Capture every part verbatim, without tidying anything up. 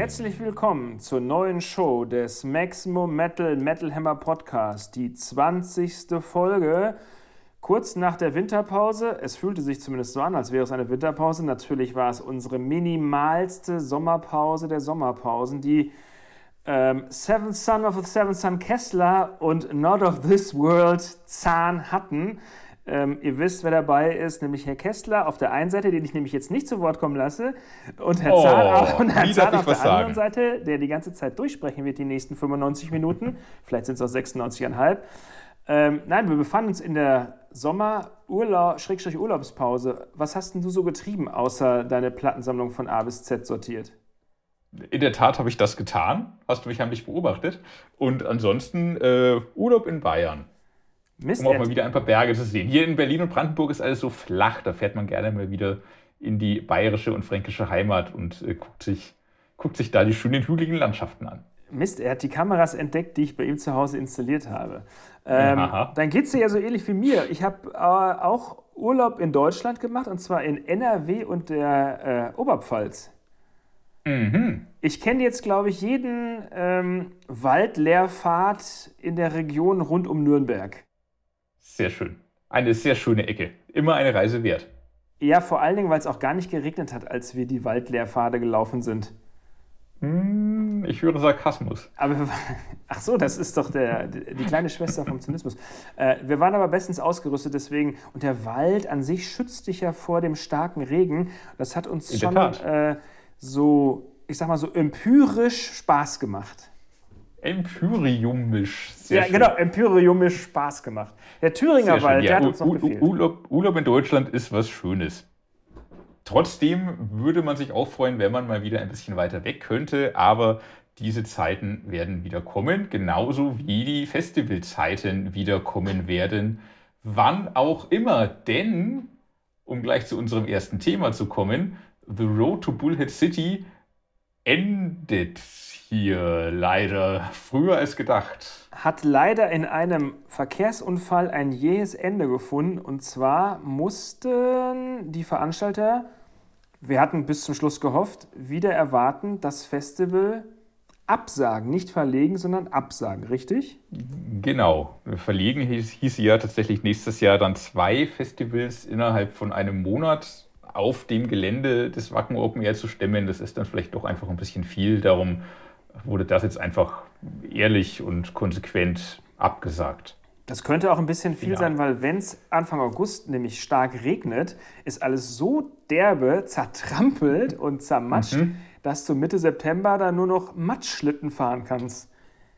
Herzlich willkommen zur neuen Show des Maximum Metal Metal Hammer Podcast, die zwanzigste Folge, kurz nach der Winterpause. Es fühlte sich zumindest so an, als wäre es eine Winterpause. Natürlich war es unsere minimalste Sommerpause der Sommerpausen, die ähm, Seventh Son of the Seventh Son Kessler und Not of This World Zahn hatten. Ähm, ihr wisst, wer dabei ist, nämlich Herr Kessler auf der einen Seite, den ich nämlich jetzt nicht zu Wort kommen lasse, und Herr Oh, Zahn, und Herr wie Zahn darf auf ich der was anderen sagen? Seite, der die ganze Zeit durchsprechen wird, die nächsten fünfundneunzig Minuten. Vielleicht sind es auch sechsundneunzig Komma fünf. Ähm, nein, wir befanden uns in der Sommer-Urlaub-Urlaubspause. Was hast denn du so getrieben, außer deine Plattensammlung von A bis Z sortiert? In der Tat habe ich das getan. Hast du mich heimlich beobachtet. Und ansonsten äh, Urlaub in Bayern. Mist, Um auch mal wieder ein paar Berge zu sehen. Hier in Berlin und Brandenburg ist alles so flach. Da fährt man gerne mal wieder in die bayerische und fränkische Heimat und äh, guckt sich, guckt sich da die schönen hügeligen Landschaften an. Mist, er hat die Kameras entdeckt, die ich bei ihm zu Hause installiert habe. Ähm, Aha. dann geht es dir ja so ähnlich wie mir. Ich habe äh, auch Urlaub in Deutschland gemacht, und zwar in N R W und der äh, Oberpfalz. Mhm. Ich kenne jetzt, glaube ich, jeden ähm, Waldlehrpfad in der Region rund um Nürnberg. Sehr schön. Eine sehr schöne Ecke. Immer eine Reise wert. Ja, vor allen Dingen, weil es auch gar nicht geregnet hat, als wir die Waldlehrpfade gelaufen sind. Hm, ich höre Sarkasmus. Aber wir, ach so, das ist doch der, die kleine Schwester vom Zynismus. Äh, wir waren aber bestens ausgerüstet, deswegen, und der Wald an sich schützt dich ja vor dem starken Regen. Das hat uns In der schon Tat. äh, so, ich sag mal so empirisch Spaß gemacht. Empyriumisch. Sehr Ja, schön. genau, empyriumisch Spaß gemacht. Der Thüringer Sehr schön. Wald, Ja, der hat U- uns noch U- gefehlt. Urlaub, Urlaub in Deutschland ist was Schönes. Trotzdem würde man sich auch freuen, wenn man mal wieder ein bisschen weiter weg könnte, aber diese Zeiten werden wieder kommen, genauso wie die Festivalzeiten wieder kommen werden, wann auch immer, denn, um gleich zu unserem ersten Thema zu kommen, The Road to Bullhead City endet hier leider früher als gedacht. Hat leider in einem Verkehrsunfall ein jähes Ende gefunden. Und zwar mussten die Veranstalter, wir hatten bis zum Schluss gehofft, wieder erwarten, das Festival absagen. Nicht verlegen, sondern absagen, richtig? Genau. Verlegen hieß, hieß ja tatsächlich nächstes Jahr dann zwei Festivals innerhalb von einem Monat auf dem Gelände des Wacken Open Air zu stemmen. Das ist dann vielleicht doch einfach ein bisschen viel. Darum wurde das jetzt einfach ehrlich und konsequent abgesagt. Das könnte auch ein bisschen viel Ja. sein, weil wenn es Anfang August nämlich stark regnet, ist alles so derbe, zertrampelt und zermatscht, Mhm. dass du Mitte September da nur noch Matschschlitten fahren kannst.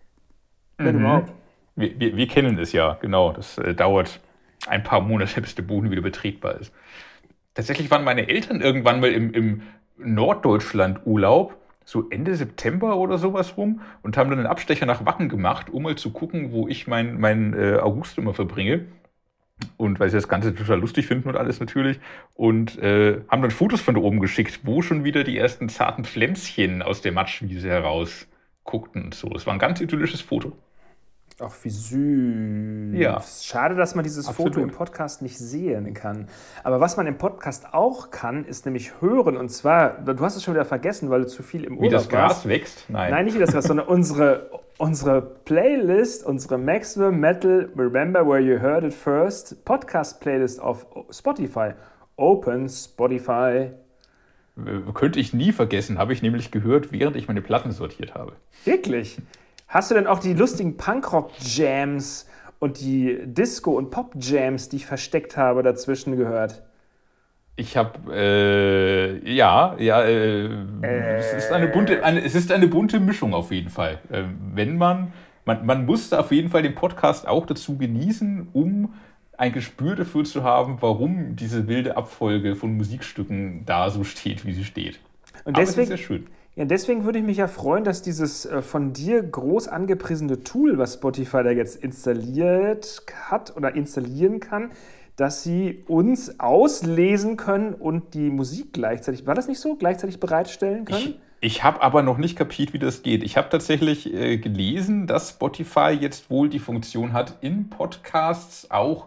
Wenn Mhm. überhaupt. Wir, wir, wir kennen es ja, genau. Das äh, dauert ein paar Monate, bis der Boden wieder betretbar ist. Tatsächlich waren meine Eltern irgendwann mal im, im Norddeutschland-Urlaub, so Ende September oder sowas rum, und haben dann einen Abstecher nach Wacken gemacht, um mal zu gucken, wo ich meinen mein, äh, August immer verbringe. Und weil sie das Ganze total lustig finden und alles natürlich. Und äh, haben dann Fotos von da oben geschickt, wo schon wieder die ersten zarten Pflänzchen aus der Matschwiese heraus guckten und so. Es war ein ganz idyllisches Foto. Ach, wie süß. Ja. Schade, dass man dieses Absolut. Foto im Podcast nicht sehen kann. Aber was man im Podcast auch kann, ist nämlich hören. Und zwar, du hast es schon wieder vergessen, weil du zu viel im Wie Urlaub das Gras warst. wächst? Nein. Nein, nicht wie das Gras, sondern unsere, unsere Playlist, unsere Maximum Metal Remember Where You Heard It First Podcast-Playlist auf Spotify. Open Spotify. Äh, Könnte ich nie vergessen, habe ich nämlich gehört, während ich meine Platten sortiert habe. Wirklich? Hast du denn auch die lustigen Punkrock-Jams und die Disco- und Pop-Jams, die ich versteckt habe, dazwischen gehört? Ich habe, äh, ja, ja, äh, es, ist eine bunte, eine, es ist eine bunte Mischung auf jeden Fall. Äh, wenn man, man, man muss auf jeden Fall den Podcast auch dazu genießen, um ein Gespür dafür zu haben, warum diese wilde Abfolge von Musikstücken da so steht, wie sie steht. Und Aber es ist deswegen, sehr schön. ja, deswegen würde ich mich ja freuen, dass dieses äh, von dir groß angepriesene Tool, was Spotify da jetzt installiert hat oder installieren kann, dass sie uns auslesen können und die Musik gleichzeitig, war das nicht so, gleichzeitig bereitstellen können? Ich, ich habe aber noch nicht kapiert, wie das geht. Ich habe tatsächlich äh, gelesen, dass Spotify jetzt wohl die Funktion hat, in Podcasts auch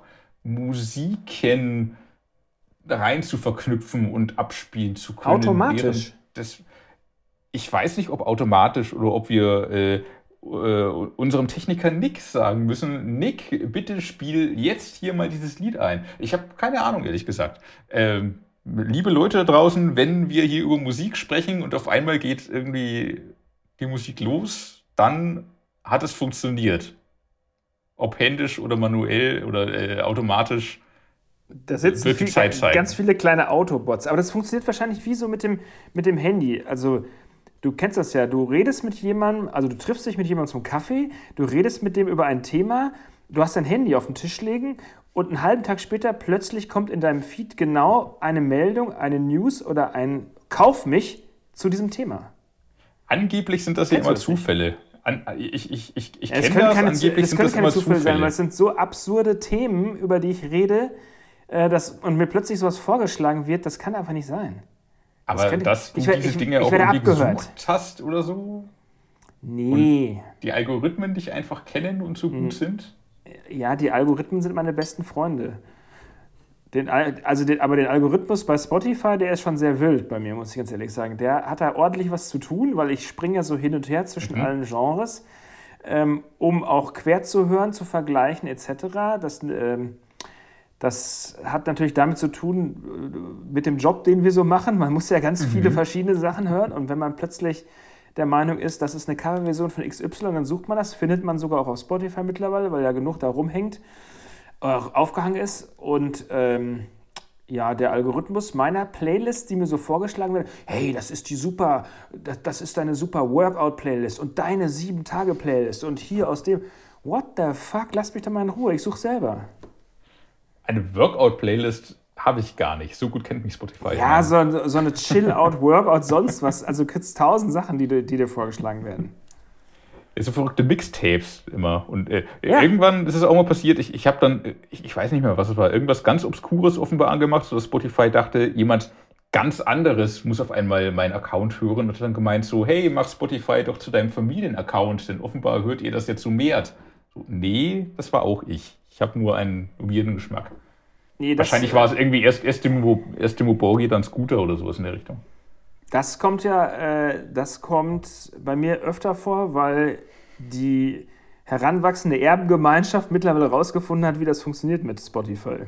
Musiken rein zu verknüpfen und abspielen zu können. Automatisch? während des- ich weiß nicht, ob automatisch oder ob wir äh, äh, unserem Techniker Nick sagen müssen, Nick, bitte spiel jetzt hier mal dieses Lied ein. Ich habe keine Ahnung, ehrlich gesagt. Ähm, liebe Leute da draußen, wenn wir hier über Musik sprechen und auf einmal geht irgendwie die Musik los, dann hat es funktioniert. Ob händisch oder manuell oder äh, automatisch. Da sitzen wird die viel, Zeit zeigen. ganz viele kleine Autobots. Aber das funktioniert wahrscheinlich wie so mit dem, mit dem Handy. Also du kennst das ja, du redest mit jemandem, also du triffst dich mit jemandem zum Kaffee, du redest mit dem über ein Thema, du hast dein Handy auf den Tisch legen und einen halben Tag später plötzlich kommt in deinem Feed genau eine Meldung, eine News oder ein Kauf mich zu diesem Thema. Angeblich sind das ja immer Zufälle. An, ich ich, ich, ich ja, kenne das, keine, angeblich es sind können das keine immer Zufälle Zufälle. sein, weil es sind so absurde Themen, über die ich rede, äh, dass, und mir plötzlich sowas vorgeschlagen wird, das kann einfach nicht sein. Aber das dass du ich, ich, diese ich, Dinge ich auch werde irgendwie abgehört. gesucht hast oder so? Nee. Und die Algorithmen dich einfach kennen und so gut sind? Ja, die Algorithmen sind meine besten Freunde. Den, also den, aber den Algorithmus bei Spotify, der ist schon sehr wild bei mir, muss ich ganz ehrlich sagen. Der hat da ordentlich was zu tun, weil ich springe ja so hin und her zwischen Mhm. allen Genres, ähm, um auch quer zu hören, zu vergleichen et cetera. Das, ähm, das hat natürlich damit zu tun, äh, mit dem Job, den wir so machen. Man muss ja ganz Mhm. viele verschiedene Sachen hören und wenn man plötzlich der Meinung ist, das ist eine Coverversion von X Y, dann sucht man das, findet man sogar auch auf Spotify mittlerweile, weil ja genug da rumhängt, auch aufgehangen ist. Und ähm, ja, der Algorithmus meiner Playlist, die mir so vorgeschlagen wird, hey, das ist die super, das, das ist deine super Workout-Playlist und deine sieben-Tage-Playlist und hier aus dem, what the fuck, lass mich doch mal in Ruhe, ich suche selber. Eine Workout-Playlist habe ich gar nicht. So gut kennt mich Spotify. Ja, so, so eine Chill-Out-Workout, sonst was. Also kriegst tausend Sachen, die, die dir vorgeschlagen werden. So verrückte Mixtapes immer. Und äh, Ja. irgendwann ist es auch mal passiert, ich, ich habe dann, ich, ich weiß nicht mehr, was es war, irgendwas ganz Obskures offenbar angemacht, sodass Spotify dachte, jemand ganz anderes muss auf einmal meinen Account hören und hat dann gemeint so, hey, mach Spotify doch zu deinem Familienaccount, denn offenbar hört ihr das jetzt so mehrt. So, nee, das war auch ich. Ich habe nur einen weirden Geschmack. Nee, das, Wahrscheinlich war es irgendwie erst, erst Timo erst Timo Borgi, dann Scooter oder sowas in der Richtung. Das kommt ja, äh, das kommt bei mir öfter vor, weil die heranwachsende Erbengemeinschaft mittlerweile rausgefunden hat, wie das funktioniert mit Spotify.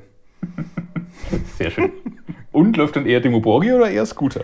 Sehr schön. Und läuft dann eher Timo Borgi oder eher Scooter?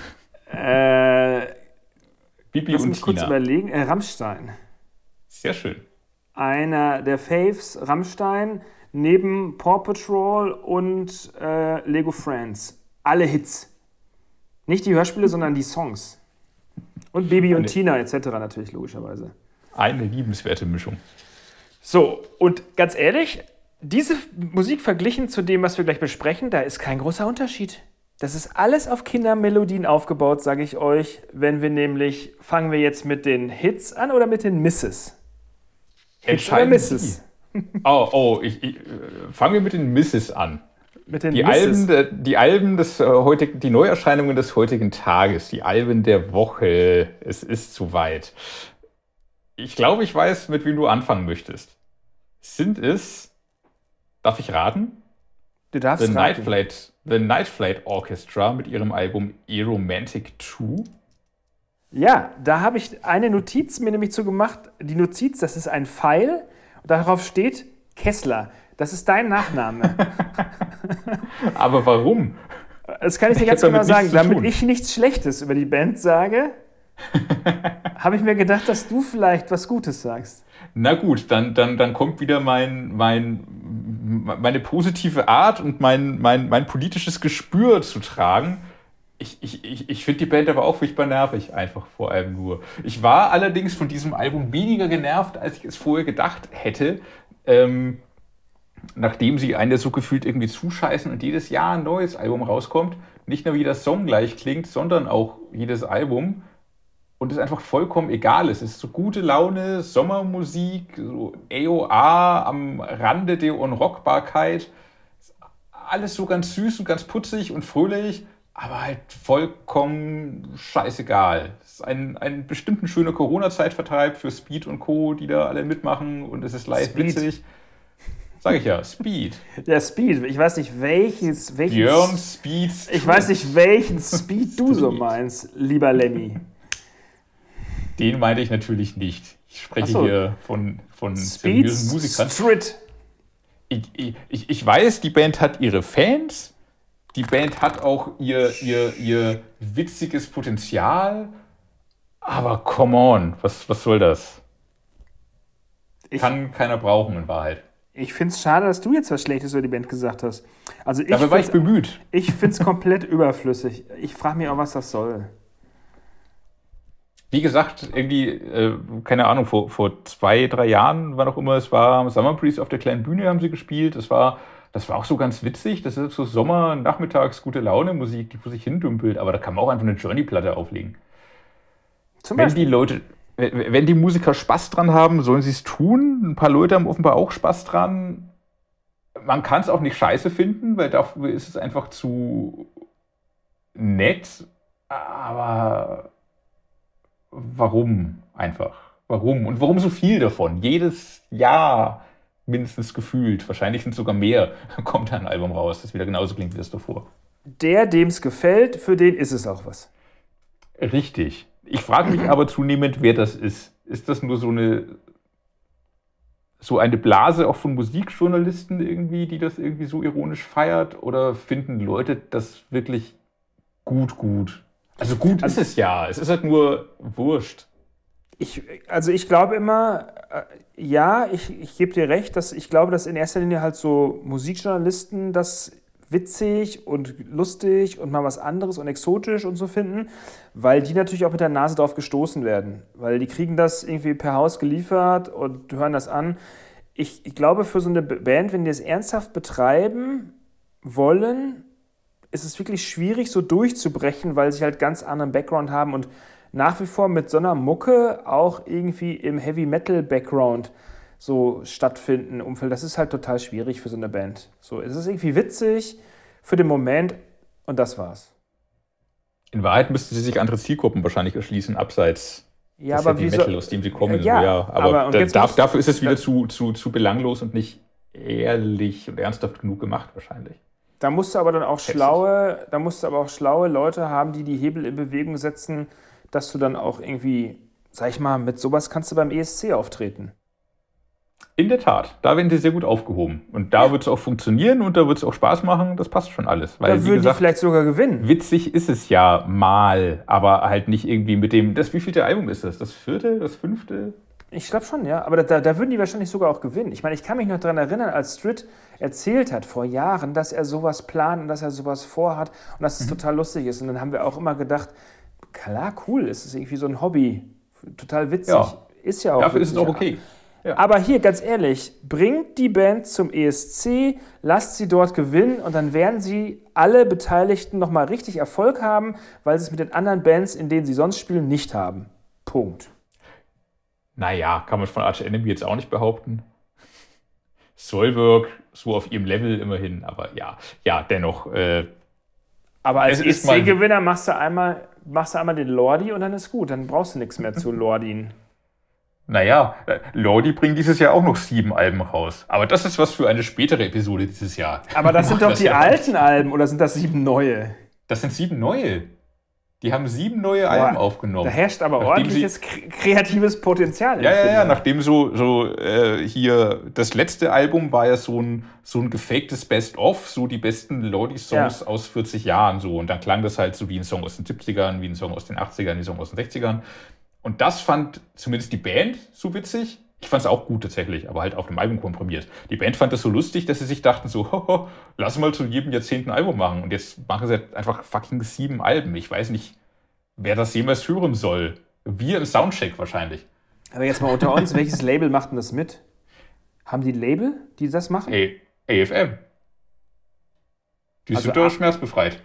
Äh, Bibi lass und mich kurz Tina. überlegen. Äh, Rammstein. Sehr schön. Einer der Faves, Rammstein, neben Paw Patrol und äh, Lego Friends. Alle Hits. Nicht die Hörspiele, sondern die Songs. Und Baby und Eine- Tina et cetera natürlich, logischerweise. Eine liebenswerte Mischung. So, und ganz ehrlich, diese Musik verglichen zu dem, was wir gleich besprechen, da ist kein großer Unterschied. Das ist alles auf Kindermelodien aufgebaut, sage ich euch. Wenn wir nämlich, fangen wir jetzt mit den Hits an oder mit den Misses? Hits oder Entscheiden Misses? Sie. Oh, oh, ich, ich, äh, fangen wir mit den Misses an. Mit den Die Misses. Alben, der, die Alben des äh, heutigen, die Neuerscheinungen des heutigen Tages, die Alben der Woche. Es ist soweit. Ich glaube, ich weiß, mit wem du anfangen möchtest. Sind es, darf ich raten? Du darfst The raten. Night Flight, The Night Flight Orchestra mit ihrem Album Aromantic zwei. Ja, da habe ich eine Notiz mir nämlich zu gemacht. Die Notiz, das ist ein Pfeil. Und darauf steht Kessler. Das ist dein Nachname. Aber warum? Das kann ich dir Ich ganz hab genau damit sagen. nichts zu Damit tun. ich nichts Schlechtes über die Band sage, habe ich mir gedacht, dass du vielleicht was Gutes sagst. Na gut, dann, dann, dann kommt wieder mein, mein, meine positive Art und mein, mein, mein politisches Gespür zu tragen. Ich, ich, ich, ich finde die Band aber auch furchtbar nervig, einfach vor allem nur. Ich war allerdings von diesem Album weniger genervt, als ich es vorher gedacht hätte. Ähm, nachdem sie eine so gefühlt irgendwie zuscheißen und jedes Jahr ein neues Album rauskommt, nicht nur wie der Song gleich klingt, sondern auch jedes Album und es einfach vollkommen egal ist. Es ist so gute Laune, Sommermusik, so A O A am Rande der Unrockbarkeit. Alles so ganz süß und ganz putzig und fröhlich, aber halt vollkommen scheißegal. Es ist ein, ein bestimmt ein schöner Corona-Zeitvertreib für Speed und Co., die da alle mitmachen und es ist live Speed. witzig. Sag ich ja, Speed. Der Speed, ich weiß nicht, welches, welchen, Björn Speed. ich weiß nicht, welchen Speed du so meinst, lieber Lenny. Den meinte ich natürlich nicht. Ich spreche so. hier von, von Speed seriösen Musikern. Street. Ich, ich, ich weiß, die Band hat ihre Fans. Die Band hat auch ihr, ihr, ihr witziges Potenzial. Aber come on, was, was soll das? Ich, Kann keiner brauchen in Wahrheit. Ich finde es schade, dass du jetzt was Schlechtes über die Band gesagt hast. Also ich Dafür war ich bemüht. Ich finde es komplett überflüssig. Ich frage mich auch, was das soll. Wie gesagt, irgendwie, äh, keine Ahnung, vor, vor zwei, drei Jahren, wann auch immer es war, Summer Breeze auf der kleinen Bühne haben sie gespielt. Das war, das war auch so ganz witzig. Das ist so Sommer-, Nachmittags-, gute Laune-Musik, die vor sich hin dümpelt. Aber da kann man auch einfach eine Journey-Platte auflegen. Zum Wenn Beispiel. die Leute, wenn die Musiker Spaß dran haben, sollen sie es tun. Ein paar Leute haben offenbar auch Spaß dran. Man kann es auch nicht scheiße finden, weil dafür ist es einfach zu nett. Aber warum einfach? Warum? Und warum so viel davon? Jedes Jahr mindestens gefühlt. Wahrscheinlich sind sogar mehr. Kommt da ein Album raus, das wieder genauso klingt wie das davor. Der, dem es gefällt, für den ist es auch was. Richtig. Ich frage mich aber zunehmend, wer das ist. Ist das nur so eine, so eine Blase auch von Musikjournalisten irgendwie, die das irgendwie so ironisch feiert? Oder finden Leute das wirklich gut, gut? Also gut Also, ist es ja. Es ist halt nur wurscht. Ich, also ich glaube immer, äh, ja, ich, ich gebe dir recht, dass ich glaube, dass in erster Linie halt so Musikjournalisten das witzig und lustig und mal was anderes und exotisch und so finden, weil die natürlich auch mit der Nase drauf gestoßen werden. Weil die kriegen das irgendwie per Haus geliefert und hören das an. Ich, ich glaube, für so eine Band, wenn die es ernsthaft betreiben wollen, ist es wirklich schwierig, so durchzubrechen, weil sie halt ganz anderen Background haben und nach wie vor mit so einer Mucke auch irgendwie im Heavy-Metal-Background so stattfinden, Umfeld. Das ist halt total schwierig für so eine Band. So, es ist irgendwie witzig für den Moment und das war's. In Wahrheit müssten sie sich andere Zielgruppen wahrscheinlich erschließen, abseits ja, des aber Heavy wie Metal, so, aus dem sie kommen. ja, so, ja. Aber, aber da, da, musst, dafür ist es wieder zu, zu, zu belanglos und nicht ehrlich und ernsthaft genug gemacht wahrscheinlich. Da musst du aber dann auch schlaue, da musst du aber auch schlaue Leute haben, die die Hebel in Bewegung setzen, dass du dann auch irgendwie, sag ich mal, mit sowas kannst du beim E S C auftreten. In der Tat, da werden sie sehr gut aufgehoben. Und da ja. wird es auch funktionieren und da wird es auch Spaß machen. Das passt schon alles. Weil, da würden die vielleicht sogar gewinnen. Witzig ist es ja mal, aber halt nicht irgendwie mit dem, das wievielte Album ist das? Das vierte, das fünfte? Ich glaube schon, ja. Aber da, da würden die wahrscheinlich sogar auch gewinnen. Ich meine, ich kann mich noch daran erinnern, als Stritt erzählt hat vor Jahren, dass er sowas plant und dass er sowas vorhat und dass es mhm. total lustig ist. Und dann haben wir auch immer gedacht, klar, cool, es ist irgendwie so ein Hobby. Total witzig. Ja. Ist ja auch Dafür witzig. ist es auch okay. Ja. Aber hier, ganz ehrlich, bringt die Band zum E S C, lasst sie dort gewinnen und dann werden sie alle Beteiligten nochmal richtig Erfolg haben, weil sie es mit den anderen Bands, in denen sie sonst spielen, nicht haben. Punkt. Naja, kann man von Arch Enemy jetzt auch nicht behaupten. Soilwork, so auf ihrem Level immerhin, aber ja, ja, dennoch. Äh, aber als E S C-Gewinner machst du einmal, machst du einmal den Lordi und dann ist gut, dann brauchst du nichts mehr zu Lordien. Naja, Lordi bringt dieses Jahr auch noch sieben Alben raus. Aber das ist was für eine spätere Episode dieses Jahr. Aber das sind doch die alten Alben, oder sind das sieben neue? Das sind sieben neue. Die haben sieben neue Boah, Alben aufgenommen. Da herrscht aber nachdem ordentliches sie, kreatives Potenzial. Ja, ja, ja, nachdem so, so äh, hier, das letzte Album war ja so ein, so ein gefaktes Best-of, so die besten Lordi-Songs ja. aus vierzig Jahren so. Und dann klang das halt so wie ein Song aus den siebzigern, wie ein Song aus den achtzigern, wie ein Song aus den sechzigern. Und das fand zumindest die Band so witzig. Ich fand es auch gut tatsächlich, aber halt auf dem Album komprimiert. Die Band fand das so lustig, dass sie sich dachten so, hoho, lass mal zu jedem Jahrzehnt ein Album machen. Und jetzt machen sie einfach fucking sieben Alben. Ich weiß nicht, wer das jemals hören soll. Wir im Soundcheck wahrscheinlich. Aber jetzt mal unter uns, welches Label macht denn das mit? Haben die Label, die das machen? A- A F M. Die also sind doch schmerzbefreit.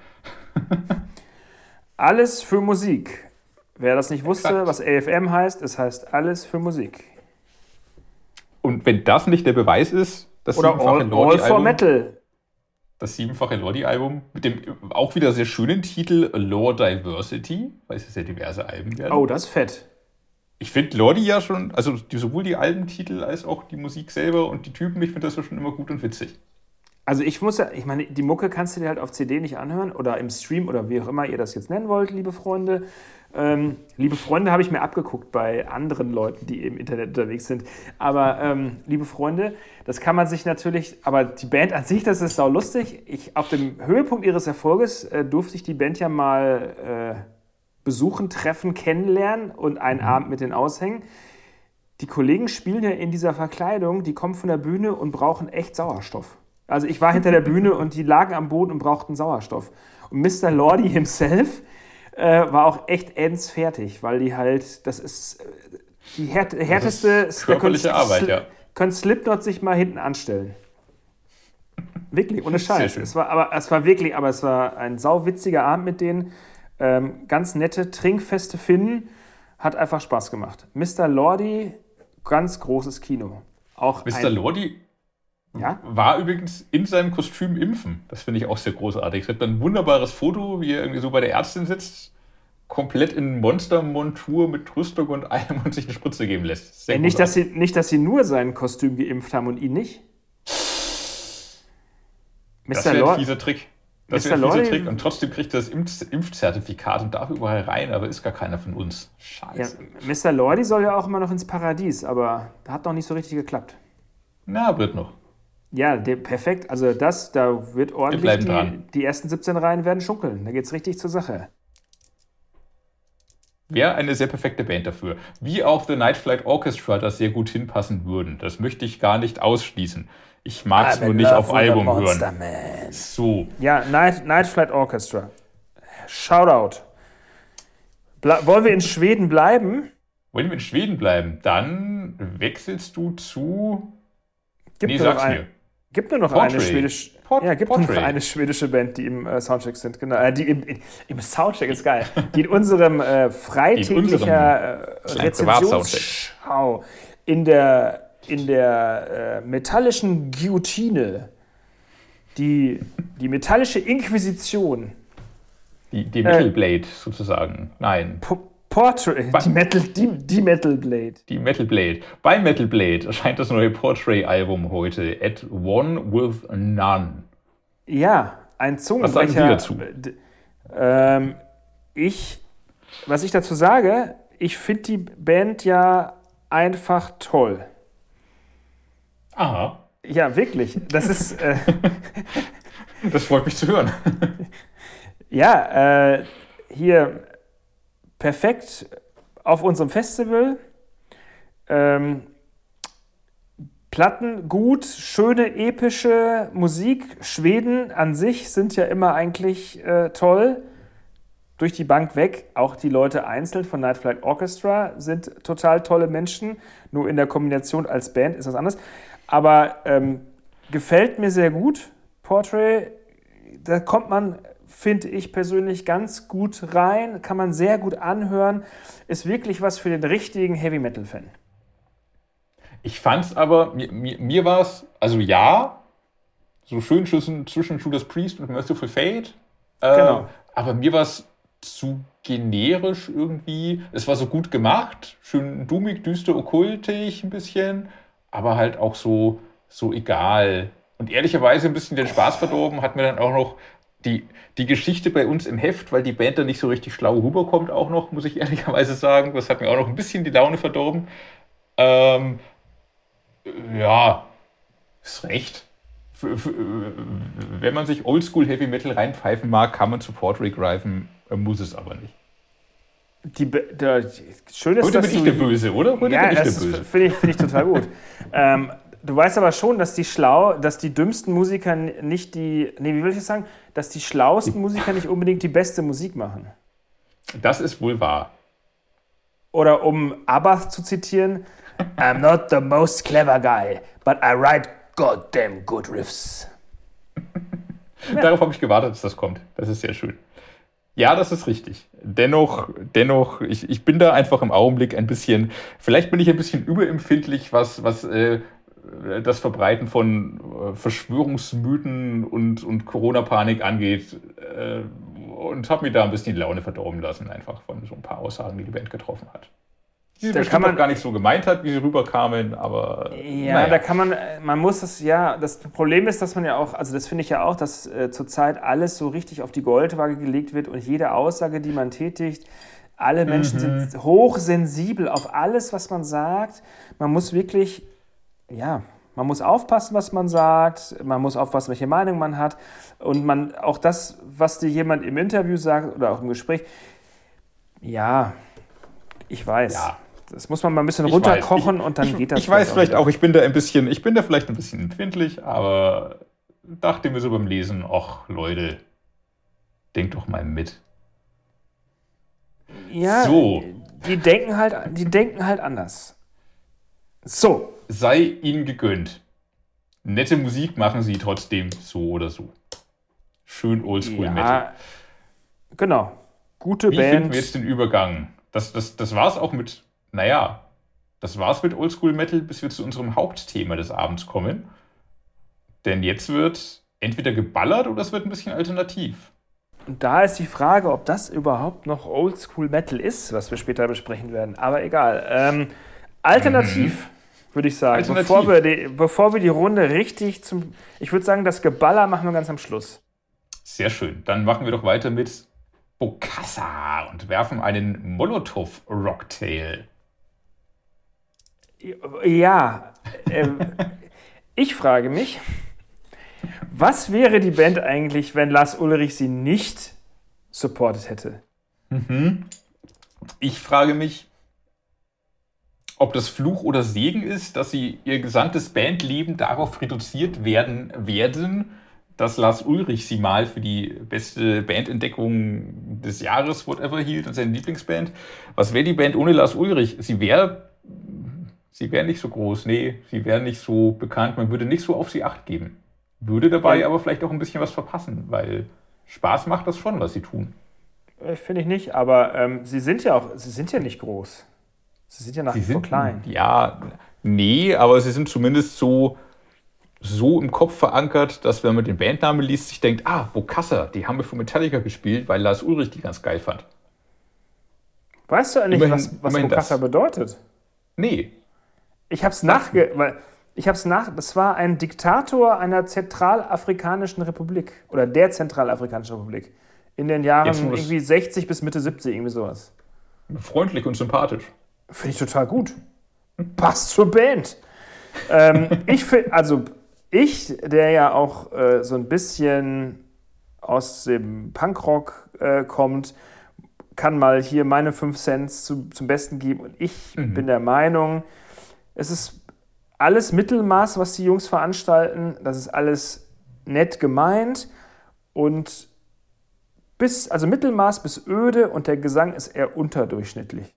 Alles für Musik. Wer das nicht wusste, Exakt. Was A F M heißt, es heißt alles für Musik. Und wenn das nicht der Beweis ist, das Oder All, All for Metal. Das siebenfache Lordi-Album mit dem auch wieder sehr schönen Titel Lore Diversity, weil es ja diverse Alben werden. Oh, das ist fett. Ich finde Lordi ja schon, also die, sowohl die Albentitel als auch die Musik selber und die Typen, ich finde das ja schon immer gut und witzig. Also ich muss ja, ich meine, die Mucke kannst du dir halt auf C D nicht anhören oder im Stream oder wie auch immer ihr das jetzt nennen wollt, liebe Freunde. Ähm, liebe Freunde habe ich mir abgeguckt bei anderen Leuten, die im Internet unterwegs sind. Aber ähm, liebe Freunde, das kann man sich natürlich, aber die Band an sich, das ist sau lustig. Ich, auf dem Höhepunkt ihres Erfolges äh, durfte ich die Band ja mal äh, besuchen, treffen, kennenlernen und einen mhm. Abend mit denen aushängen. Die Kollegen spielen ja in dieser Verkleidung, die kommen von der Bühne und brauchen echt Sauerstoff. Also ich war hinter der Bühne und die lagen am Boden und brauchten Sauerstoff. Und Mister Lordi himself äh, war auch echt ends fertig, weil die halt, das ist äh, die härt, härteste... Das ist körperliche da Arbeit, Sli- ja. Können Slipknot sich mal hinten anstellen. Wirklich, ohne Scheiß. Es war, aber, es war wirklich, aber es war ein sauwitziger Abend mit denen. Ähm, ganz nette, trinkfeste Finnen. Hat einfach Spaß gemacht. Mister Lordi, ganz großes Kino. Auch Mister ein, Lordi ja? war übrigens in seinem Kostüm impfen. Das finde ich auch sehr großartig. Es gibt ein wunderbares Foto, wie er irgendwie so bei der Ärztin sitzt, komplett in Monstermontur mit Rüstung und allem und sich eine Spritze geben lässt. Äh, nicht, dass sie, nicht, dass sie nur sein Kostüm geimpft haben und ihn nicht. Das wäre ein fieser Trick. Das wäre ein Lordi, fieser Trick. Und trotzdem kriegt er das Impf- Impfzertifikat und darf überall rein, aber ist gar keiner von uns. Scheiße. Ja, Mister Lordi soll ja auch immer noch ins Paradies, aber hat noch nicht so richtig geklappt. Na, wird noch. Ja, der, perfekt. Also das, da wird ordentlich, die, dran. die ersten siebzehn Reihen werden schunkeln. Da geht es richtig zur Sache. Wäre eine sehr perfekte Band dafür. Wie auch The Night Flight Orchestra das sehr gut hinpassen würden. Das möchte ich gar nicht ausschließen. Ich mag es nur nicht auf Album hören. Man. So. Ja, Night, Night Flight Orchestra. Shoutout. Ble- wollen wir in Schweden bleiben? Wollen wir in Schweden bleiben? Dann wechselst du zu... Gibt nee, nur sag's noch ein, mir. Gibt nur noch Portrait. eine schwedische... Port- ja, gibt nur noch Portrait. eine schwedische Band, die im äh, Soundcheck sind. Genau, äh, die im, in, im Soundcheck ist geil. Die in unserem äh, freitäglicher äh, Rezensionsschau in der, in der äh, metallischen Guillotine, die, die metallische Inquisition. Die, die Metal Blade sozusagen. Nein. Po- Portrait, die Metal, die, die Metal Blade. Die Metal Blade. Bei Metal Blade erscheint das neue Portrait-Album heute. At One with None. Ja, ein Zungenbrecher. Was sagen Sie dazu? D- ähm, ich, was ich dazu sage, ich finde die Band ja einfach toll. Aha. Ja, wirklich. Das ist... Äh, das freut mich zu hören. ja, äh, hier... perfekt auf unserem Festival. Ähm, Platten gut, schöne, epische Musik. Schweden an sich sind ja immer eigentlich äh, toll. Durch die Bank weg. Auch die Leute einzeln von Night Flight Orchestra sind total tolle Menschen. Nur in der Kombination als Band ist das anders. Aber ähm, gefällt mir sehr gut. Portrait, da kommt man... finde ich persönlich ganz gut rein, kann man sehr gut anhören, ist wirklich was für den richtigen Heavy-Metal-Fan. Ich fand's aber, mir, mir, mir war es, also ja, so schön zwischen, zwischen Judas Priest und Merciful Fate, äh, Genau. aber mir war es zu generisch irgendwie. Es war so gut gemacht, schön dummig, düster, okkultig ein bisschen, aber halt auch so, so egal. Und ehrlicherweise ein bisschen den Spaß verdorben hat mir dann auch noch Die, die Geschichte bei uns im Heft, weil die Band da nicht so richtig schlau rüberkommt auch noch, muss ich ehrlicherweise sagen. Das hat mir auch noch ein bisschen die Laune verdorben. Ähm, ja, ist recht. Für, für, wenn man sich Oldschool Heavy Metal reinpfeifen mag, kann man zu Portrait greifen, muss es aber nicht. Die, der, schön ist, Heute dass bin ich du, der Böse, oder? Heute ja, bin ich der das Böse. finde ich, find ich total gut. ähm, Du weißt aber schon, dass die schlau, dass die dümmsten Musiker nicht die, nee, wie will ich das sagen, dass die schlauesten Musiker nicht unbedingt die beste Musik machen. Das ist wohl wahr. Oder um ABBA zu zitieren, I'm not the most clever guy, but I write goddamn good riffs. Ja. Darauf habe ich gewartet, dass das kommt. Das ist sehr schön. Ja, das ist richtig. Dennoch, dennoch, ich, ich bin da einfach im Augenblick ein bisschen, vielleicht bin ich ein bisschen überempfindlich, was, was äh, das Verbreiten von äh, Verschwörungsmythen und, und Corona-Panik angeht äh, und habe mir da ein bisschen die Laune verdorben lassen, einfach von so ein paar Aussagen, die die Band getroffen hat. Die sie Da bestimmt kann man- auch gar nicht so gemeint hat, wie sie rüberkamen, aber Ja, naja. da kann man, man muss es, ja, das Problem ist, dass man ja auch, also das finde ich ja auch, dass äh, zurzeit alles so richtig auf die Goldwaage gelegt wird und jede Aussage, die man tätigt, Alle Menschen Mhm. sind hochsensibel auf alles, was man sagt. Man muss wirklich, ja, man muss aufpassen, was man sagt. Man muss aufpassen, welche Meinung man hat. Und man auch das, was dir jemand im Interview sagt oder auch im Gespräch, ja, ich weiß. Ja. Das muss man mal ein bisschen Ich runterkochen weiß. Ich, und dann ich, geht das. Ich weiß vielleicht wieder. auch, ich bin da ein bisschen, ich bin da vielleicht ein bisschen empfindlich, aber dachte mir so beim Lesen, ach Leute, denkt doch mal mit. Ja, So. die denken halt, die denken halt anders. So. Sei ihnen gegönnt. Nette Musik machen sie trotzdem so oder so. Schön Oldschool-Metal. Ja, genau. Gute Wie Band. finden wir jetzt den Übergang? Das, das, das war's auch mit, naja, das war's mit Oldschool-Metal, bis wir zu unserem Hauptthema des Abends kommen. Denn jetzt wird entweder geballert oder es wird ein bisschen alternativ. Und da ist die Frage, ob das überhaupt noch Oldschool Metal ist, was wir später besprechen werden. Aber egal. Ähm, alternativ, mhm. würde ich sagen. Alternativ. Bevor wir, die, bevor wir die Runde richtig zum... Ich würde sagen, das Geballer machen wir ganz am Schluss. Sehr schön. Dann machen wir doch weiter mit Bokassa und werfen einen Molotow-Rocktail. Ja. Äh, ich frage mich... Was wäre die Band eigentlich, wenn Lars Ulrich sie nicht supportet hätte? Mhm. Ich frage mich, ob das Fluch oder Segen ist, dass sie ihr gesamtes Bandleben darauf reduziert werden werden, dass Lars Ulrich sie mal für die beste Bandentdeckung des Jahres, whatever, hielt und seine Lieblingsband. Was wäre die Band ohne Lars Ulrich? Sie wäre sie wär nicht so groß, nee, sie wäre nicht so bekannt, man würde nicht so auf sie Acht geben. Würde dabei ja. aber vielleicht auch ein bisschen was verpassen, weil Spaß macht das schon, was sie tun. Finde ich nicht, aber ähm, sie sind ja auch, sie sind ja nicht groß. Sie sind ja nach wie vor klein. Ja, nee, aber sie sind zumindest so, so im Kopf verankert, dass wenn man den Bandnamen liest, sich denkt, ah, Bokassa, die haben wir für Metallica gespielt, weil Lars Ulrich die ganz geil fand. Weißt du eigentlich, Immerhin- was, was immerhin Bokassa das. bedeutet? Nee, Ich habe es nachge... Weil ich habe es nach... Das war ein Diktator einer zentralafrikanischen Republik. Oder der zentralafrikanischen Republik. In den Jahren Jetzt muss- irgendwie sechzig bis Mitte siebzig, irgendwie sowas. freundlich und sympathisch. Finde ich total gut. Passt zur Band. ähm, ich finde, also ich, der ja auch äh, so ein bisschen aus dem Punkrock äh, kommt, kann mal hier meine fünf Cents zu, zum Besten geben. Und ich Mhm. bin der Meinung, es ist alles Mittelmaß, was die Jungs veranstalten. Das ist alles nett gemeint und bis, also Mittelmaß bis öde und der Gesang ist eher unterdurchschnittlich.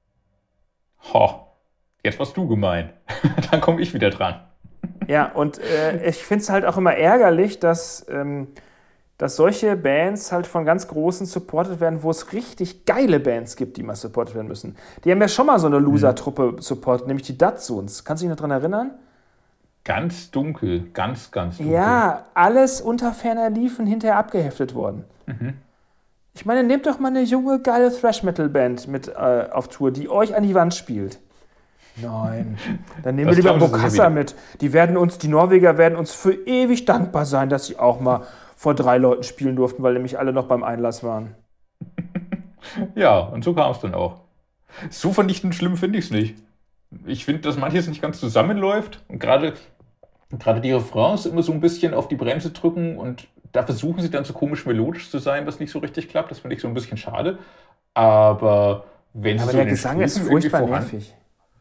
Ho, jetzt warst du gemein. Dann komme ich wieder dran. Ja, und äh, ich finde es halt auch immer ärgerlich, dass, ähm, dass solche Bands halt von ganz Großen supportet werden, wo es richtig geile Bands gibt, die mal supportet werden müssen. Die haben ja schon mal so eine Loser-Truppe supportet, nämlich die Datsuns. Kannst du dich noch daran erinnern? Ganz dunkel, ganz, ganz dunkel. Ja, alles unter ferner Liefen hinterher abgeheftet worden. Ich meine, nehmt doch mal eine junge, geile Thrash-Metal-Band mit äh, auf Tour, die euch an die Wand spielt. Nein, dann nehmen Das wir lieber glauben sie sicher Bokassa wieder. mit. Die werden uns, die Norweger werden uns für ewig dankbar sein, dass sie auch mal vor drei Leuten spielen durften, weil nämlich alle noch beim Einlass waren. Ja, und so kam es dann auch. So vernichtend schlimm finde ich es nicht. Ich finde, dass manches nicht ganz zusammenläuft und gerade gerade die Refrains immer so ein bisschen auf die Bremse drücken und da versuchen sie dann so komisch melodisch zu sein, was nicht so richtig klappt. Das finde ich so ein bisschen schade. Aber wenn sie Aber so der in den Gesang ist Strophen irgendwie furchtbar voran- nervig.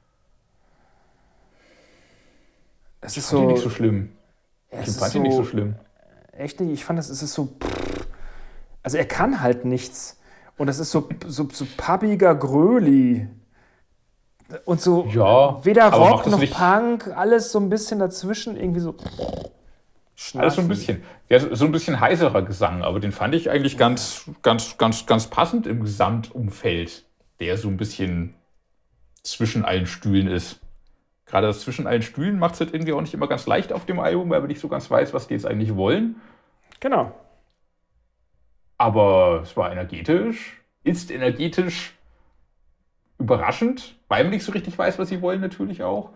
Es ist Fand ich so, nicht so schlimm. es Ich ist fand ihn nicht so schlimm. Echt nicht, ich fand, das es ist so. Also er kann halt nichts. Und das ist so, so, so pappiger Gröli. Und so Ja, weder aber Rock macht das noch nicht- Punk, alles so ein bisschen dazwischen, irgendwie so. Alles so ein bisschen. Ja, so so ein bisschen heiserer Gesang, aber den fand ich eigentlich ganz, ganz, ganz, ganz passend im Gesamtumfeld, der so ein bisschen zwischen allen Stühlen ist. Gerade das zwischen allen Stühlen macht es halt irgendwie auch nicht immer ganz leicht auf dem Album, weil man nicht so ganz weiß, was die jetzt eigentlich wollen. Genau. Aber es war energetisch, ist energetisch überraschend, weil man nicht so richtig weiß, was sie wollen, natürlich auch.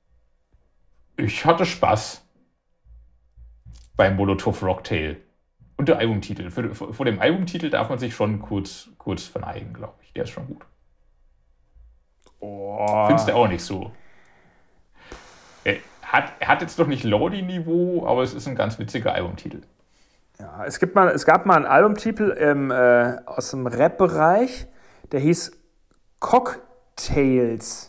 Ich hatte Spaß beim Molotow Rocktail. Und der Albumtitel. Für, vor dem Albumtitel darf man sich schon kurz, kurz verneigen, glaube ich. Der ist schon gut. Oh. Findest du auch nicht so? Er hat, er hat jetzt noch nicht Lordi-Niveau, aber es ist ein ganz witziger Albumtitel. Ja, es, gibt mal, es gab mal einen Albumtitel im, äh, aus dem Rap-Bereich, der hieß Cocktails.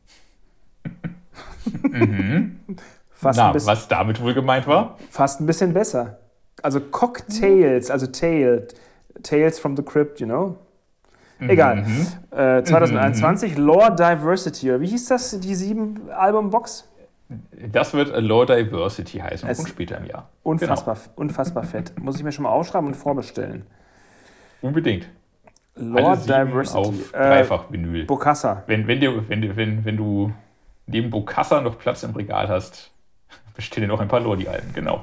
mhm. Fast Na, ein bisschen, was damit wohl gemeint war? Fast ein bisschen besser. Also Cocktails, also Tale, Tales from the Crypt, you know? Egal. Mhm. Äh, zwanzig einundzwanzig, mhm. Lore Diversity, oder wie hieß das, die sieben Albumbox? Das wird Lore Diversity heißen es und später im Jahr. Unfassbar, genau. unfassbar fett. Muss ich mir schon mal aufschreiben und vorbestellen. Unbedingt. Lore Diversity. Auf Dreifach-Vinyl. Äh, Bokassa. Wenn, wenn, dir, wenn, wenn, wenn du neben Bokassa noch Platz im Regal hast, bestell dir noch ein paar Lordi-Alben, genau.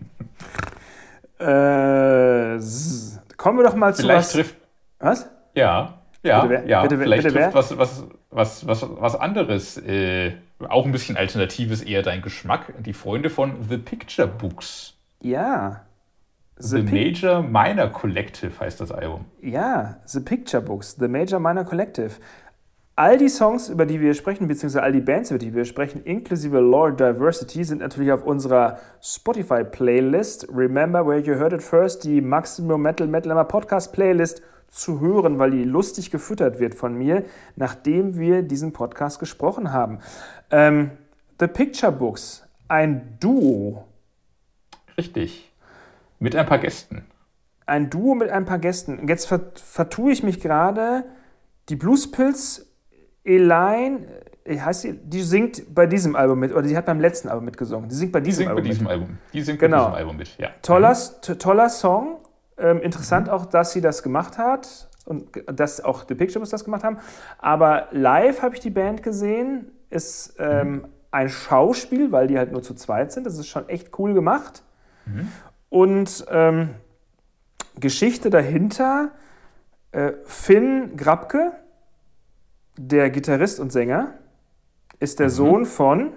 Äh, z- kommen wir doch mal zu Vielleicht was... trifft... Was? Ja, ja, bitte wer? ja. Bitte, vielleicht bitte trifft wer? was, was, was, was, was anderes, äh, auch ein bisschen Alternatives eher dein Geschmack. Die Freunde von The Picture Books. Ja. The, The Major Minor Collective heißt das Album. Ja, The Picture Books, The Major Minor Collective. All die Songs, über die wir sprechen, beziehungsweise all die Bands, über die wir sprechen, inklusive Lore Diversity, sind natürlich auf unserer Spotify-Playlist Remember Where You Heard It First, die Maximum Metal Metal Hammer Podcast-Playlist zu hören, weil die lustig gefüttert wird von mir, nachdem wir diesen Podcast gesprochen haben. Ähm, The Picture Books, ein Duo. Richtig. Mit ein paar Gästen. Ein Duo mit ein paar Gästen. Jetzt vertue ich mich gerade. Die Bluespilz, Elaine, heißt die, die singt bei diesem Album mit, oder die hat beim letzten Album mitgesungen. Die singt bei diesem, die singt Album, bei diesem mit. Album. Die singt genau. bei diesem Album mit, ja. Toller, t- toller Song. Ähm, interessant mhm. auch, dass sie das gemacht hat und dass auch The Picture Books das gemacht haben. Aber live habe ich die Band gesehen. Ist ähm, mhm. ein Schauspiel, weil die halt nur zu zweit sind. Das ist schon echt cool gemacht. Mhm. Und ähm, Geschichte dahinter, äh, Finn Grabke, der Gitarrist und Sänger, ist der mhm. Sohn von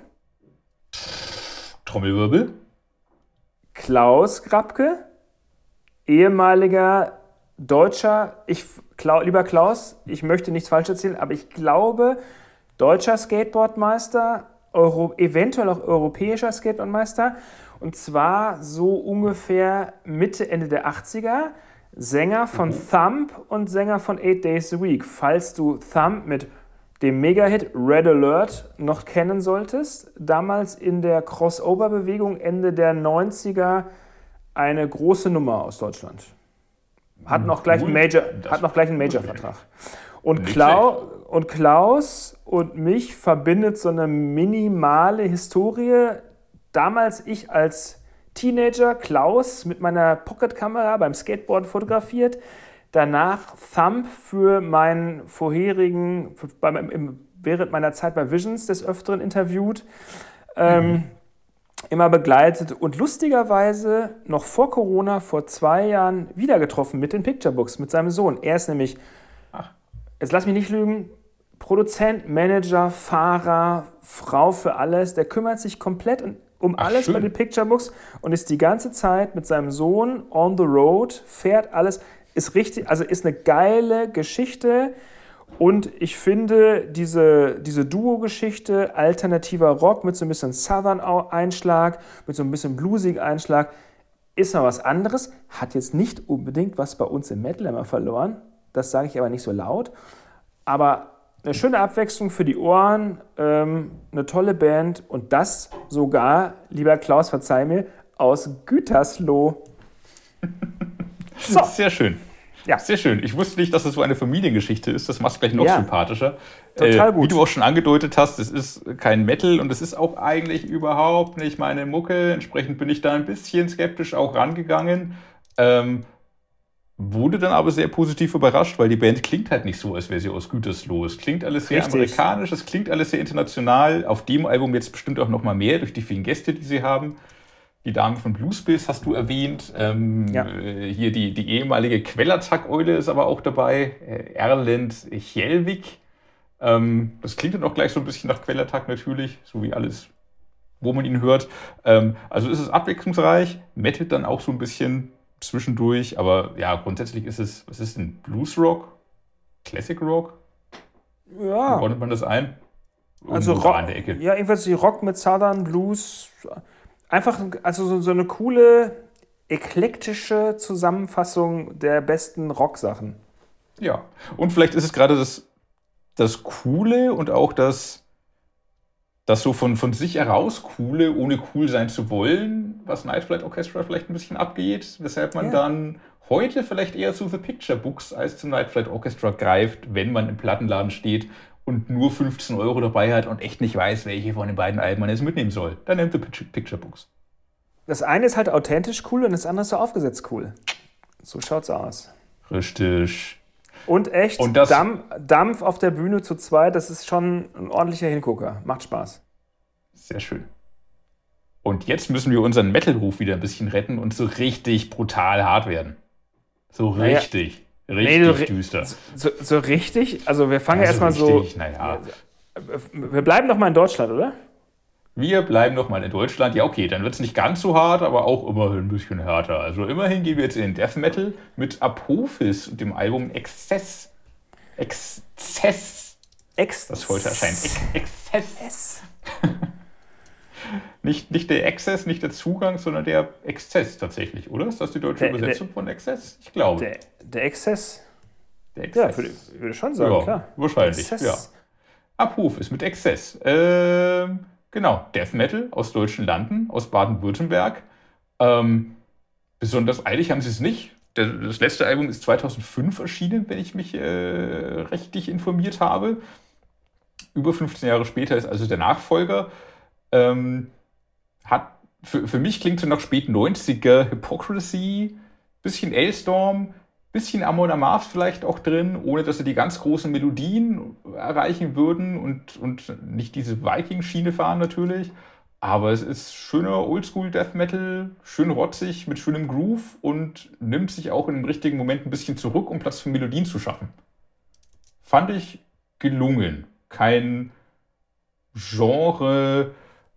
Trommelwirbel Klaus Grabke, ehemaliger deutscher, ich, Kla, lieber Klaus, ich möchte nichts falsch erzählen, aber ich glaube, deutscher Skateboardmeister, Euro, eventuell auch europäischer Skateboardmeister, und zwar so ungefähr Mitte, Ende der achtziger, Sänger von mhm. Thumb und Sänger von Eight Days a Week. Falls du Thumb mit dem Mega-Hit Red Alert noch kennen solltest, damals in der Crossover-Bewegung Ende der neunziger eine große Nummer aus Deutschland. Hat noch gleich einen Major, hat noch gleich einen Major-Vertrag. Und, Klau, und Klaus und mich verbindet so eine minimale Historie. Damals ich als Teenager Klaus mit meiner Pocketkamera beim Skateboard fotografiert, danach Thumb für meinen vorherigen, für, beim, im, während meiner Zeit bei Visions des Öfteren interviewt, ähm, mhm. immer begleitet und lustigerweise noch vor Corona, vor zwei Jahren wieder getroffen mit den Picture Books, mit seinem Sohn. Er ist nämlich, Ach. jetzt lass mich nicht lügen, Produzent, Manager, Fahrer, Frau für alles, der kümmert sich komplett um um Ach, alles schön. Bei den Picture Books und ist die ganze Zeit mit seinem Sohn on the road, fährt alles, ist richtig, also ist eine geile Geschichte und ich finde diese, diese Duo-Geschichte, alternativer Rock mit so ein bisschen Southern-Einschlag, mit so ein bisschen bluesigen Einschlag, ist noch was anderes, hat jetzt nicht unbedingt was bei uns im Metal immer verloren, das sage ich aber nicht so laut, aber eine schöne Abwechslung für die Ohren, ähm, eine tolle Band und das sogar, lieber Klaus, verzeih mir, aus Gütersloh. So. Sehr schön. Ja. Sehr schön. Ich wusste nicht, dass es so eine Familiengeschichte ist. Das macht es gleich noch ja. sympathischer. Total gut. Äh, wie du auch schon angedeutet hast, es ist kein Metal und es ist auch eigentlich überhaupt nicht meine Mucke. Entsprechend bin ich da ein bisschen skeptisch auch rangegangen. Ähm, Wurde dann aber sehr positiv überrascht, weil die Band klingt halt nicht so, als wäre sie aus Gütersloh. Es klingt alles sehr Richtig. amerikanisch, es klingt alles sehr international. Auf dem Album jetzt bestimmt auch noch mal mehr durch die vielen Gäste, die sie haben. Die Dame von Bluespilz hast du erwähnt. Ähm, ja. Hier die, die ehemalige Quellerzack-Eule ist aber auch dabei. Erlend Hjelvik. Ähm, das klingt dann auch gleich so ein bisschen nach Quellertag natürlich, so wie alles, wo man ihn hört. Ähm, also ist es abwechslungsreich, mettet dann auch so ein bisschen zwischendurch. Aber ja, grundsätzlich ist es, was ist denn Blues Rock? Classic Rock? Ja. Wie ordnet man das ein? Irgendwo Also da Rock, an der Ecke. ja, jedenfalls die Rock mit Southern Blues. Einfach, also so, so eine coole, eklektische Zusammenfassung der besten Rocksachen. Ja, und vielleicht ist es gerade das, das Coole und auch das, das so von, von sich heraus Coole, ohne cool sein zu wollen, was Night Flight Orchestra vielleicht ein bisschen abgeht, weshalb man Ja. dann heute vielleicht eher zu The Picture Books als zum Night Flight Orchestra greift, wenn man im Plattenladen steht und nur fünfzehn Euro dabei hat und echt nicht weiß, welche von den beiden Alben man jetzt mitnehmen soll. Dann nimmt The Picture Books. Das eine ist halt authentisch cool und das andere ist so aufgesetzt cool. So schaut's aus. Richtig. Und echt, Und das- Dampf, Dampf auf der Bühne zu zweit, das ist schon ein ordentlicher Hingucker. Macht Spaß. Sehr schön. Und jetzt müssen wir unseren Metal-Ruf wieder ein bisschen retten und so richtig brutal hart werden. So Naja. richtig, Nee, richtig du- düster. So, so richtig, also wir fangen Ja, erstmal so. richtig, naja. Wir bleiben doch mal in Deutschland, oder? Wir bleiben noch mal in Deutschland. Ja, okay, dann wird es nicht ganz so hart, aber auch immerhin ein bisschen härter. Also immerhin gehen wir jetzt in den Death Metal mit Apophis und dem Album Exzess. Exzess, Ex das heute erscheint. Ex Exzess. S. Nicht, nicht der Exzess, nicht der Zugang, sondern der Exzess tatsächlich, oder? Ist das die deutsche Der- Übersetzung von Exzess? Ich glaube. Der, der Exzess? Der Ja, Exzess. würde, würde schon sagen, Ja, klar. wahrscheinlich, Exzess. ja. Apophis mit Exzess. Ähm, genau, Death Metal aus deutschen Landen, aus Baden-Württemberg. Ähm, besonders eilig haben sie es nicht. Der- Das letzte Album ist zweitausendfünf erschienen, wenn ich mich äh, richtig informiert habe. Über fünfzehn Jahre später ist also der Nachfolger. Ähm, hat, für, für mich klingt so nach spät neunziger Hypocrisy, bisschen Ailstorm, bisschen Amon Amarth vielleicht auch drin, ohne dass sie die ganz großen Melodien erreichen würden und, und nicht diese Viking-Schiene fahren natürlich. Aber es ist schöner Oldschool-Death Metal, schön rotzig, mit schönem Groove und nimmt sich auch in dem richtigen Moment ein bisschen zurück, um Platz für Melodien zu schaffen. Fand ich gelungen. Kein Genre,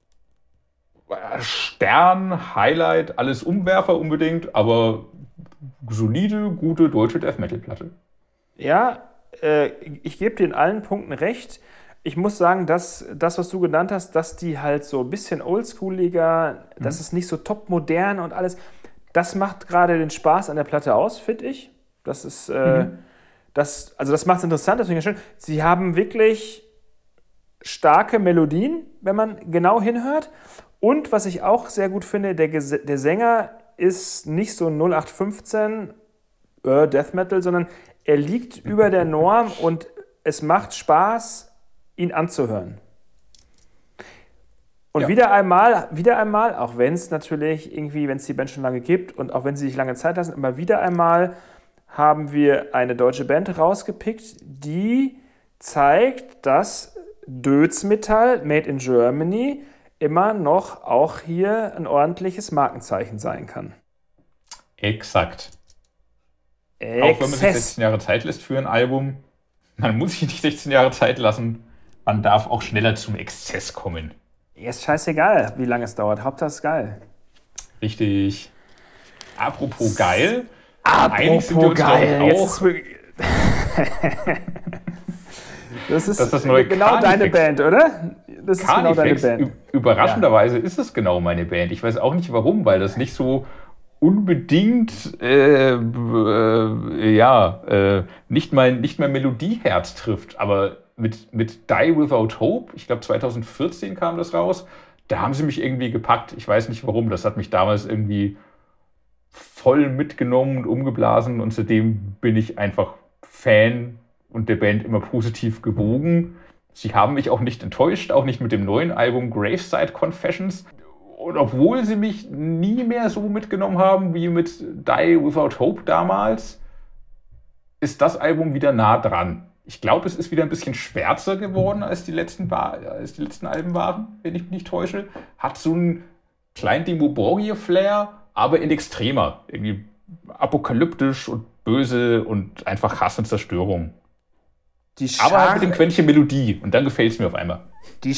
Stern, Highlight, alles Umwerfer unbedingt, aber solide, gute deutsche Death Metal Platte. Ja, äh, ich gebe dir in allen Punkten recht. Ich muss sagen, dass das, was du genannt hast, dass die halt so ein bisschen oldschooliger, mhm. das ist nicht so top modern und alles, das macht gerade den Spaß an der Platte aus, finde ich. Das ist, äh, mhm. das, also das macht es interessant, das finde ich schön. Sie haben wirklich starke Melodien, wenn man genau hinhört. Und was ich auch sehr gut finde, der, Ges- der Sänger ist nicht so null acht fünfzehn äh, Death Metal, sondern er liegt über der Norm und es macht Spaß, ihn anzuhören. Und Ja. wieder einmal, wieder einmal, auch wenn es natürlich irgendwie, wenn es die Band schon lange gibt und auch wenn sie sich lange Zeit lassen, aber wieder einmal haben wir eine deutsche Band rausgepickt, die zeigt, dass Dödsmetall, made in Germany, immer noch auch hier ein ordentliches Markenzeichen sein kann. Exakt. Auch wenn man sich Exzess. sechzehn Jahre Zeit lässt für ein Album, man muss sich nicht sechzehn Jahre Zeit lassen, man darf auch schneller zum Exzess kommen. Ist scheißegal, wie lange es dauert. Hauptsache es ist geil. Richtig. Apropos geil. einig sind wir Apropos uns, glaub ich, geil. auch. Jetzt ist wirklich- das ist, Das ist das neue genau deine Carnifex. Band, oder? Das ist genau deine Carnifex, Band. ü- überraschenderweise ist es genau meine Band. Ich weiß auch nicht warum, weil das nicht so unbedingt, äh, äh, ja, äh, nicht mein, nicht mein Melodieherz trifft. Aber mit, mit Die Without Hope, ich glaube zweitausendvierzehn kam das raus, da haben sie mich irgendwie gepackt. Ich weiß nicht warum, das hat mich damals irgendwie voll mitgenommen und umgeblasen und seitdem bin ich einfach Fan und der Band immer positiv gewogen. Sie haben mich auch nicht enttäuscht, auch nicht mit dem neuen Album Graveside Confessions. Und obwohl sie mich nie mehr so mitgenommen haben wie mit Die Without Hope damals, ist das Album wieder nah dran. Ich glaube, es ist wieder ein bisschen schwärzer geworden, als die letzten, war, als die letzten Alben waren, wenn ich mich nicht täusche. Hat so einen kleinen Demo Borgir-Flair, aber in extremer. Irgendwie apokalyptisch und böse und einfach Hass und Zerstörung. Die, Aber halt Schar mit dem Quäntchen Melodie. Und dann gefällt es mir auf einmal. die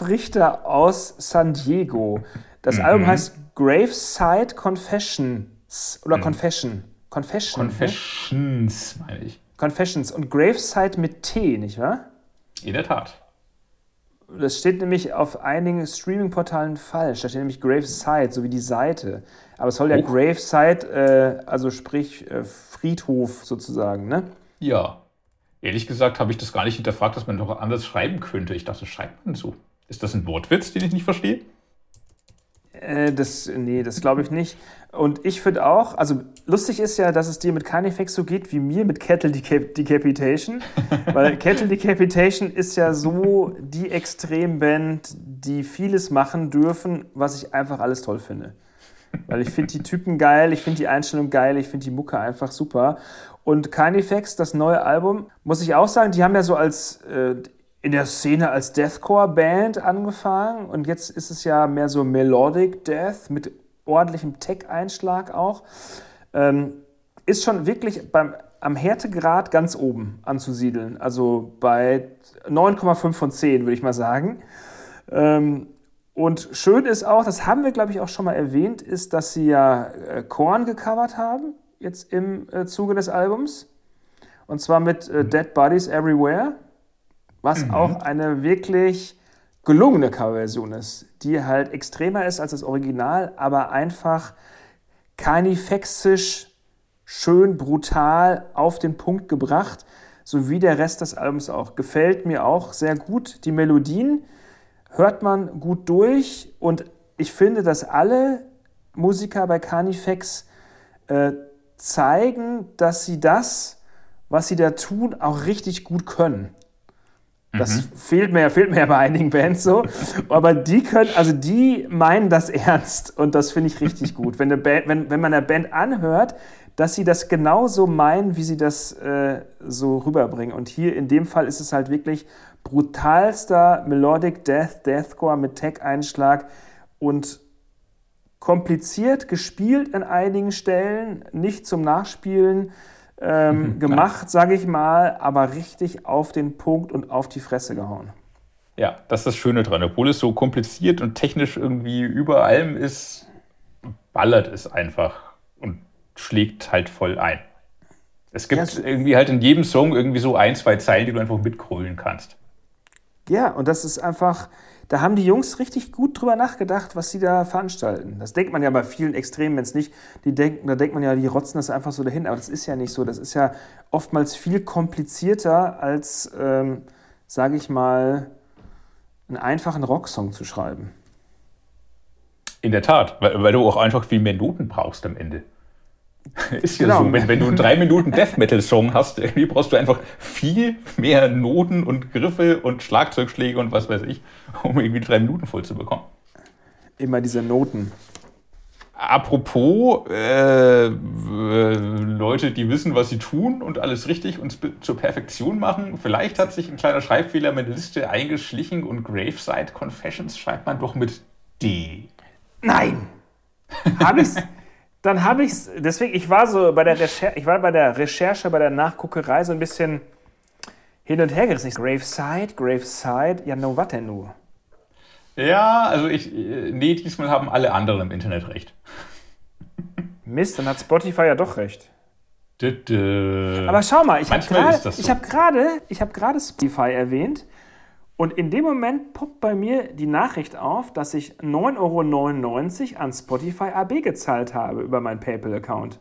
Scharfrichter aus San Diego. Das Mhm. Album heißt Graveside Confessions. oder mhm. Confession. Confession. Confessions, ne? meine ich. Confessions und Graveside mit T, nicht wahr? In der Tat. Das steht nämlich auf einigen Streaming-Portalen falsch. Da steht nämlich Graveside, so wie die Seite. Aber es soll ja oh. Graveside, äh, also sprich äh, Friedhof sozusagen, ne? Ja. Ehrlich gesagt habe ich das gar nicht hinterfragt, dass man doch anders schreiben könnte. Ich dachte, schreibt man so. Ist das ein Wortwitz, den ich nicht verstehe? Äh, das, nee, das glaube ich nicht. Und ich finde auch, also lustig ist ja, dass es dir mit Carnifex so geht wie mir mit Cattle Decap- Decapitation. Weil Cattle Decapitation ist ja so die Extremband, die vieles machen dürfen, was ich einfach alles toll finde. Weil ich finde die Typen geil, ich finde die Einstellung geil, ich finde die Mucke einfach super. Und Carnifex, das neue Album, muss ich auch sagen, die haben ja so als äh, in der Szene als Deathcore-Band angefangen und jetzt ist es ja mehr so Melodic Death mit ordentlichem Tech-Einschlag auch. Ähm, ist schon wirklich beim, am Härtegrad ganz oben anzusiedeln. Also bei neun Komma fünf von zehn, würde ich mal sagen. Ähm, und schön ist auch, das haben wir, glaube ich, auch schon mal erwähnt, ist, dass sie ja äh, Korn gecovert haben, jetzt im äh, Zuge des Albums. Und zwar mit äh, Dead Bodies Everywhere. Was mhm. auch eine wirklich gelungene Coverversion ist, die halt extremer ist als das Original, aber einfach carnifexisch, schön, brutal auf den Punkt gebracht, so wie der Rest des Albums auch. Gefällt mir auch sehr gut. Die Melodien hört man gut durch und ich finde, dass alle Musiker bei Carnifex äh, zeigen, dass sie das, was sie da tun, auch richtig gut können. Das mhm. fehlt mir, fehlt mir ja bei einigen Bands so. Aber die können, also die meinen das ernst und das finde ich richtig gut. Wenn, eine Band, wenn, wenn man einer Band anhört, dass sie das genauso meinen, wie sie das äh, so rüberbringen. Und hier in dem Fall ist es halt wirklich brutalster Melodic Death, Deathcore mit Tech-Einschlag und kompliziert gespielt an einigen Stellen, nicht zum Nachspielen ähm, mhm, gemacht, sage ich mal, aber richtig auf den Punkt und auf die Fresse gehauen. Ja, das ist das Schöne dran. Obwohl es so kompliziert und technisch irgendwie über allem ist, ballert es einfach und schlägt halt voll ein. Es gibt ja, irgendwie halt in jedem Song irgendwie so ein, zwei Zeilen, die du einfach mitgrölen kannst. Ja, und das ist einfach, da haben die Jungs richtig gut drüber nachgedacht, was sie da veranstalten. Das denkt man ja bei vielen Extremen, wenn es nicht, die denken, da denkt man ja, die rotzen das einfach so dahin, aber das ist ja nicht so. Das ist ja oftmals viel komplizierter als, ähm, sage ich mal, einen einfachen Rocksong zu schreiben. In der Tat, weil, weil du auch einfach viel mehr Noten brauchst am Ende. Ist ja genau. so, wenn, wenn du einen drei Minuten Death Metal Song hast, irgendwie brauchst du einfach viel mehr Noten und Griffe und Schlagzeugschläge und was weiß ich, um irgendwie drei Minuten voll zu bekommen. Immer diese Noten. Apropos äh, äh, Leute, die wissen, was sie tun und alles richtig und zur Perfektion machen, vielleicht hat sich ein kleiner Schreibfehler in meine Liste eingeschlichen und Graveside Confessions schreibt man doch mit D. Nein! Hab ich's? Dann habe ich es, deswegen, ich war so bei der Recherche, ich war bei der Recherche, bei der Nachguckerei so ein bisschen hin und her gerissen. Graveside, Graveside, ja, no, was denn nur? Ja, also ich, nee, diesmal haben alle anderen im Internet recht. Mist, dann hat Spotify ja doch recht. Dö. Aber schau mal, ich habe gerade so. ich hab gerade ich hab gerade Spotify erwähnt und in dem Moment poppt bei mir die Nachricht auf, dass ich neun Euro neunundneunzig an Spotify A B gezahlt habe über meinen PayPal-Account.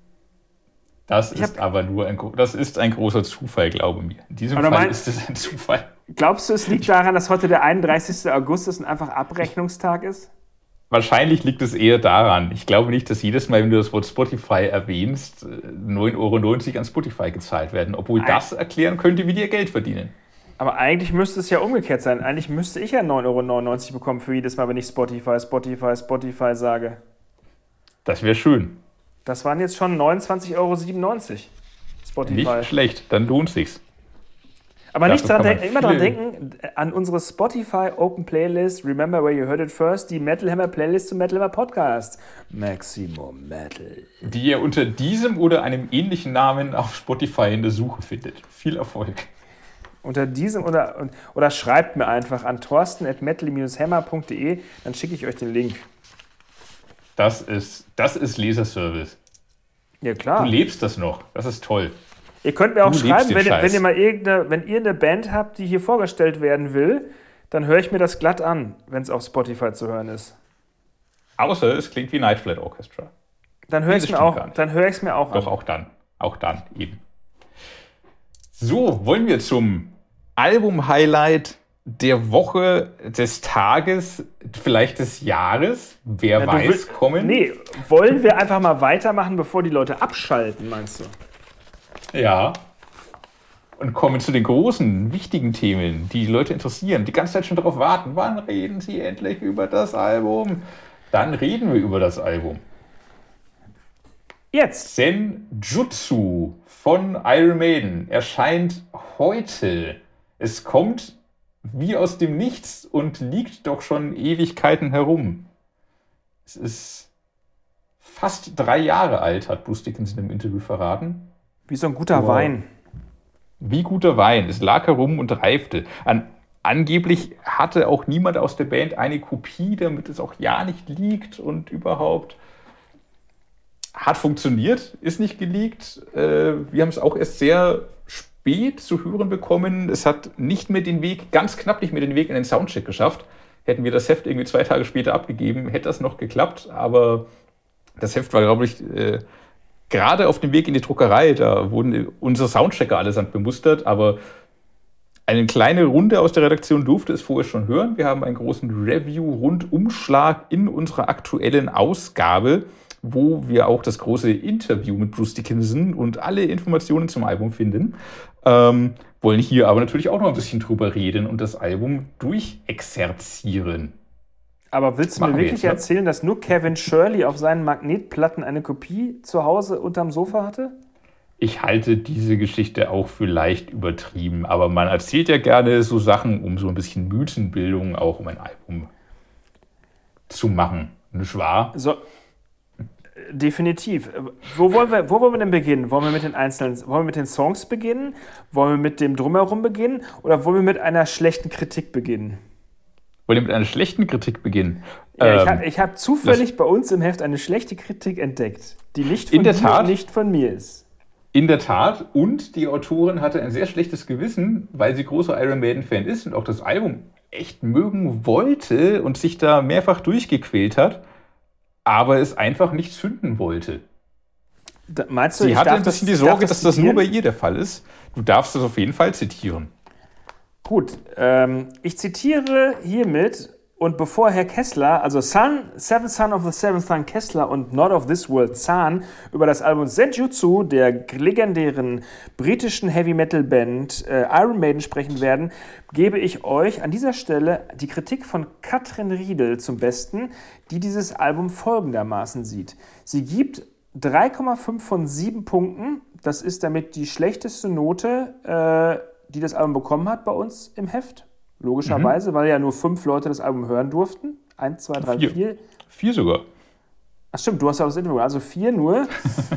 Das ich ist hab, aber nur ein, das ist ein großer Zufall, glaube mir. In diesem Fall mein, ist es ein Zufall. Glaubst du, es liegt daran, dass heute der einunddreißigster August ist und einfach Abrechnungstag ist? Wahrscheinlich liegt es eher daran. Ich glaube nicht, dass jedes Mal, wenn du das Wort Spotify erwähnst, neun Euro neunzig an Spotify gezahlt werden. Obwohl Nein. das erklären könnte, wie die ihr Geld verdienen. Aber eigentlich müsste es ja umgekehrt sein. Eigentlich müsste ich ja neun Euro neunundneunzig bekommen für jedes Mal, wenn ich Spotify, Spotify, Spotify sage. Das wäre schön. Das waren jetzt schon neunundzwanzig Euro siebenundneunzig. Spotify. Nicht schlecht, dann lohnt sich's. Aber nicht dran denken, immer dran denken, an unsere Spotify Open Playlist, Remember Where You Heard It First, die Metal Hammer Playlist zum Metal Hammer Podcast. Maximum Metal. Die ihr unter diesem oder einem ähnlichen Namen auf Spotify in der Suche findet. Viel Erfolg. Unter diesem oder, oder schreibt mir einfach an thorsten at metal hammer punkt de, dann schicke ich euch den Link. Das ist, das ist Leserservice. Ja, klar. Du lebst das noch. Das ist toll. Ihr könnt mir auch Du schreiben, lebst den wenn, ihr- Scheiß. wenn ihr mal irgendeine, wenn ihr eine Band habt, die hier vorgestellt werden will, dann höre ich mir das glatt an, wenn es auf Spotify zu hören ist. Außer es klingt wie Night Flight Orchestra. Dann höre Nee, ich es das mir stimmt auch, gar nicht. dann höre ich es mir auch Doch, an. auch dann. Auch dann eben. So, wollen wir zum Album-Highlight der Woche, des Tages, vielleicht des Jahres? Wer Ja, du weiß, willst- kommen? Nee, wollen wir einfach mal weitermachen, bevor die Leute abschalten, meinst du? Ja. Und kommen zu den großen, wichtigen Themen, die die Leute interessieren, die ganze Zeit schon darauf warten. Wann reden sie endlich über das Album? Dann reden wir über das Album. Jetzt. Senjutsu von Iron Maiden erscheint heute. Es kommt wie aus dem Nichts und liegt doch schon Ewigkeiten herum. Es ist fast drei Jahre alt, hat Bruce Dickinson im Interview verraten. Wie so ein guter Wow. Wein. Wie guter Wein. Es lag herum und reifte. An, angeblich hatte auch niemand aus der Band eine Kopie, damit es auch ja nicht liegt und überhaupt. Hat funktioniert, ist nicht geleakt. Äh, wir haben es auch erst sehr spät zu hören bekommen. Es hat nicht mehr den Weg, ganz knapp nicht mehr den Weg in den Soundcheck geschafft. Hätten wir das Heft irgendwie zwei Tage später abgegeben, hätte das noch geklappt. Aber das Heft war, glaube ich, äh, gerade auf dem Weg in die Druckerei. Da wurden unsere Soundchecker allesamt bemustert. Aber eine kleine Runde aus der Redaktion durfte es vorher schon hören. Wir haben einen großen Review-Rundumschlag in unserer aktuellen Ausgabe, wo wir auch das große Interview mit Bruce Dickinson und alle Informationen zum Album finden. Ähm, wollen hier aber natürlich auch noch ein bisschen drüber reden und das Album durchexerzieren. Aber willst du Machen mir wir wirklich jetzt, ne? erzählen, dass nur Kevin Shirley auf seinen Magnetplatten eine Kopie zu Hause unterm Sofa hatte? Ich halte diese Geschichte auch für leicht übertrieben, aber man erzählt ja gerne so Sachen, um so ein bisschen Mythenbildung auch um ein Album zu machen. Nicht wahr? So, definitiv. Wo wollen wir, wo wollen wir denn beginnen? Wollen wir mit den einzelnen, wollen wir mit den Songs beginnen? Wollen wir mit dem Drumherum beginnen? Oder wollen wir mit einer schlechten Kritik beginnen? Wollen wir mit einer schlechten Kritik beginnen? Ja, ich Ähm, habe ich hab zufällig bei uns im Heft eine schlechte Kritik entdeckt, die nicht von In der dir Tat? und nicht von mir ist. In der Tat. Und die Autorin hatte ein sehr schlechtes Gewissen, weil sie großer Iron Maiden-Fan ist und auch das Album echt mögen wollte und sich da mehrfach durchgequält hat, aber es einfach nicht zünden wollte. Da, meinst du, Sie ich hatte darf ein bisschen das, die ich Sorge, darf dass das nur zitieren? bei ihr der Fall ist. Du darfst das auf jeden Fall zitieren. Gut, ähm, ich zitiere hiermit, und bevor Herr Kessler, also Son, Seventh Son of the Seventh Son Kessler und Not of This World Zahn, über das Album Senjutsu der legendären britischen Heavy-Metal-Band äh, Iron Maiden sprechen werden, gebe ich euch an dieser Stelle die Kritik von Katrin Riedel zum Besten, die dieses Album folgendermaßen sieht. Sie gibt drei Komma fünf von sieben Punkten, das ist damit die schlechteste Note, äh, die das Album bekommen hat bei uns im Heft. Logischerweise, mhm. weil ja nur fünf Leute das Album hören durften. Eins, zwei, drei, Vier. vier. Vier sogar. Ach stimmt, du hast ja auch das Interview. Also vier nur.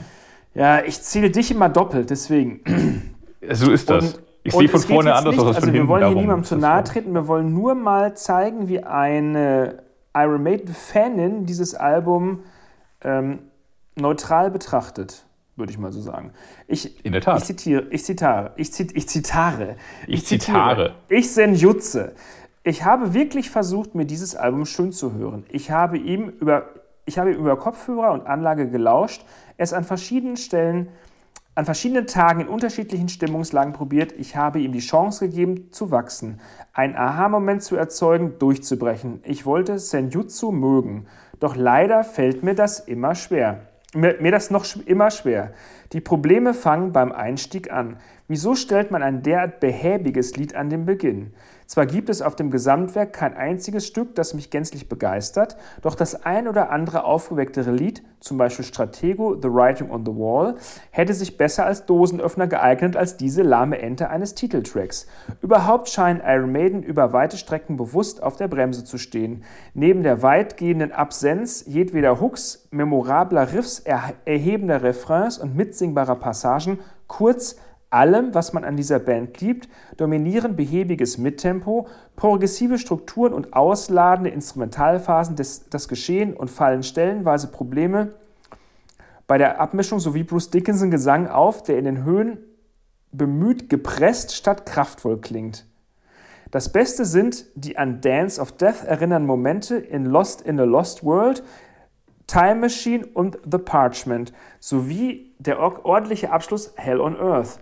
Ja, ich zähle dich immer doppelt, deswegen. So ist das. Und- ich und sehe von es geht vorne jetzt anders nicht, aus als also von wir hinten. wollen hier darum niemandem ist zu das nahe so. treten. Wir wollen nur mal zeigen, wie eine Iron Maiden-Fanin dieses Album ähm, neutral betrachtet, würde ich mal so sagen. Ich, In der Tat. Ich zitiere, ich zitare, ich, zit, ich zitare, Ich zitiere. zitare. Ich senjutze. Ich habe wirklich versucht, mir dieses Album schön zu hören. Ich habe ihm über, ich habe ihm über Kopfhörer und Anlage gelauscht, es an verschiedenen Stellen, an verschiedenen Tagen in unterschiedlichen Stimmungslagen probiert. Ich habe ihm die Chance gegeben, zu wachsen, einen Aha-Moment zu erzeugen, durchzubrechen. Ich wollte Senjutsu mögen, doch leider fällt mir das immer schwer. Mir, mir das noch sch- immer schwer. Die Probleme fangen beim Einstieg an. Wieso stellt man ein derart behäbiges Lied an den Beginn? Zwar gibt es auf dem Gesamtwerk kein einziges Stück, das mich gänzlich begeistert, doch das ein oder andere aufgewecktere Lied, zum Beispiel Stratego, The Writing on the Wall, hätte sich besser als Dosenöffner geeignet als diese lahme Ente eines Titeltracks. Überhaupt scheinen Iron Maiden über weite Strecken bewusst auf der Bremse zu stehen. Neben der weitgehenden Absenz jedweder Hooks, memorabler Riffs, er- erhebender Refrains und mitsingbarer Passagen, kurz allem, was man an dieser Band liebt, dominieren behäbiges Mittempo, progressive Strukturen und ausladende Instrumentalphasen des, das Geschehen und fallen stellenweise Probleme bei der Abmischung sowie Bruce Dickinson Gesang auf, der in den Höhen bemüht gepresst statt kraftvoll klingt. Das Beste sind die an Dance of Death erinnernden Momente in Lost in a Lost World, Time Machine und The Parchment, sowie der ordentliche Abschluss Hell on Earth.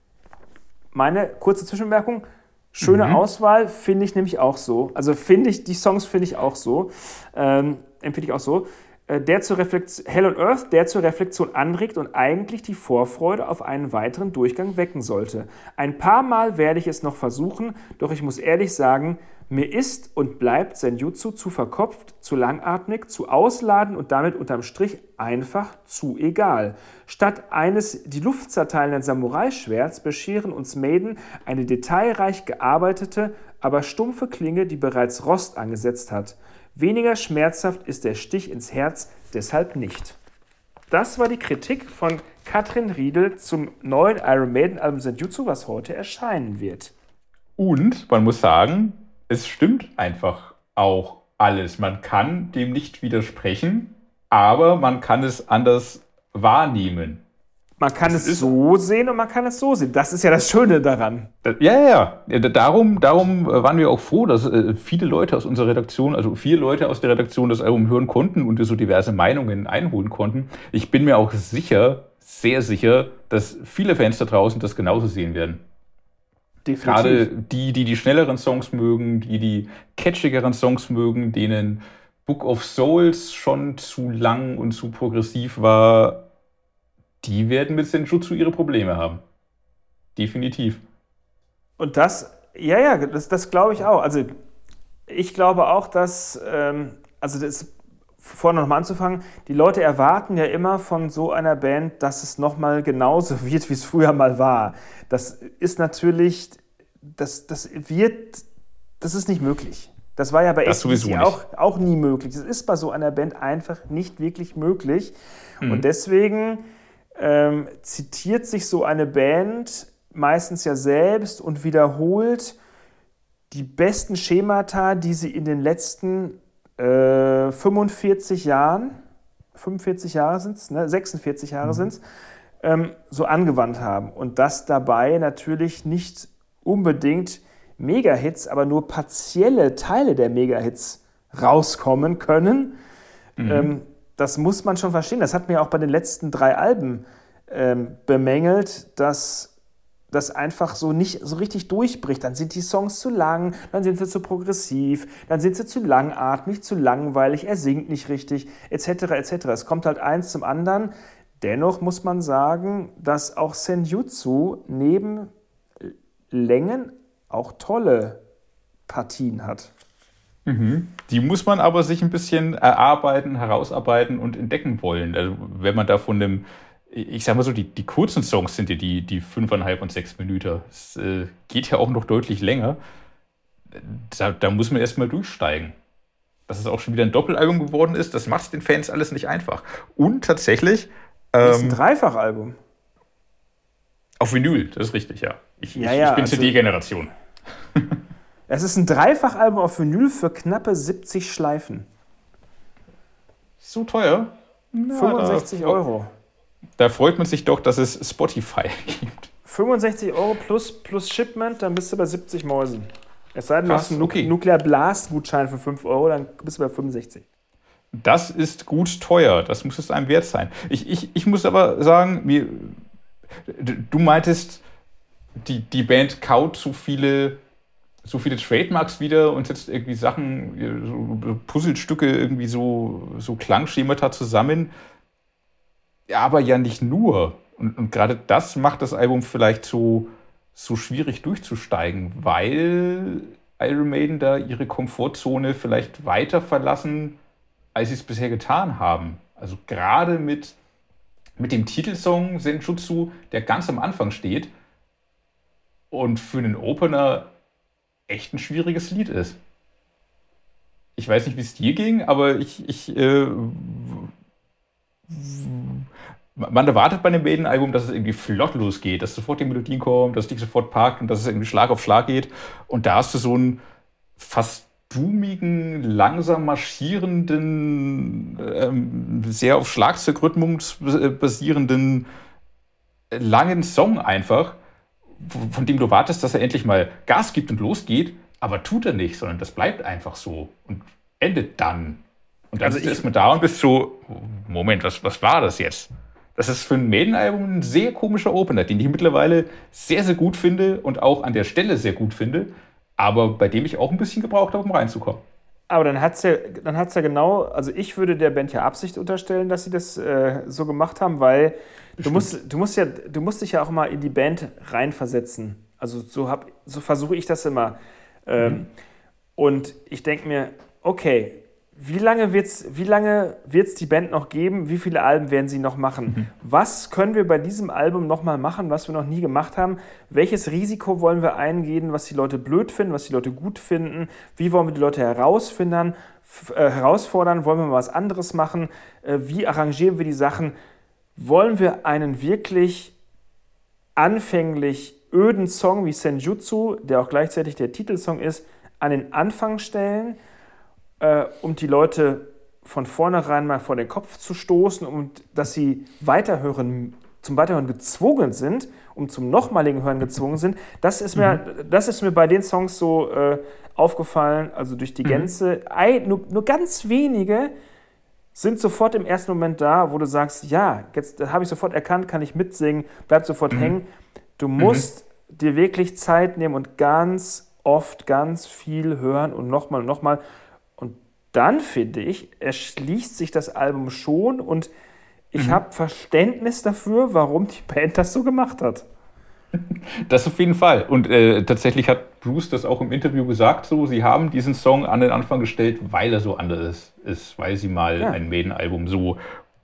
Meine kurze Zwischenbemerkung, schöne mhm. Auswahl, finde ich nämlich auch so. Also finde ich, die Songs finde ich auch so, ähm, empfinde ich auch so. Der zur Reflexion, Hell on Earth, der zur Reflexion anregt und eigentlich die Vorfreude auf einen weiteren Durchgang wecken sollte. Ein paar Mal werde ich es noch versuchen, doch ich muss ehrlich sagen, mir ist und bleibt Senjutsu zu verkopft, zu langatmig, zu ausladend und damit unterm Strich einfach zu egal. Statt eines die Luft zerteilenden Samurai-Schwerts bescheren uns Maiden eine detailreich gearbeitete, aber stumpfe Klinge, die bereits Rost angesetzt hat. Weniger schmerzhaft ist der Stich ins Herz deshalb nicht. Das war die Kritik von Katrin Riedel zum neuen Iron Maiden Album Senjutsu, was heute erscheinen wird. Und man muss sagen, es stimmt einfach auch alles. Man kann dem nicht widersprechen, aber man kann es anders wahrnehmen. Man kann das es so sehen und man kann es so sehen. Das ist ja das Schöne daran. Ja, ja, ja. Darum, darum waren wir auch froh, dass viele Leute aus unserer Redaktion, also vier Leute aus der Redaktion das Album hören konnten und wir so diverse Meinungen einholen konnten. Ich bin mir auch sicher, sehr sicher, dass viele Fans da draußen das genauso sehen werden. Definitiv. Gerade die, die die schnelleren Songs mögen, die die catchigeren Songs mögen, denen Book of Souls schon zu lang und zu progressiv war, die werden mit Senjutsu ihre Probleme haben. Definitiv. Und das, ja, ja, das, das glaube ich auch. Also ich glaube auch, dass, ähm, also das, vorne nochmal anzufangen, die Leute erwarten ja immer von so einer Band, dass es nochmal genauso wird, wie es früher mal war. Das ist natürlich, das, das wird, das ist nicht möglich. Das war ja bei A C D C auch, auch nie möglich. Das ist bei so einer Band einfach nicht wirklich möglich. Mhm. Und deswegen ähm, zitiert sich so eine Band meistens ja selbst und wiederholt die besten Schemata, die sie in den letzten äh, fünfundvierzig Jahren, fünfundvierzig Jahre sind es, ne? sechsundvierzig Jahre mhm. sind es, ähm, so angewandt haben. Und dass dabei natürlich nicht unbedingt Mega-Hits, aber nur partielle Teile der Mega-Hits rauskommen können. Mhm. Ähm, das muss man schon verstehen. Das hat mir auch bei den letzten drei Alben ähm, bemängelt, dass das einfach so nicht so richtig durchbricht. Dann sind die Songs zu lang, dann sind sie zu progressiv, dann sind sie zu langatmig, zu langweilig, er singt nicht richtig, et cetera et cetera. Es kommt halt eins zum anderen. Dennoch muss man sagen, dass auch Senjutsu neben Längen auch tolle Partien hat. Mhm. Die muss man aber sich ein bisschen erarbeiten, herausarbeiten und entdecken wollen. Also wenn man da von einem, ich sag mal so, die, die kurzen Songs sind ja die, die fünfeinhalb und sechs Minuten. Es äh, geht ja auch noch deutlich länger. Da, da muss man erstmal durchsteigen. Dass es auch schon wieder ein Doppelalbum geworden ist, das macht es den Fans alles nicht einfach. Und tatsächlich... Ähm, das ist ein Dreifachalbum. Auf Vinyl, das ist richtig, ja. Ich, ja, ich, ja, ich bin also, C D-Generation. Es ist ein Dreifachalbum auf Vinyl für knappe siebzig Schleifen. So teuer? Na, fünfundsechzig da, Euro. Da freut man sich doch, dass es Spotify gibt. fünfundsechzig Euro plus, plus Shipment, dann bist du bei siebzig Mäusen. Es sei denn, du Krass, hast einen okay. Nuclear Blast-Gutschein für fünf Euro, dann bist du bei fünfundsechzig. Das ist gut teuer, das muss es einem wert sein. Ich, ich, ich muss aber sagen, mir, du meintest, die, die Band kaut so viele, so viele Trademarks wieder und setzt irgendwie Sachen, so Puzzlestücke, irgendwie so, so Klangschemata zusammen. Ja, aber ja nicht nur. Und, und gerade das macht das Album vielleicht so, so schwierig durchzusteigen, weil Iron Maiden da ihre Komfortzone vielleicht weiter verlassen, als sie es bisher getan haben. Also gerade mit, mit dem Titelsong Senjutsu, der ganz am Anfang steht und für einen Opener echt ein schwieriges Lied ist. Ich weiß nicht, wie es dir ging, aber ich, ich äh, man erwartet bei einem Maiden-Album, dass es irgendwie flott losgeht, dass sofort die Melodien kommen, dass es dich sofort packt und dass es irgendwie Schlag auf Schlag geht. Und da hast du so ein fast boomigen, langsam marschierenden, ähm, sehr auf Schlagzeugrhythmus basierenden, langen Song einfach, von dem du wartest, dass er endlich mal Gas gibt und losgeht, aber tut er nicht, sondern das bleibt einfach so und endet dann. Und dann Also ist ich- erstmal da und bist so, Moment, was, was war das jetzt? Das ist für ein Maiden-Album ein sehr komischer Opener, den ich mittlerweile sehr, sehr gut finde und auch an der Stelle sehr gut finde, aber bei dem ich auch ein bisschen gebraucht habe, um reinzukommen. Aber dann hat es ja, dann hat's ja genau, also ich würde der Band ja Absicht unterstellen, dass sie das äh, so gemacht haben, weil du musst, du, musst ja, du musst dich ja auch mal in die Band reinversetzen. Also so, hab- so versuche ich das immer. Ähm, Mhm. Und ich denke mir, okay, wie lange wird es wie lange wird's die Band noch geben? Wie viele Alben werden sie noch machen? Was können wir bei diesem Album nochmal machen, was wir noch nie gemacht haben? Welches Risiko wollen wir eingehen, was die Leute blöd finden, was die Leute gut finden? Wie wollen wir die Leute herausfinden, f- äh, herausfordern? Wollen wir mal was anderes machen? Äh, wie arrangieren wir die Sachen? Wollen wir einen wirklich anfänglich öden Song wie Senjutsu, der auch gleichzeitig der Titelsong ist, an den Anfang stellen, äh, um die Leute von vornherein mal vor den Kopf zu stoßen und dass sie weiterhören, zum Weiterhören gezwungen sind, um zum nochmaligen Hören gezwungen sind. Das ist mir, mhm. das ist mir bei den Songs so äh, aufgefallen, also durch die Gänze. Mhm. Ei, nur, nur ganz wenige sind sofort im ersten Moment da, wo du sagst, ja, jetzt habe ich sofort erkannt, kann ich mitsingen, bleib sofort mhm. hängen. Du musst mhm. dir wirklich Zeit nehmen und ganz oft ganz viel hören und nochmal und nochmal. Und dann, finde ich, erschließt sich das Album schon und ich mhm. habe Verständnis dafür, warum die Band das so gemacht hat. Das auf jeden Fall. Und äh, tatsächlich hat Bruce das auch im Interview gesagt, so, sie haben diesen Song an den Anfang gestellt, weil er so anders ist, weil sie mal ja. ein Maiden-Album so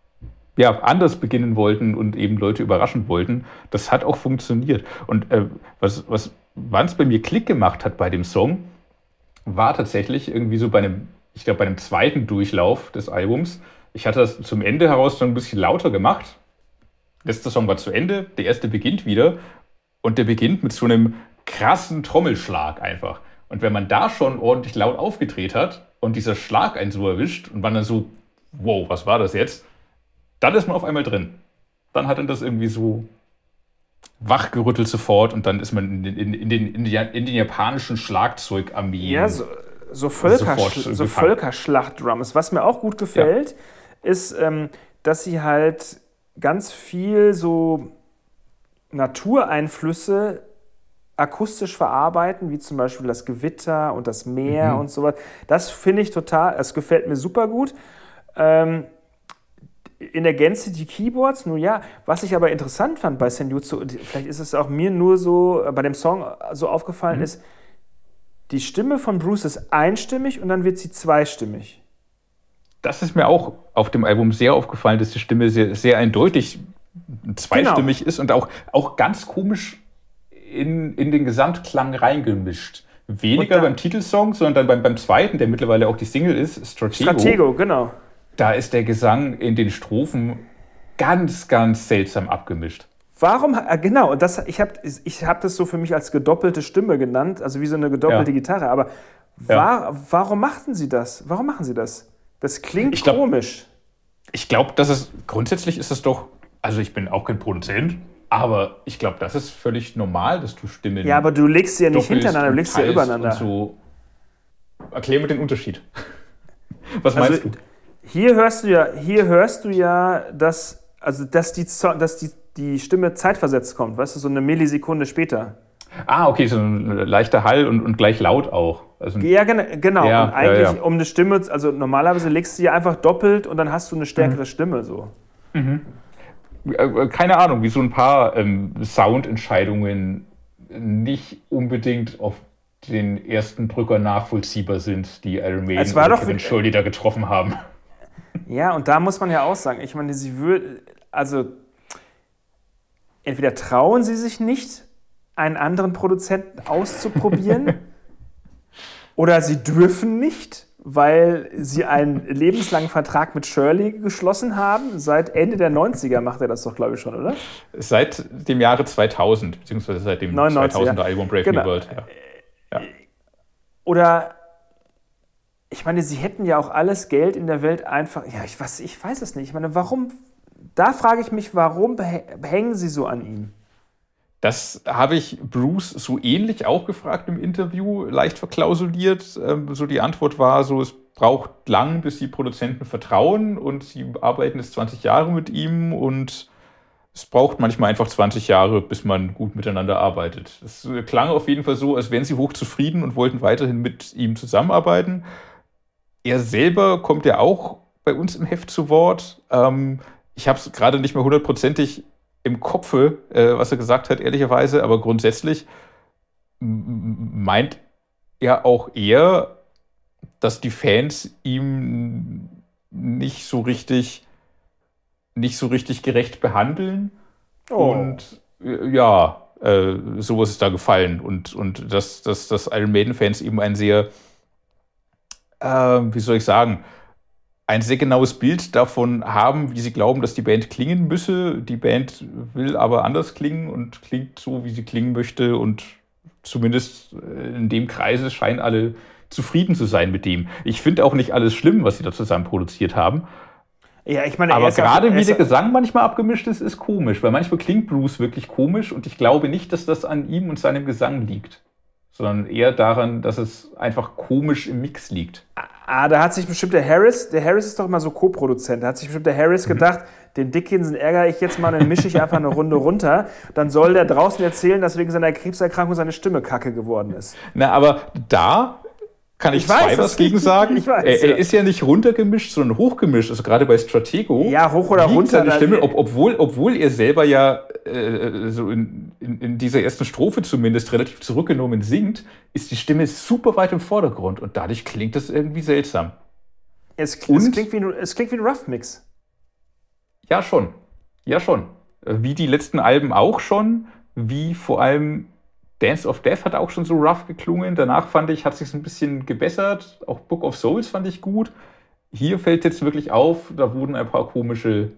ja, anders beginnen wollten und eben Leute überraschen wollten. Das hat auch funktioniert. Und äh, was, was wann es bei mir Klick gemacht hat bei dem Song, war tatsächlich irgendwie so bei einem, ich glaube, bei einem zweiten Durchlauf des Albums. Ich hatte das zum Ende heraus dann ein bisschen lauter gemacht. Der letzte Song war zu Ende, der erste beginnt wieder und der beginnt mit so einem krassen Trommelschlag einfach. Und wenn man da schon ordentlich laut aufgedreht hat und dieser Schlag einen so erwischt und man dann so, wow, was war das jetzt? Dann ist man auf einmal drin. Dann hat dann das irgendwie so wachgerüttelt sofort und dann ist man in, in, in, den, in, die, in den japanischen Schlagzeugarmeen. Ja, so, so, Völkersch- so Völkerschlacht-Drums. Was mir auch gut gefällt, ja. ist, ähm, dass sie halt ganz viel so Natureinflüsse akustisch verarbeiten, wie zum Beispiel das Gewitter und das Meer mhm. und so was. Das finde ich total, es gefällt mir super gut. Ähm, in der Gänze die Keyboards, nun ja, was ich aber interessant fand bei Senjutsu, vielleicht ist es auch mir nur so bei dem Song so aufgefallen, mhm. ist, die Stimme von Bruce ist einstimmig und dann wird sie zweistimmig. Das ist mir auch auf dem Album sehr aufgefallen, dass die Stimme sehr, sehr eindeutig zweistimmig genau. ist und auch, auch ganz komisch in, in den Gesamtklang reingemischt. Weniger dann, beim Titelsong, sondern beim, beim zweiten, der mittlerweile auch die Single ist, Stratego. Stratego, genau. Da ist der Gesang in den Strophen ganz, ganz seltsam abgemischt. Warum, genau, und das, ich habe ich hab das so für mich als gedoppelte Stimme genannt, also wie so eine gedoppelte ja. Gitarre, aber war, ja. warum machten sie das? Warum machen sie das? Das klingt ich glaub, komisch. Ich glaube, dass es, grundsätzlich ist es doch, also ich bin auch kein Produzent, aber ich glaube, das ist völlig normal, dass du Stimmen Ja, aber du legst sie ja nicht hintereinander, du legst sie ja übereinander. So. Erklär mir den Unterschied. Was also, meinst du? Hier hörst du ja, hier hörst du ja, dass, also dass, die, dass die, die Stimme zeitversetzt kommt, weißt du, so eine Millisekunde später. Ah, okay, so ein leichter Hall und, und gleich laut auch. Also ja, genau. Ja, und eigentlich ja, ja. um eine Stimme, also normalerweise legst du sie einfach doppelt und dann hast du eine stärkere mhm. Stimme. So. Mhm. Keine Ahnung, wie so ein paar ähm, Soundentscheidungen nicht unbedingt auf den ersten Drücker nachvollziehbar sind, die Iron Maiden oder Kevin Shirley da getroffen haben. Ja, und da muss man ja auch sagen, ich meine, sie würde, also entweder trauen sie sich nicht, einen anderen Produzenten auszuprobieren oder sie dürfen nicht, weil sie einen lebenslangen Vertrag mit Shirley geschlossen haben. Seit Ende der neunziger macht er das doch, glaube ich, schon, oder? Seit dem Jahre zweitausend, beziehungsweise seit dem zweitausender Album Brave genau. New World. Ja. Ja. Oder ich meine, sie hätten ja auch alles Geld in der Welt einfach, ja, ich weiß, ich weiß es nicht. Ich meine, warum, da frage ich mich, warum hängen sie so an ihm? Das habe ich Bruce so ähnlich auch gefragt im Interview, leicht verklausuliert. Ähm, so die Antwort war so, es braucht lang, bis die Produzenten vertrauen und sie arbeiten jetzt zwanzig Jahre mit ihm und es braucht manchmal einfach zwanzig Jahre, bis man gut miteinander arbeitet. Es klang auf jeden Fall so, als wären sie hochzufrieden und wollten weiterhin mit ihm zusammenarbeiten. Er selber kommt ja auch bei uns im Heft zu Wort. Ähm, ich habe es gerade nicht mehr hundertprozentig im Kopfe, äh, was er gesagt hat, ehrlicherweise, aber grundsätzlich m- meint er auch eher, dass die Fans ihm nicht so richtig, nicht so richtig gerecht behandeln. Oh. Und äh, ja, äh, sowas ist da gefallen. Und, und dass, dass, dass Iron Maiden-Fans eben ein sehr, äh, wie soll ich sagen, ein sehr genaues Bild davon haben, wie sie glauben, dass die Band klingen müsse. Die Band will aber anders klingen und klingt so, wie sie klingen möchte. Und zumindest in dem Kreise scheinen alle zufrieden zu sein mit dem. Ich finde auch nicht alles schlimm, was sie da zusammen produziert haben. Ja, ich meine, aber gerade auch, wie der Gesang manchmal abgemischt ist, ist komisch. Weil manchmal klingt Bruce wirklich komisch und ich glaube nicht, dass das an ihm und seinem Gesang liegt. Sondern eher daran, dass es einfach komisch im Mix liegt. Ah, da hat sich bestimmt der Harris, der Harris ist doch immer so Co-Produzent, da hat sich bestimmt der Harris Mhm. gedacht, den Dickinson ärgere ich jetzt mal, dann mische ich einfach eine Runde runter. Dann soll der draußen erzählen, dass wegen seiner Krebserkrankung seine Stimme kacke geworden ist. Na, aber da kann ich, Ich weiß, zwei was das- gegen sagen. ich weiß, er, er ja. ist ja nicht runtergemischt, sondern hochgemischt. Also gerade bei Stratego. Ja, hoch oder liegt runter, seine da- Stimme, ob, obwohl, obwohl er selber ja äh, so in, in, in dieser ersten Strophe zumindest relativ zurückgenommen singt, ist die Stimme super weit im Vordergrund und dadurch klingt das irgendwie seltsam. Es, es, Und? klingt, wie ein, es klingt wie ein Rough-Mix. Ja, schon. Ja, schon. Wie die letzten Alben auch schon, wie vor allem Dance of Death hat auch schon so rough geklungen. Danach fand ich, hat sich ein bisschen gebessert. Auch Book of Souls fand ich gut. Hier fällt jetzt wirklich auf, da wurden ein paar komische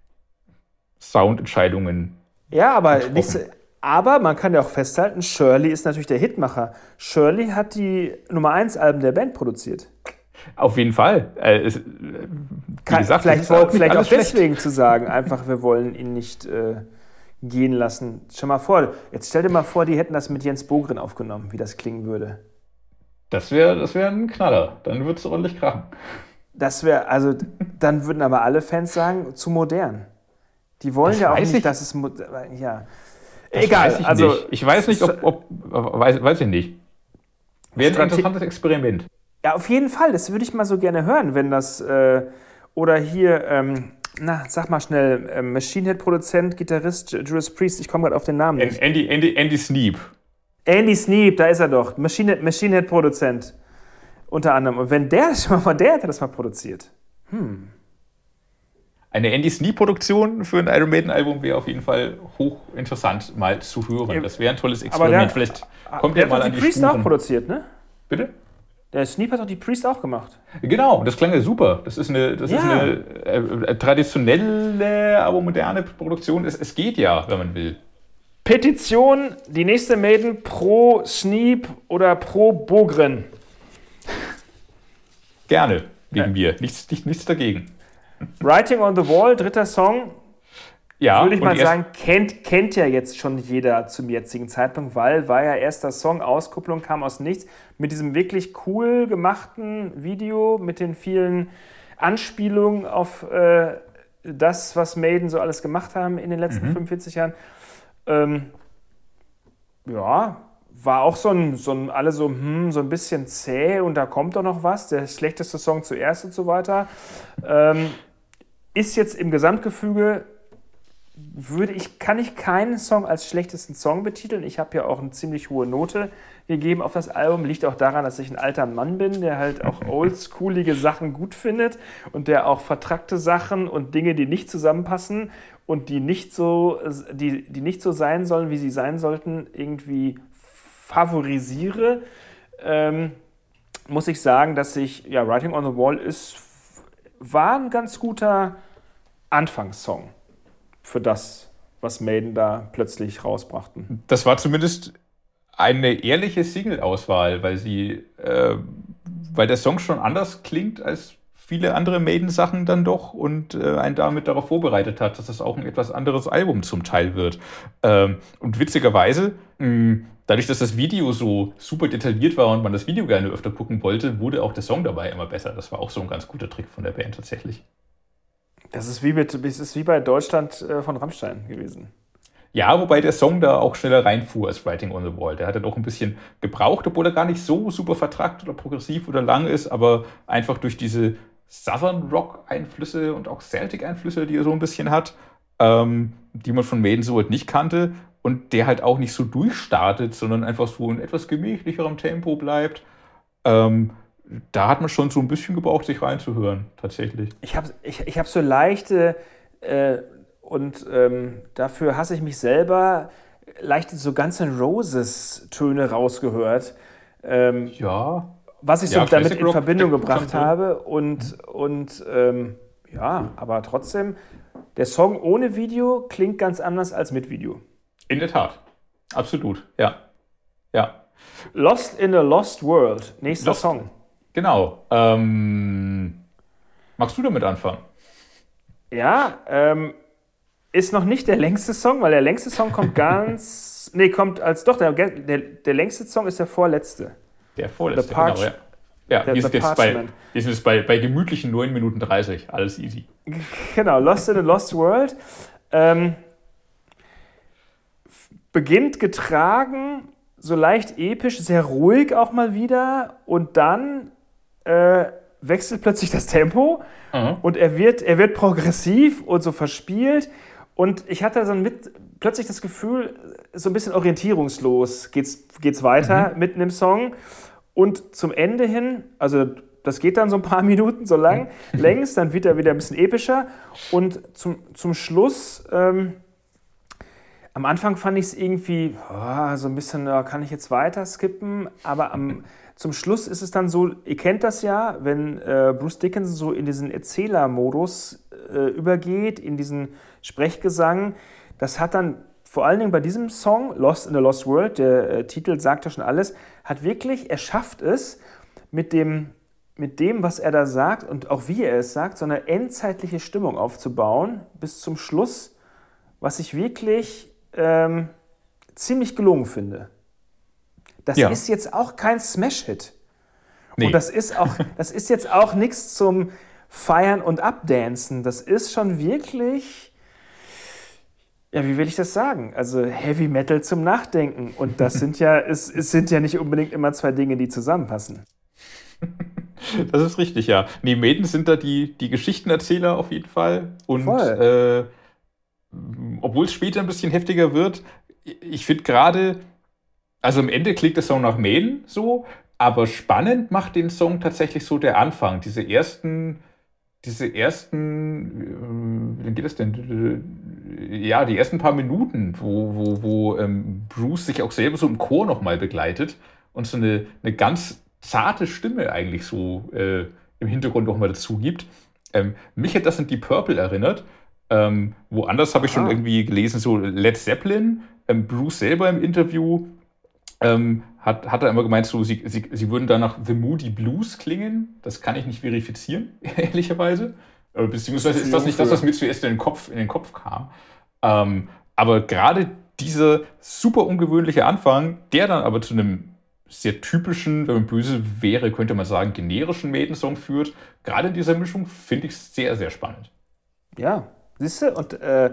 Soundentscheidungen. Ja, aber, Getroffen. nicht so, aber man kann ja auch festhalten, Shirley ist natürlich der Hitmacher. Shirley hat die Nummer eins Alben der Band produziert. Auf jeden Fall. Äh, es, äh, wie Kann, gesagt, vielleicht es ist auch woll- nicht vielleicht auch alles schlecht. deswegen zu sagen, einfach, wir wollen ihn nicht äh, gehen lassen. Stell mal vor, jetzt stell dir mal vor, die hätten das mit Jens Bogren aufgenommen, wie das klingen würde. Das wäre das wär ein Knaller. Dann würde es ordentlich krachen. Das wäre, also, dann würden aber alle Fans sagen, zu modern. Die wollen Das ja auch weiß nicht, ich. dass es, mo- ja. Das Egal, weiß ich also. nicht. Ich weiß nicht, ob. ob weiß, weiß ich nicht. Wäre ein Strate- interessantes Experiment. Ja, auf jeden Fall, das würde ich mal so gerne hören, wenn das, äh, oder hier, ähm, na, sag mal schnell, äh, Machine Head-Produzent, Gitarrist, J- Judas Priest, ich komme gerade auf den Namen nicht. Andy, Andy, Andy Sneap. Andy Sneap, da ist er doch, Machine Head, Machine Head-Produzent, unter anderem. Und wenn der, schon mal, der hätte das mal produziert. Eine Andy Sneap-Produktion für ein Iron Maiden-Album wäre auf jeden Fall hochinteressant mal zu hören. Das wäre ein tolles Aber Experiment. der- Vielleicht kommt der er hat mal doch an die die Priest auch Spuren. produziert, ne? Bitte? Der Sneap hat doch die Priest auch gemacht. Genau, das klang ja super. Das ist eine, das ist Ja. eine äh, traditionelle, aber moderne Produktion. Es, es geht ja, wenn man will. Petition, die nächste Maiden pro Sneap oder pro Bogren. Gerne, wegen Ja. mir. Nichts, nicht, nichts dagegen. Writing on the Wall, dritter Song, Ja, würde ich und mal erst- sagen, kennt, kennt ja jetzt schon jeder zum jetzigen Zeitpunkt, weil war ja erster Song, Auskupplung kam aus nichts, mit diesem wirklich cool gemachten Video, mit den vielen Anspielungen auf äh, das, was Maiden so alles gemacht haben in den letzten Mhm. fünfundvierzig Jahren. Ähm, ja, war auch so ein, so ein, alle so, hm, so ein bisschen zäh und da kommt doch noch was, der schlechteste Song zuerst und so weiter. Ähm, ist jetzt im Gesamtgefüge würde ich, kann ich keinen Song als schlechtesten Song betiteln. Ich habe ja auch eine ziemlich hohe Note gegeben auf das Album. Liegt auch daran, dass ich ein alter Mann bin, der halt auch oldschoolige Sachen gut findet und der auch vertrackte Sachen und Dinge, die nicht zusammenpassen und die nicht so, die, die nicht so sein sollen, wie sie sein sollten, irgendwie favorisiere. Ähm, muss ich sagen, dass ich, ja, Writing on the Wall ist, war ein ganz guter Anfangssong für das, was Maiden da plötzlich rausbrachten. Das war zumindest eine ehrliche Single-Auswahl, weil sie, äh, weil der Song schon anders klingt als viele andere Maiden-Sachen dann doch und äh, einen damit darauf vorbereitet hat, dass es auch ein etwas anderes Album zum Teil wird. Ähm, und witzigerweise, mh, dadurch, dass das Video so super detailliert war und man das Video gerne öfter gucken wollte, wurde auch der Song dabei immer besser. Das war auch so ein ganz guter Trick von der Band tatsächlich. Das ist wie, mit, das ist wie bei Deutschland äh, von Rammstein gewesen. Ja, wobei der Song da auch schneller reinfuhr als Writing on the Wall. Der hat ja doch ein bisschen gebraucht, obwohl er gar nicht so super vertrackt oder progressiv oder lang ist, aber einfach durch diese Southern Rock-Einflüsse und auch Celtic-Einflüsse, die er so ein bisschen hat, ähm, die man von Maiden so halt nicht kannte und der halt auch nicht so durchstartet, sondern einfach so in etwas gemächlicherem Tempo bleibt. Ähm, da hat man schon so ein bisschen gebraucht, sich reinzuhören, tatsächlich. Ich habe ich, ich hab so leichte, äh, und ähm, dafür hasse ich mich selber, leichte so Guns N' Roses-Töne rausgehört. Ähm, ja. Was ich ja, so damit Classic in Rock Verbindung steckt gebracht schon drin. habe. Und, und ähm, ja, aber trotzdem, der Song ohne Video klingt ganz anders als mit Video. In der Tat. Absolut, ja. Ja. Lost in a Lost World, nächster Lost- Song. Genau. Ähm, magst du damit anfangen? Ja, ähm, ist noch nicht der längste Song, weil der längste Song kommt ganz. Nee, kommt als. Doch, der, der, der längste Song ist der vorletzte. Der vorletzte, The Parch- genau, ja. Ja, The- wir sind The jetzt bei, Parchment. wir sind jetzt bei, bei gemütlichen neun Minuten dreißig. Alles easy. Genau, Lost in a Lost World. Ähm, f- beginnt getragen, so leicht episch, sehr ruhig auch mal wieder. Und dann äh, wechselt plötzlich das Tempo. Mhm. Und er wird, er wird progressiv und so verspielt. Und ich hatte dann mit, plötzlich das Gefühl, so ein bisschen orientierungslos geht's, geht's weiter Mhm. mitten im Song. Und zum Ende hin, also das geht dann so ein paar Minuten so lang, Mhm. längs, dann wird er wieder ein bisschen epischer. Und zum, zum Schluss, ähm, am Anfang fand ich es irgendwie oh, so ein bisschen, ja, kann ich jetzt weiter skippen? Aber am, zum Schluss ist es dann so, ihr kennt das ja, wenn äh, Bruce Dickinson so in diesen Erzählermodus äh, übergeht, in diesen Sprechgesang. Das hat dann vor allen Dingen bei diesem Song, Lost in a Lost World, der äh, Titel sagt ja schon alles, hat wirklich, er schafft es, mit dem, mit dem, was er da sagt und auch wie er es sagt, so eine endzeitliche Stimmung aufzubauen bis zum Schluss, was ich wirklich ähm, ziemlich gelungen finde. Das Ja. ist jetzt auch kein Smash-Hit. Nee. Und das ist auch, das ist jetzt auch nichts zum Feiern und Abdancen. Das ist schon wirklich, ja, wie will ich das sagen? Also Heavy Metal zum Nachdenken. Und das sind ja, es, es sind ja nicht unbedingt immer zwei Dinge, die zusammenpassen. Das ist richtig, ja. Nee, Maiden sind da die, die Geschichtenerzähler auf jeden Fall. Und Voll. äh, obwohl es später ein bisschen heftiger wird, ich finde gerade, also am Ende klingt der Song nach Maiden so, aber spannend macht den Song tatsächlich so der Anfang. Diese ersten, diese ersten, äh, wie geht das denn? Ja, die ersten paar Minuten, wo, wo, wo ähm, Bruce sich auch selber so im Chor nochmal begleitet und so eine, eine ganz zarte Stimme eigentlich so äh, im Hintergrund nochmal dazu gibt. Ähm, mich hat das an Deep Purple erinnert. Ähm, woanders habe ich schon Aha. irgendwie gelesen, so Led Zeppelin, ähm, Bruce selber im Interview ähm, hat, hat er immer gemeint, so, sie, sie, sie würden da nach The Moody Blues klingen. Das kann ich nicht verifizieren, ehrlicherweise. Äh, Beziehungsweise ist das nicht das, was mir zuerst in den Kopf, in den Kopf kam. Ähm, aber gerade dieser super ungewöhnliche Anfang, der dann aber zu einem sehr typischen, wenn man böse wäre, könnte man sagen, generischen Maiden-Song führt, gerade in dieser Mischung finde ich es sehr, sehr spannend. Ja, siehst du? Und äh,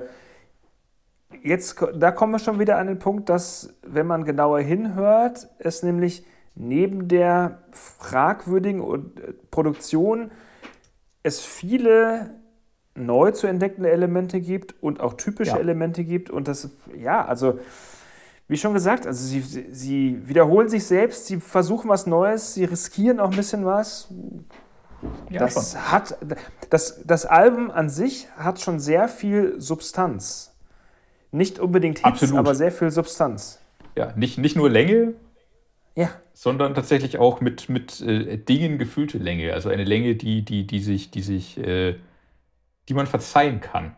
jetzt, ko- da kommen wir schon wieder an den Punkt, dass, wenn man genauer hinhört, es nämlich neben der fragwürdigen und, äh, Produktion es viele neu zu entdeckende Elemente gibt und auch typische Ja. Elemente gibt. Und das, ja, also, wie schon gesagt, also sie, sie, sie wiederholen sich selbst, sie versuchen was Neues, sie riskieren auch ein bisschen was. Ja, Das schon. hat, das, das Album an sich hat schon sehr viel Substanz. Nicht unbedingt Hits, Absolut. aber sehr viel Substanz. Ja, nicht, nicht nur Länge, Ja, sondern tatsächlich auch mit, mit äh, Dingen gefüllte Länge. Also eine Länge, die, die, die sich, die sich, äh, die man verzeihen kann.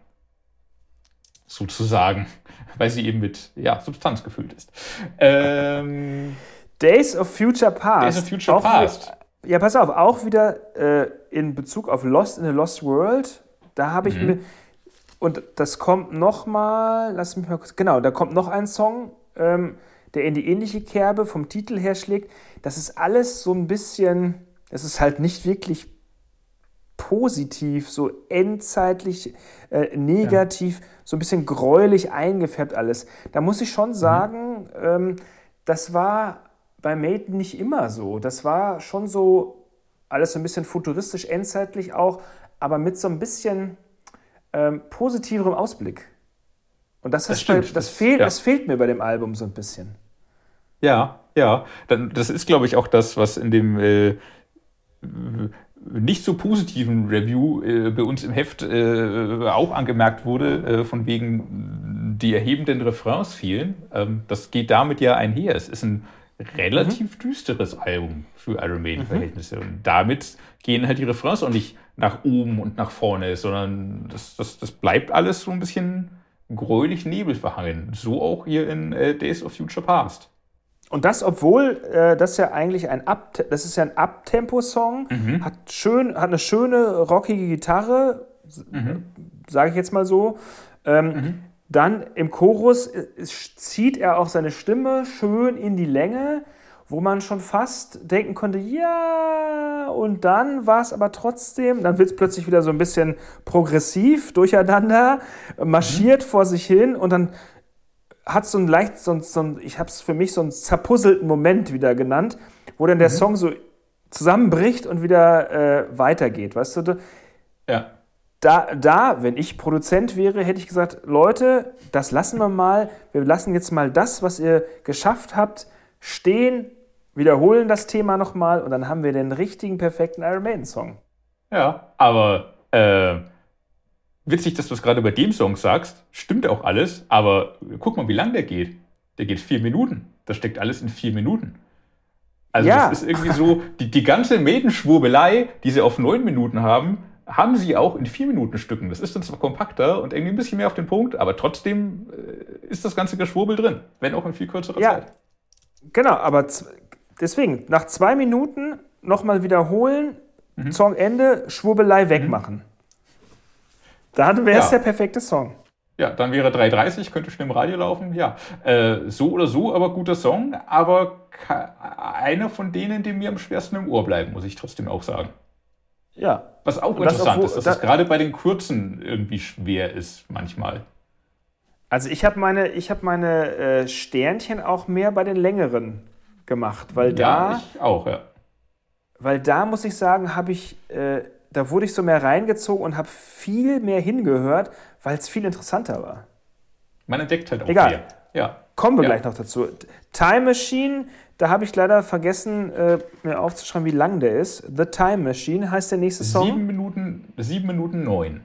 Sozusagen. Weil sie eben mit ja, Substanz gefüllt ist. Ähm, Days of Future Past. Days of Future Auch- Past. Ja, pass auf, auch wieder äh, in Bezug auf Lost in a Lost World, da habe ich Mhm. mir, und das kommt nochmal, lass mich mal kurz, genau, da kommt noch ein Song, ähm, der in die ähnliche Kerbe vom Titel her schlägt. Das ist alles so ein bisschen, das ist halt nicht wirklich positiv, so endzeitlich, äh, negativ, so ein bisschen gräulich eingefärbt alles. Da muss ich schon sagen, ähm, das war bei Maiden nicht immer so. Das war schon so alles so ein bisschen futuristisch, endzeitlich auch, aber mit so ein bisschen ähm, positiverem Ausblick. Und das, Das ist bei, stimmt. das, Das- fehlt, ja. das fehlt mir bei dem Album so ein bisschen. Ja, ja. Dann, das ist, glaube ich, auch das, was in dem äh, nicht so positiven Review äh, bei uns im Heft äh, auch angemerkt wurde, äh, von wegen die erhebenden Refrains fehlen. Ähm, das geht damit ja einher. Es ist ein relativ düsteres Album für Iron Maiden-Verhältnisse. Und damit gehen halt die Refrains auch nicht nach oben und nach vorne, sondern das, das, das bleibt alles so ein bisschen gräulich nebelverhangen. So auch hier in äh, Days of Future Past. Und das, obwohl äh, das ja eigentlich ein Up, das ist ja ein Abtempo-Song, hat schön, hat eine schöne rockige Gitarre, sage ich jetzt mal so. Ähm, Dann im Chorus äh, zieht er auch seine Stimme schön in die Länge, wo man schon fast denken konnte, ja, und dann war es aber trotzdem, dann wird es plötzlich wieder so ein bisschen progressiv durcheinander, marschiert vor sich hin und dann hat so ein leicht, so ein, so ein, ich habe es für mich so einen zerpuzzelten Moment wieder genannt, wo dann der Song so zusammenbricht und wieder äh, weitergeht, weißt du? Ja. Da, da, wenn ich Produzent wäre, hätte ich gesagt, Leute, das lassen wir mal, wir lassen jetzt mal das, was ihr geschafft habt, stehen, wiederholen das Thema nochmal und dann haben wir den richtigen, perfekten Iron Maiden-Song. Ja, aber äh, witzig, dass du es gerade bei dem Song sagst. Stimmt auch alles, aber guck mal, wie lang der geht. Der geht vier Minuten. Das steckt alles in vier Minuten. Also Ja. das ist irgendwie so, die, die ganze Maiden-Schwurbelei, die sie auf neun Minuten haben, haben sie auch in vier Minuten Stücken. Das ist dann zwar kompakter und irgendwie ein bisschen mehr auf den Punkt, aber trotzdem äh, ist das ganze Geschwurbel drin, wenn auch in viel kürzerer Ja. Zeit. Genau, aber z- deswegen, nach zwei Minuten nochmal wiederholen, Songende, Schwurbelei wegmachen. Dann wäre es Ja. der perfekte Song. Ja, dann wäre drei dreißig, könnte schon im Radio laufen. Ja, äh, so oder so, aber guter Song, aber ka- einer von denen, die mir am schwersten im Ohr bleiben, muss ich trotzdem auch sagen. Ja. Was auch Und das interessant obwohl- ist, dass da- es gerade bei den kurzen irgendwie schwer ist manchmal. Also ich habe meine, ich hab meine äh, Sternchen auch mehr bei den längeren gemacht, weil da, Ja, ich auch, ja. weil da muss ich sagen, habe ich, äh, da wurde ich so mehr reingezogen und habe viel mehr hingehört, weil es viel interessanter war. Man entdeckt halt auch Egal. mehr. Ja. Kommen wir Ja. gleich noch dazu. Time Machine, da habe ich leider vergessen, äh, mir aufzuschreiben, wie lang der ist. The Time Machine heißt der nächste Song. Sieben Minuten, sieben Minuten neun.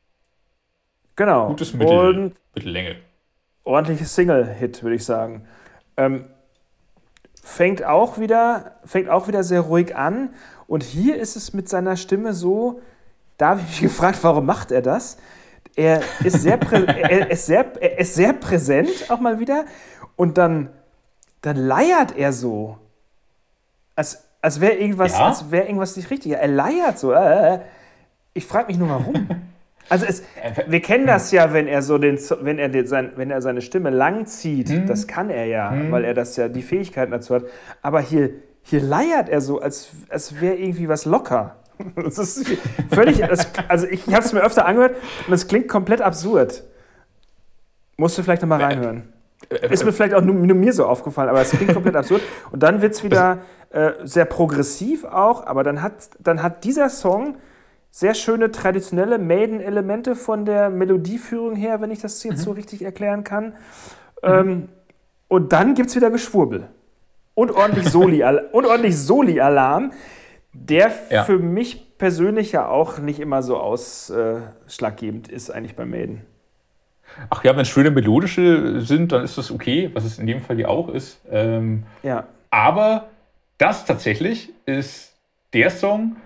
Genau. Gutes Mittel, Und Mittellänge. ordentliches Single-Hit, würde ich sagen. Ähm, fängt auch wieder, fängt auch wieder sehr ruhig an. Und hier ist es mit seiner Stimme so, da habe ich mich gefragt, warum macht er das? Er ist sehr, prä- er ist sehr, er ist sehr präsent, auch mal wieder. Und dann, dann leiert er so. Als, als wäre irgendwas, Ja? als wäre irgendwas nicht richtig. Er leiert so. Äh, ich frage mich nur, warum. Also es, wir kennen das ja, wenn er so den, wenn er den, sein, wenn er seine Stimme lang zieht, das kann er ja, weil er das ja die Fähigkeiten dazu hat. Aber hier, hier leiert er so, als, als wäre irgendwie was locker. Das ist völlig, das, also ich habe es mir öfter angehört und es klingt komplett absurd. Musst du vielleicht nochmal reinhören. Ist mir vielleicht auch nur, nur mir so aufgefallen, aber es klingt komplett absurd. Und dann wird es wieder äh, sehr progressiv auch, aber dann hat, dann hat dieser Song sehr schöne traditionelle Maiden-Elemente von der Melodieführung her, wenn ich das jetzt so richtig erklären kann. Ähm, und dann gibt es wieder Geschwurbel. Und ordentlich Soli, und ordentlich Soli-Alarm, der Ja. für mich persönlich ja auch nicht immer so ausschlaggebend ist eigentlich bei Maiden. Ach ja, wenn es schöne melodische sind, dann ist das okay, was es in dem Fall ja auch ist. Ähm, Ja. aber das tatsächlich ist der Song,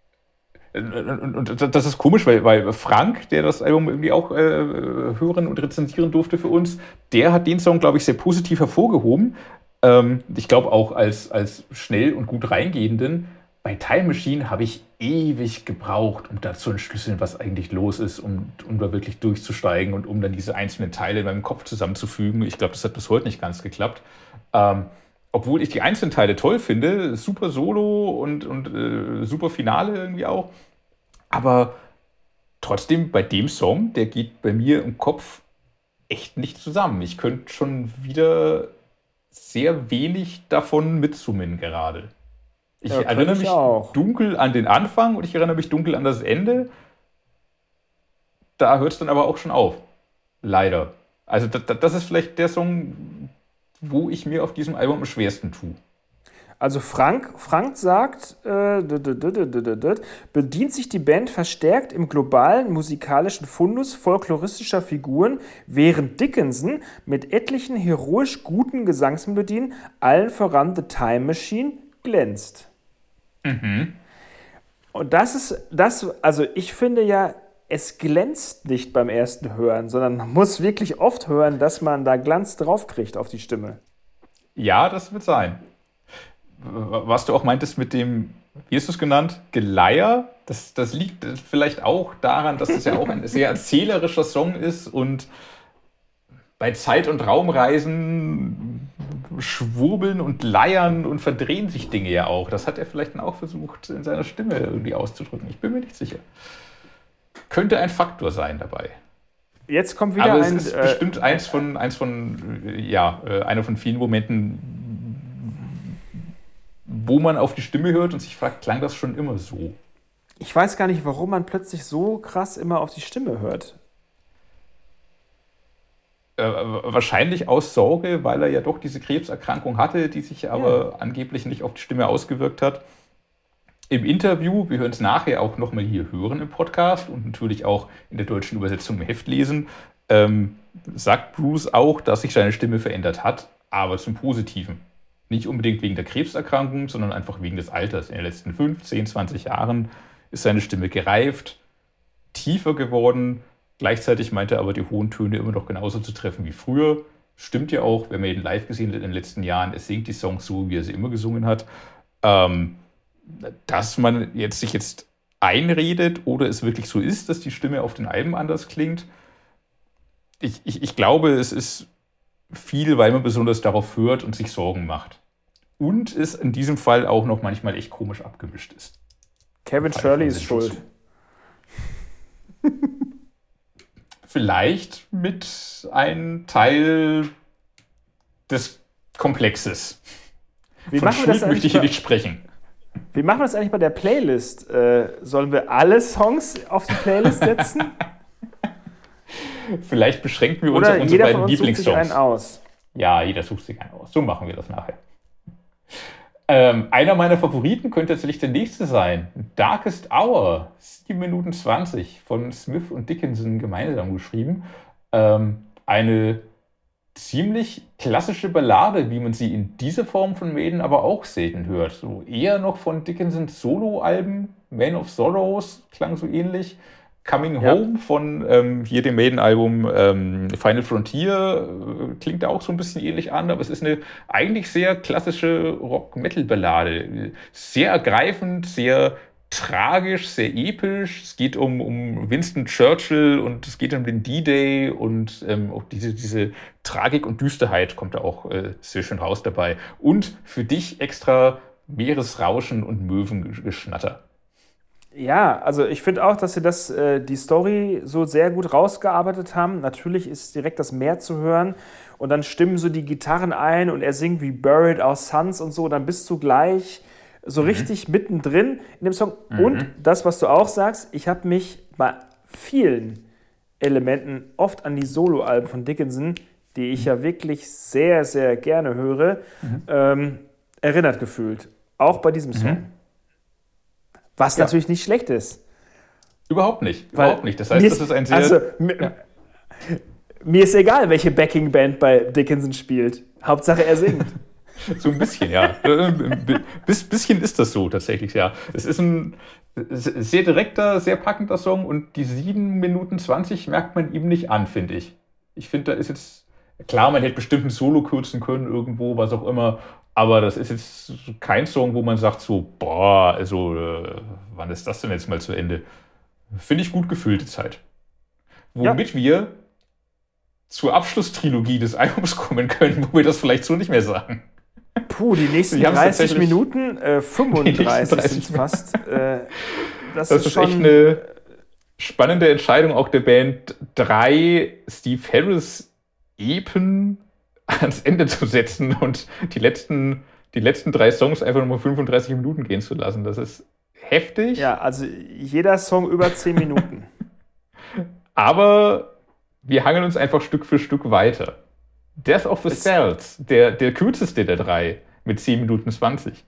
und, und, und das ist komisch, weil, weil Frank, der das Album irgendwie auch äh, hören und rezensieren durfte für uns, der hat den Song, glaube ich, sehr positiv hervorgehoben. Ähm, ich glaube auch als, als schnell und gut reingehenden. Bei Time Machine habe ich ewig gebraucht, um da zu entschlüsseln, was eigentlich los ist, um, um da wirklich durchzusteigen und um dann diese einzelnen Teile in meinem Kopf zusammenzufügen. Ich glaube, das hat bis heute nicht ganz geklappt. Ähm, obwohl ich die einzelnen Teile toll finde, super Solo und, und äh, super Finale irgendwie auch. Aber trotzdem, bei dem Song, der geht bei mir im Kopf echt nicht zusammen. Ich könnte schon wieder sehr wenig davon mitsummen gerade. Ich Ja, könnte erinnere ich mich auch. dunkel an den Anfang und ich erinnere mich dunkel an das Ende. Da hört es dann aber auch schon auf. Leider. Also da, da, das ist vielleicht der Song, wo ich mir auf diesem Album am schwersten tue. Also Frank, Frank sagt, äh, d- d- d- d- d- d- d- bedient sich die Band verstärkt im globalen musikalischen Fundus folkloristischer Figuren, während Dickinson mit etlichen heroisch guten Gesangsmelodien, allen voran The Time Machine, glänzt. Und das ist das, also ich finde ja, es glänzt nicht beim ersten Hören, sondern man muss wirklich oft hören, dass man da Glanz drauf kriegt auf die Stimme. Ja, das wird sein. Was du auch meintest mit dem, wie hast du es genannt? Geleier, das, das liegt vielleicht auch daran, dass es ja auch ein sehr erzählerischer Song ist und bei Zeit- und Raumreisen schwurbeln und leiern und verdrehen sich Dinge ja auch. Das hat er vielleicht dann auch versucht, in seiner Stimme irgendwie auszudrücken. Ich bin mir nicht sicher. Könnte ein Faktor sein dabei. Jetzt kommt wieder Aber es ein... ist äh, bestimmt eins von, eins von, äh, ja, äh, einer von vielen Momenten, wo man auf die Stimme hört und sich fragt, klang das schon immer so? Ich weiß gar nicht, warum man plötzlich so krass immer auf die Stimme hört. Äh, wahrscheinlich aus Sorge, weil er ja doch diese Krebserkrankung hatte, die sich aber Ja. angeblich nicht auf die Stimme ausgewirkt hat. Im Interview, wir hören es nachher auch nochmal hier hören im Podcast und natürlich auch in der deutschen Übersetzung im Heft lesen, ähm, sagt Bruce auch, dass sich seine Stimme verändert hat, aber zum Positiven. Nicht unbedingt wegen der Krebserkrankung, sondern einfach wegen des Alters. In den letzten fünfzehn, zwanzig Jahren ist seine Stimme gereift, tiefer geworden. Gleichzeitig meint er aber, die hohen Töne immer noch genauso zu treffen wie früher. Stimmt ja auch, wenn man ihn live gesehen hat in den letzten Jahren. Er singt die Songs so, wie er sie immer gesungen hat. Ähm, dass man jetzt sich jetzt einredet oder es wirklich so ist, dass die Stimme auf den Alben anders klingt. Ich, ich, ich glaube, es ist viel, weil man besonders darauf hört und sich Sorgen macht. Und es in diesem Fall auch noch manchmal echt komisch abgemischt ist. Kevin Shirley ist schuld. Vielleicht mit einem Teil des Komplexes. Wie Von machen wir das Schuld möchte ich eigentlich hier bei, nicht sprechen. wie machen wir das eigentlich bei der Playlist? Äh, sollen wir alle Songs auf die Playlist setzen? Vielleicht beschränken wir uns Oder auf unsere jeder von beiden uns sucht sich einen Lieblingssongs. aus? Ja, jeder sucht sich einen aus. So machen wir das nachher. Ähm, einer meiner Favoriten könnte tatsächlich der nächste sein. Darkest Hour, sieben Minuten zwanzig, von Smith und Dickinson gemeinsam geschrieben. Ähm, eine ziemlich klassische Ballade, wie man sie in dieser Form von Maiden aber auch selten hört. So eher noch von Dickinsons Soloalben. Man of Sorrows klang so ähnlich. Coming Ja. Home von ähm, hier dem Maiden-Album ähm, Final Frontier äh, klingt da auch so ein bisschen ähnlich an, aber es ist eine eigentlich sehr klassische Rock-Metal-Ballade. Sehr ergreifend, sehr tragisch, sehr episch. Es geht um, um Winston Churchill und es geht um den D-Day und ähm, auch diese, diese Tragik und Düsterheit kommt da auch äh, sehr schön raus dabei. Und für dich extra Meeresrauschen und Möwengeschnatter. Ja, also ich finde auch, dass sie das, äh, die Story so sehr gut rausgearbeitet haben. Natürlich ist direkt das Meer zu hören und dann stimmen so die Gitarren ein und er singt wie Buried Our Sons und so. Dann bist du gleich so richtig mittendrin in dem Song. Und das, was du auch sagst, ich habe mich bei vielen Elementen oft an die Soloalben von Dickinson, die ich ja wirklich sehr, sehr gerne höre, ähm, erinnert gefühlt. Auch bei diesem Song. Was Ja. natürlich nicht schlecht ist. Überhaupt nicht, Weil überhaupt nicht. Das heißt, mir das ist ein sehr... Also, mi- mir ist egal, welche Backing-Band bei Dickinson spielt. Hauptsache, er singt. So ein bisschen, ja. Bis, bisschen ist das so tatsächlich, ja. Es ist ein sehr direkter, sehr packender Song und die sieben Minuten zwanzig merkt man ihm nicht an, finde ich. Ich finde, da ist jetzt... Klar, man hätte bestimmt ein Solo kürzen können irgendwo, was auch immer. Aber das ist jetzt kein Song, wo man sagt so, boah, also äh, wann ist das denn jetzt mal zu Ende? Finde ich gut gefüllte Zeit. Womit ja. wir zur Abschlusstrilogie des Albums kommen können, wo wir das vielleicht so nicht mehr sagen. Puh, die nächsten dreißig Minuten, äh, fünfunddreißig sind es fast. Äh, das, das ist, ist schon echt eine spannende Entscheidung auch der Band, drei Steve Harris-Epen ans Ende zu setzen und die letzten, die letzten drei Songs einfach nur mal fünfunddreißig Minuten gehen zu lassen. Das ist heftig. Ja, also jeder Song über zehn Minuten. Aber wir hangeln uns einfach Stück für Stück weiter. Death of the Cells, der, der kürzeste der drei, mit zehn Minuten zwanzig.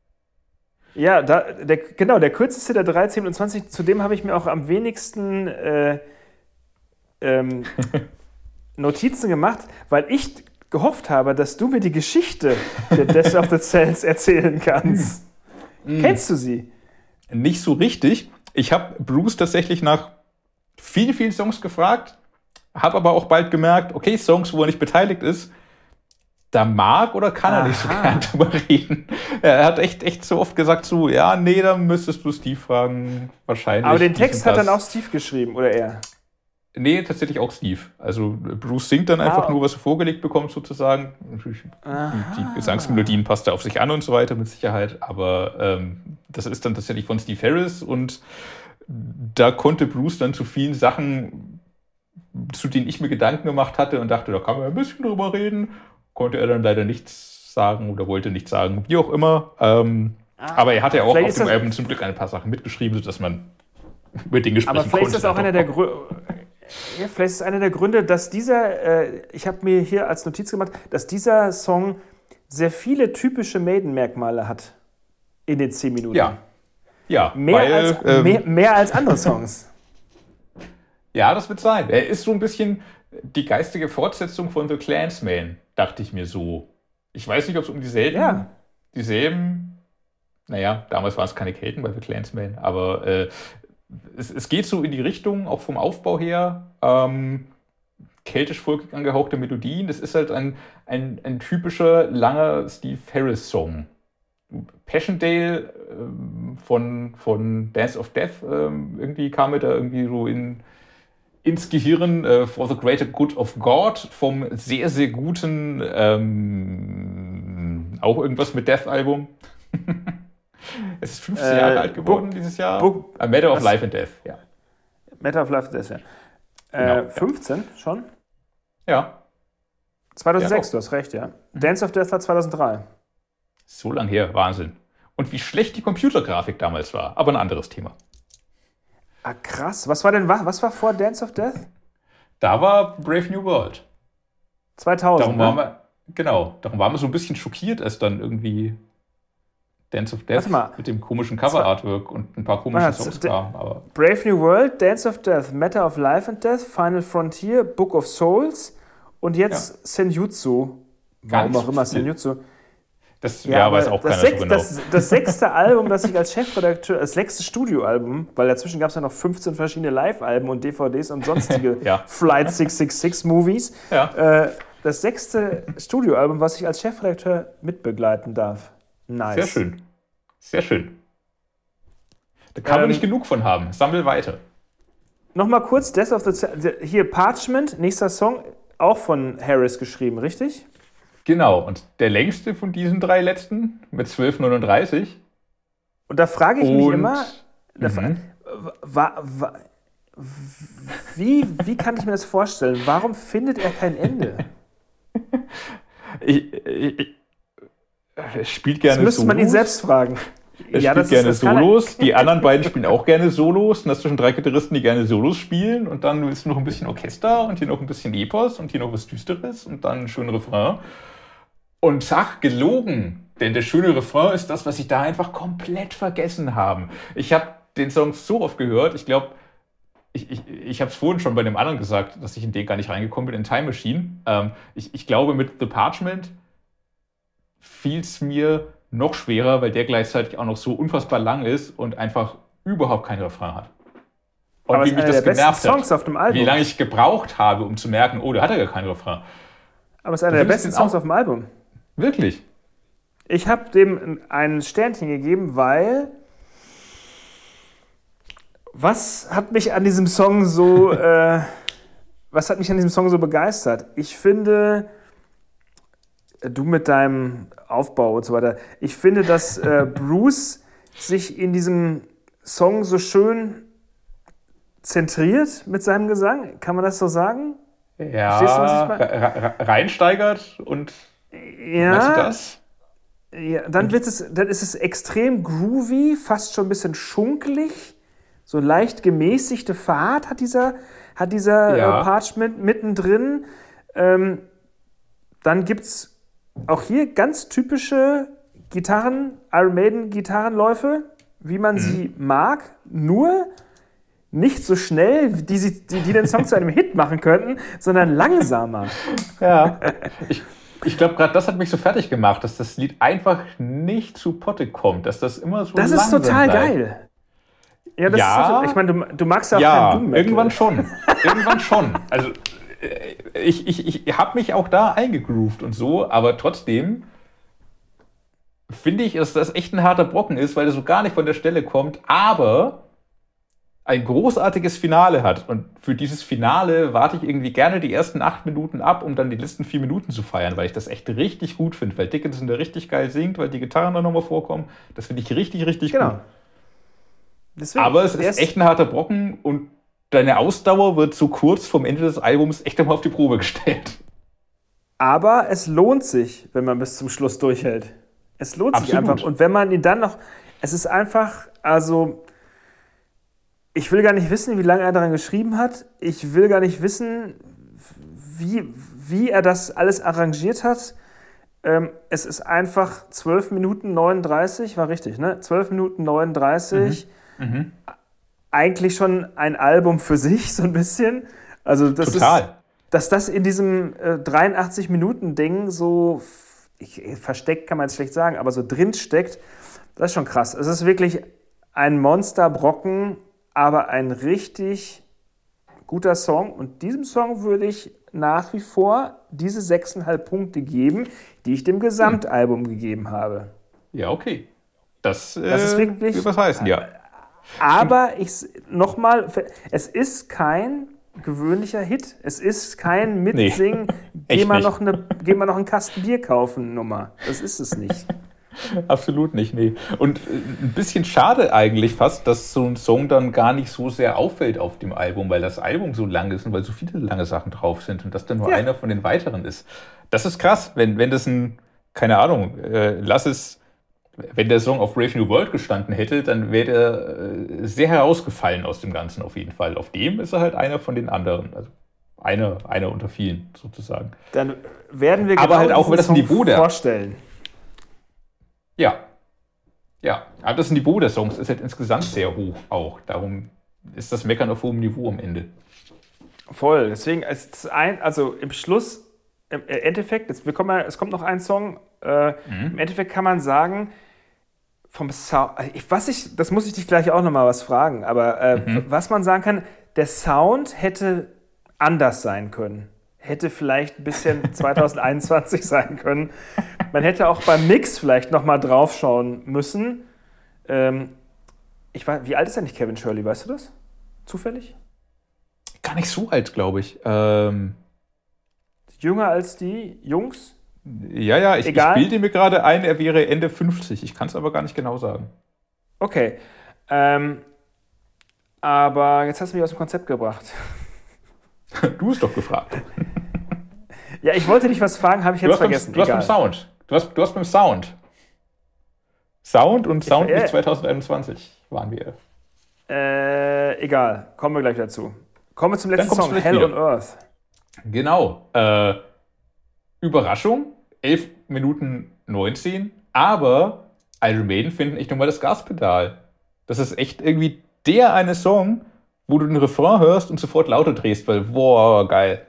Ja, da, der, genau, der kürzeste der drei, zehn Minuten zwanzig, zu dem habe ich mir auch am wenigsten äh, ähm, Notizen gemacht, weil ich gehofft habe, dass du mir die Geschichte der Death of the Cells erzählen kannst. Mm. Kennst du sie? Nicht so richtig. Ich habe Bruce tatsächlich nach vielen, vielen Songs gefragt, habe aber auch bald gemerkt, okay, Songs, wo er nicht beteiligt ist, da mag oder kann er nicht so gerne drüber reden. Er hat echt, echt so oft gesagt, so, ja, nee, da müsstest du Steve fragen, wahrscheinlich. Aber den Text hat dann auch Steve geschrieben, oder er? Nee, tatsächlich auch Steve. Also Bruce singt dann einfach ah, nur, was er vorgelegt bekommt, sozusagen. Aha. Die Gesangsmelodien passt er auf sich an und so weiter, mit Sicherheit. Aber ähm, das ist dann tatsächlich von Steve Harris und da konnte Bruce dann zu vielen Sachen, zu denen ich mir Gedanken gemacht hatte und dachte, da kann man ein bisschen drüber reden, konnte er dann leider nichts sagen oder wollte nichts sagen, wie auch immer. Ähm, ah, aber er hatte ja auch auf dem Album zum Glück ein paar Sachen mitgeschrieben, sodass man mit den Gesprächen aber vielleicht konnte. Ist das auch einer der Gründe. Ja, vielleicht ist einer der Gründe, dass dieser, äh, ich habe mir hier als Notiz gemacht, dass dieser Song sehr viele typische Maiden-Merkmale hat in den zehn Minuten. Ja. Ja, mehr, weil, als, ähm, mehr, mehr als andere Songs. Ja, das wird sein. Er ist so ein bisschen die geistige Fortsetzung von The Clansman, dachte ich mir so. Ich weiß nicht, ob es um dieselben, ja. dieselben, naja, damals waren es keine Kelten bei The Clansman, aber äh, es, es geht so in die Richtung, auch vom Aufbau her, ähm, keltisch-folkig angehauchte Melodien. Das ist halt ein, ein, ein typischer, langer Steve Harris-Song. Passchendaele ähm, von, von Dance of Death, ähm, irgendwie kam mir da irgendwie so in, ins Gehirn, äh, For the Greater Good of God, vom sehr, sehr guten, ähm, auch irgendwas mit Death-Album. Es ist fünfzehn äh, Jahre alt geworden Book, dieses Jahr. Book, A Matter of was? Life and Death, ja. Matter of Life and Death, ja. Genau, äh, fünfzehn ja. schon? Ja. zweitausendsechs, ja, du hast recht, ja. Mhm. Dance of Death war zweitausenddrei. So lang her, Wahnsinn. Und wie schlecht die Computergrafik damals war, aber ein anderes Thema. Ah, krass. Was war denn, was war vor Dance of Death? Da war Brave New World. zweitausend, darum ne? waren wir, genau, darum waren wir so ein bisschen schockiert, als dann irgendwie Dance of Death mit dem komischen Cover-Artwork und ein paar komischen Songs kamen. Aber Brave New World, Dance of Death, Matter of Life and Death, Final Frontier, Book of Souls und jetzt ja. Senjutsu. Warum auch immer Senjutsu. Das ja, ja, weiß auch keiner sechs, so genau. Das, das sechste Album, das ich als Chefredakteur, das sechste Studioalbum, weil dazwischen gab es ja noch fünfzehn verschiedene Live-Alben und D V Ds und sonstige ja. Flight sechs sechs sechs Movies. Ja. Äh, das sechste Studioalbum, was ich als Chefredakteur mitbegleiten darf. Nice. Sehr schön. Sehr schön. Da kann ähm, man nicht genug von haben. Sammel weiter. Nochmal kurz, Death of the Z- hier Parchment, nächster Song, auch von Harris geschrieben, richtig? Genau, und der längste von diesen drei letzten mit zwölf neununddreißig. Und da frage ich und, mich immer, mhm. wa, wa, wie, wie kann ich mir das vorstellen? Warum findet er kein Ende? ich, ich, er spielt gerne das müsste Solos. man ihn selbst fragen. Er ja, spielt das gerne ist, das Solos. Die anderen beiden spielen auch gerne Solos. Und hast du schon drei Gitarristen, die gerne Solos spielen. Und dann willst du noch ein bisschen Orchester und hier noch ein bisschen Epos und hier noch was Düsteres und dann einen schönen Refrain. Und zack, gelogen. Denn der schöne Refrain ist das, was sie da einfach komplett vergessen haben. Ich habe den Song so oft gehört. Ich glaube, ich, ich, ich habe es vorhin schon bei dem anderen gesagt, dass ich in den gar nicht reingekommen bin, in Time Machine. Ähm, ich, ich glaube, mit The Parchment fiel es mir noch schwerer, weil der gleichzeitig auch noch so unfassbar lang ist und einfach überhaupt keinen Refrain hat. Und aber wie mich das genervt Songs auf dem Album. Wie lange ich gebraucht habe, um zu merken, oh, da hat er gar keinen Refrain. Aber es ist einer der besten Songs auf dem Album. Wirklich? Ich habe dem ein Sternchen gegeben, weil was hat mich an diesem Song so äh, was hat mich an diesem Song so begeistert? Ich finde, du mit deinem Aufbau und so weiter, ich finde, dass äh, Bruce sich in diesem Song so schön zentriert mit seinem Gesang. Kann man das so sagen? Ja, Verstehst du, was ich meine? re- re- reinsteigert und Ja, meinst du das? ja, dann wird es, dann ist es extrem groovy, fast schon ein bisschen schunkelig, so leicht gemäßigte Fahrt hat dieser, hat dieser Ja. äh, Parchment mittendrin. Ähm, dann gibt es auch hier ganz typische Gitarren, Iron Maiden Gitarrenläufe, wie man sie mag, nur nicht so schnell, die, sie, die, die den Song zu einem Hit machen könnten, sondern langsamer. Ja. Ich, ich glaube, gerade das hat mich so fertig gemacht, dass das Lied einfach nicht zu Potte kommt, dass das immer so Das ist langsam total bleibt. geil. Ja, das Ja. ist total, ich meine, du, du magst ja auch Ja, keinen Doom Metal. irgendwann schon. Irgendwann schon. Also äh, ich, ich, ich habe mich auch da eingegroovt und so, aber trotzdem finde ich, dass das echt ein harter Brocken ist, weil er so gar nicht von der Stelle kommt, aber ein großartiges Finale hat. Und für dieses Finale warte ich irgendwie gerne die ersten acht Minuten ab, um dann die letzten vier Minuten zu feiern, weil ich das echt richtig gut finde, weil Dickinson da richtig geil singt, weil die Gitarren da nochmal vorkommen. Das finde ich richtig, richtig Genau. gut. Deswegen, Aber es der ist echt ein harter Brocken und deine Ausdauer wird so kurz vom Ende des Albums echt einmal auf die Probe gestellt. Aber es lohnt sich, wenn man bis zum Schluss durchhält. Es lohnt sich Absolut. einfach. Und wenn man ihn dann noch. Es ist einfach, also. Ich will gar nicht wissen, wie lange er daran geschrieben hat. Ich will gar nicht wissen, wie, wie er das alles arrangiert hat. Ähm, es ist einfach zwölf Minuten neununddreißig, war richtig, ne? zwölf Minuten neununddreißig. Mhm. Eigentlich schon ein Album für sich, so ein bisschen. Also das Total. ist, dass das in diesem äh, dreiundachtzig-Minuten-Ding so ich, versteckt, kann man jetzt schlecht sagen, aber so drin steckt, das ist schon krass. Es ist wirklich ein Monsterbrocken, aber ein richtig guter Song. Und diesem Song würde ich nach wie vor diese sechseinhalb Punkte geben, die ich dem Gesamtalbum gegeben habe. Ja, okay. Das, äh, Das ist wirklich- will was heißen, ja. Aber ich nochmal, es ist kein gewöhnlicher Hit. Es ist kein Mitsingen, geh, echt mal nicht. noch eine, geh mal noch einen Kasten Bier kaufen Nummer. Das ist es nicht. Absolut nicht, nee. Und äh, ein bisschen schade eigentlich fast, dass so ein Song dann gar nicht so sehr auffällt auf dem Album, weil das Album so lang ist und weil so viele lange Sachen drauf sind und das dann nur Ja. einer von den weiteren ist. Das ist krass, wenn, wenn das ein, keine Ahnung, äh, lass es, wenn der Song auf Brave New World gestanden hätte, dann wäre er äh, sehr herausgefallen aus dem Ganzen auf jeden Fall. Auf dem ist er halt einer von den anderen, also einer, einer unter vielen sozusagen. Dann werden wir Aber halt auch, weil das diesen Niveau Song der- vorstellen. Ja. Ja, aber das Niveau der Songs ist halt insgesamt sehr hoch auch. Darum ist das Meckern auf hohem Niveau am Ende. Voll. Deswegen, es ist ein, also im Schluss, im Endeffekt, jetzt, wir kommen mal, es kommt noch ein Song, äh, im Endeffekt kann man sagen, vom Sound, ich, was ich, das muss ich dich gleich auch nochmal was fragen, aber äh, Mhm. was man sagen kann, der Sound hätte anders sein können. Hätte vielleicht ein bisschen zwanzig einundzwanzig sein können. Man hätte auch beim Mix vielleicht nochmal draufschauen müssen. Ähm, ich weiß, wie alt ist eigentlich Kevin Shirley, weißt du das? Zufällig? Gar nicht so alt, glaube ich. Ähm, Jünger als die Jungs? ja, ja, ich, ich Egal. bilde mir gerade ein, er wäre Ende fünfzig. Ich kann es aber gar nicht genau sagen. Okay. Ähm, aber jetzt hast du mich aus dem Konzept gebracht. Du hast doch gefragt. Ja, ich wollte dich was fragen, habe ich Du jetzt hast, beim, vergessen. du hast beim Egal. Sound. Du hast, du hast beim Sound. Sound und Sound äh, bis zwanzig einundzwanzig waren wir. Äh, egal, kommen wir gleich dazu. Kommen wir zum Dann letzten kommst Song, du gleich Hell wieder. on Earth. Genau. Äh, Überraschung, elf Minuten neunzehn, aber Iron Maiden finden echt nochmal das Gaspedal. Das ist echt irgendwie der eine Song, wo du den Refrain hörst und sofort lauter drehst, weil, boah, geil.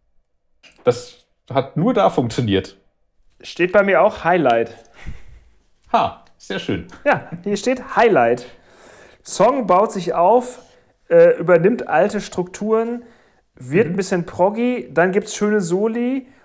Das hat nur da funktioniert. Steht bei mir auch Highlight. Ha, sehr schön. Ja, hier steht Highlight. Song baut sich auf, äh, übernimmt alte Strukturen, wird ein bisschen proggy, dann gibt es schöne Soli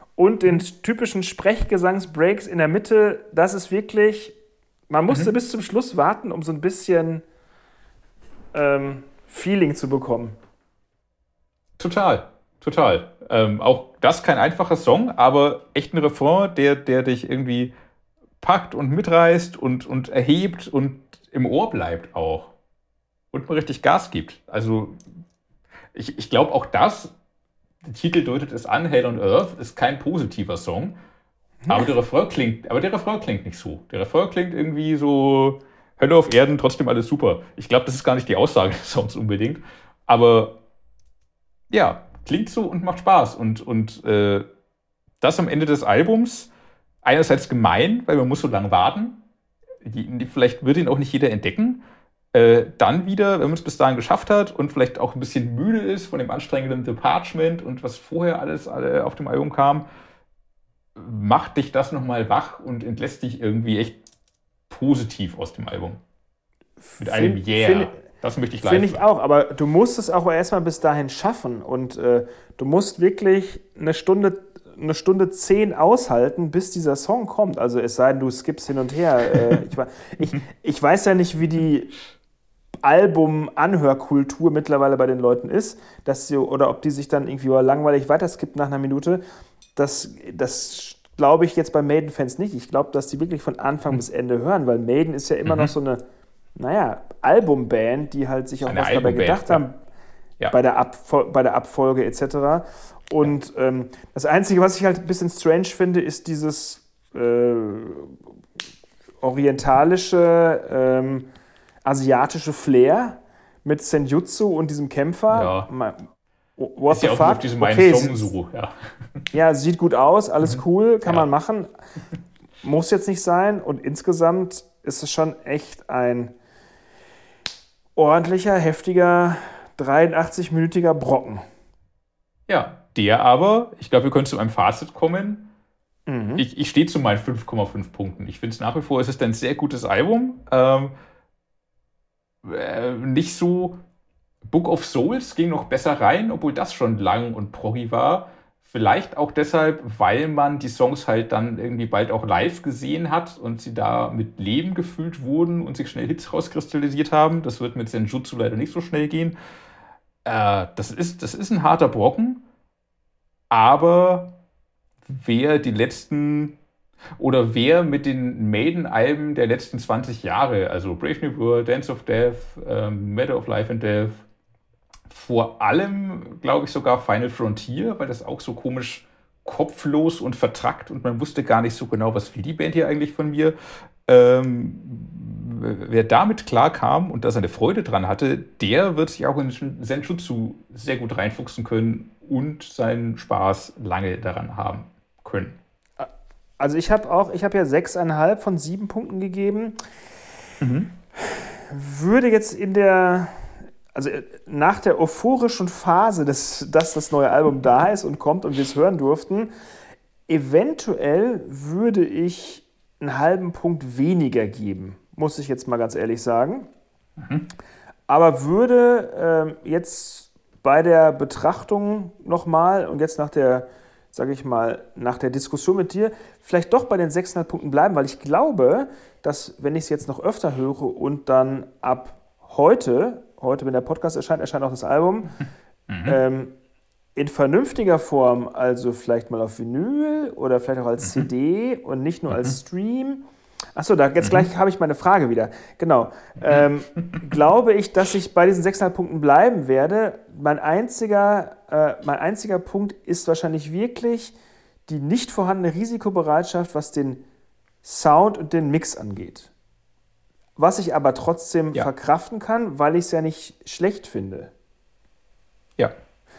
und den typischen Sprechgesangsbreaks in der Mitte, das ist wirklich, man musste mhm. bis zum Schluss warten, um so ein bisschen ähm, Feeling zu bekommen. Total, total. Ähm, auch das kein einfacher Song, aber echt ein Refrain, der, der dich irgendwie packt und mitreißt und, und erhebt und im Ohr bleibt auch. Und man richtig Gas gibt. Also ich, ich glaube auch das, der Titel deutet es an, Hell on Earth, ist kein positiver Song. Aber der Refrain klingt, aber der Refrain klingt nicht so. Der Refrain klingt irgendwie so Hölle auf Erden, trotzdem alles super. Ich glaube, das ist gar nicht die Aussage des Songs unbedingt. Aber ja, klingt so und macht Spaß. Und, und äh, das am Ende des Albums, einerseits gemein, weil man muss so lange warten. Die, vielleicht wird ihn auch nicht jeder entdecken. Äh, dann wieder, wenn man es bis dahin geschafft hat und vielleicht auch ein bisschen müde ist von dem anstrengenden The Parchment und was vorher alles alle auf dem Album kam, macht dich das nochmal wach und entlässt dich irgendwie echt positiv aus dem Album. Mit einem Find, Yeah. Find, das möchte ich live. Finde ich auch, aber du musst es auch erstmal bis dahin schaffen und äh, du musst wirklich eine Stunde eine Stunde zehn aushalten, bis dieser Song kommt. Also es sei denn, du skippst hin und her. Äh, ich, ich, ich weiß ja nicht, wie die Album-Anhörkultur mittlerweile bei den Leuten ist, dass sie, oder ob die sich dann irgendwie langweilig weiterskippt nach einer Minute. Das, das glaube ich jetzt bei Maiden-Fans nicht. Ich glaube, dass die wirklich von Anfang mhm. bis Ende hören, weil Maiden ist ja immer mhm. noch so eine, naja, Albumband, die halt sich auch eine was dabei gedacht ja. haben, ja. bei, der Abfol- bei der Abfolge et cetera. Und ja. ähm, das Einzige, was ich halt ein bisschen strange finde, ist dieses äh, orientalische, ähm, asiatische Flair mit Senjutsu und diesem Kämpfer. Ja. What ist the ja fuck? auch auf diesem okay, Song so. Ja. ja, sieht gut aus, alles mhm. cool, kann ja. man machen. Muss jetzt nicht sein. Und insgesamt ist es schon echt ein ordentlicher, heftiger, dreiundachtzig-minütiger Brocken. Ja, der aber, ich glaube, wir können zu einem Fazit kommen. Mhm. Ich, ich stehe zu meinen fünf Komma fünf Punkten. Ich finde es nach wie vor, es ist ein sehr gutes Album. Ähm, äh, nicht so, Book of Souls ging noch besser rein, obwohl das schon lang und proggy war. Vielleicht auch deshalb, weil man die Songs halt dann irgendwie bald auch live gesehen hat und sie da mit Leben gefüllt wurden und sich schnell Hits rauskristallisiert haben. Das wird mit Senjutsu leider nicht so schnell gehen. Äh, das ist, das ist ein harter Brocken, aber wer die letzten oder wer mit den Maiden-Alben der letzten zwanzig Jahre, also Brave New World, Dance of Death, ähm, Matter of Life and Death, vor allem, glaube ich, sogar Final Frontier, weil das auch so komisch kopflos und vertrackt und man wusste gar nicht so genau, was will die Band hier eigentlich von mir. Ähm, wer damit klarkam und da seine Freude dran hatte, der wird sich auch in Senjutsu sehr gut reinfuchsen können und seinen Spaß lange daran haben können. Also ich habe auch, ich habe ja sechseinhalb von sieben Punkten gegeben. Mhm. Würde jetzt in der, also nach der euphorischen Phase, des, dass das neue Album da ist und kommt und wir es hören durften, eventuell würde ich einen halben Punkt weniger geben, muss ich jetzt mal ganz ehrlich sagen. Mhm. Aber würde äh, jetzt bei der Betrachtung nochmal und jetzt nach der, sage ich mal, nach der Diskussion mit dir, vielleicht doch bei den sechseinhalb Punkten bleiben, weil ich glaube, dass, wenn ich es jetzt noch öfter höre und dann ab heute, heute, wenn der Podcast erscheint, erscheint auch das Album, mhm. ähm, in vernünftiger Form, also vielleicht mal auf Vinyl oder vielleicht auch als mhm. C D und nicht nur mhm. als Stream. Achso, da jetzt mhm. gleich habe ich meine Frage wieder. Genau. Ähm, glaube ich, dass ich bei diesen sechseinhalb Punkten bleiben werde. Mein einziger, äh, mein einziger Punkt ist wahrscheinlich wirklich die nicht vorhandene Risikobereitschaft, was den Sound und den Mix angeht. Was ich aber trotzdem ja. verkraften kann, weil ich es ja nicht schlecht finde. Ja.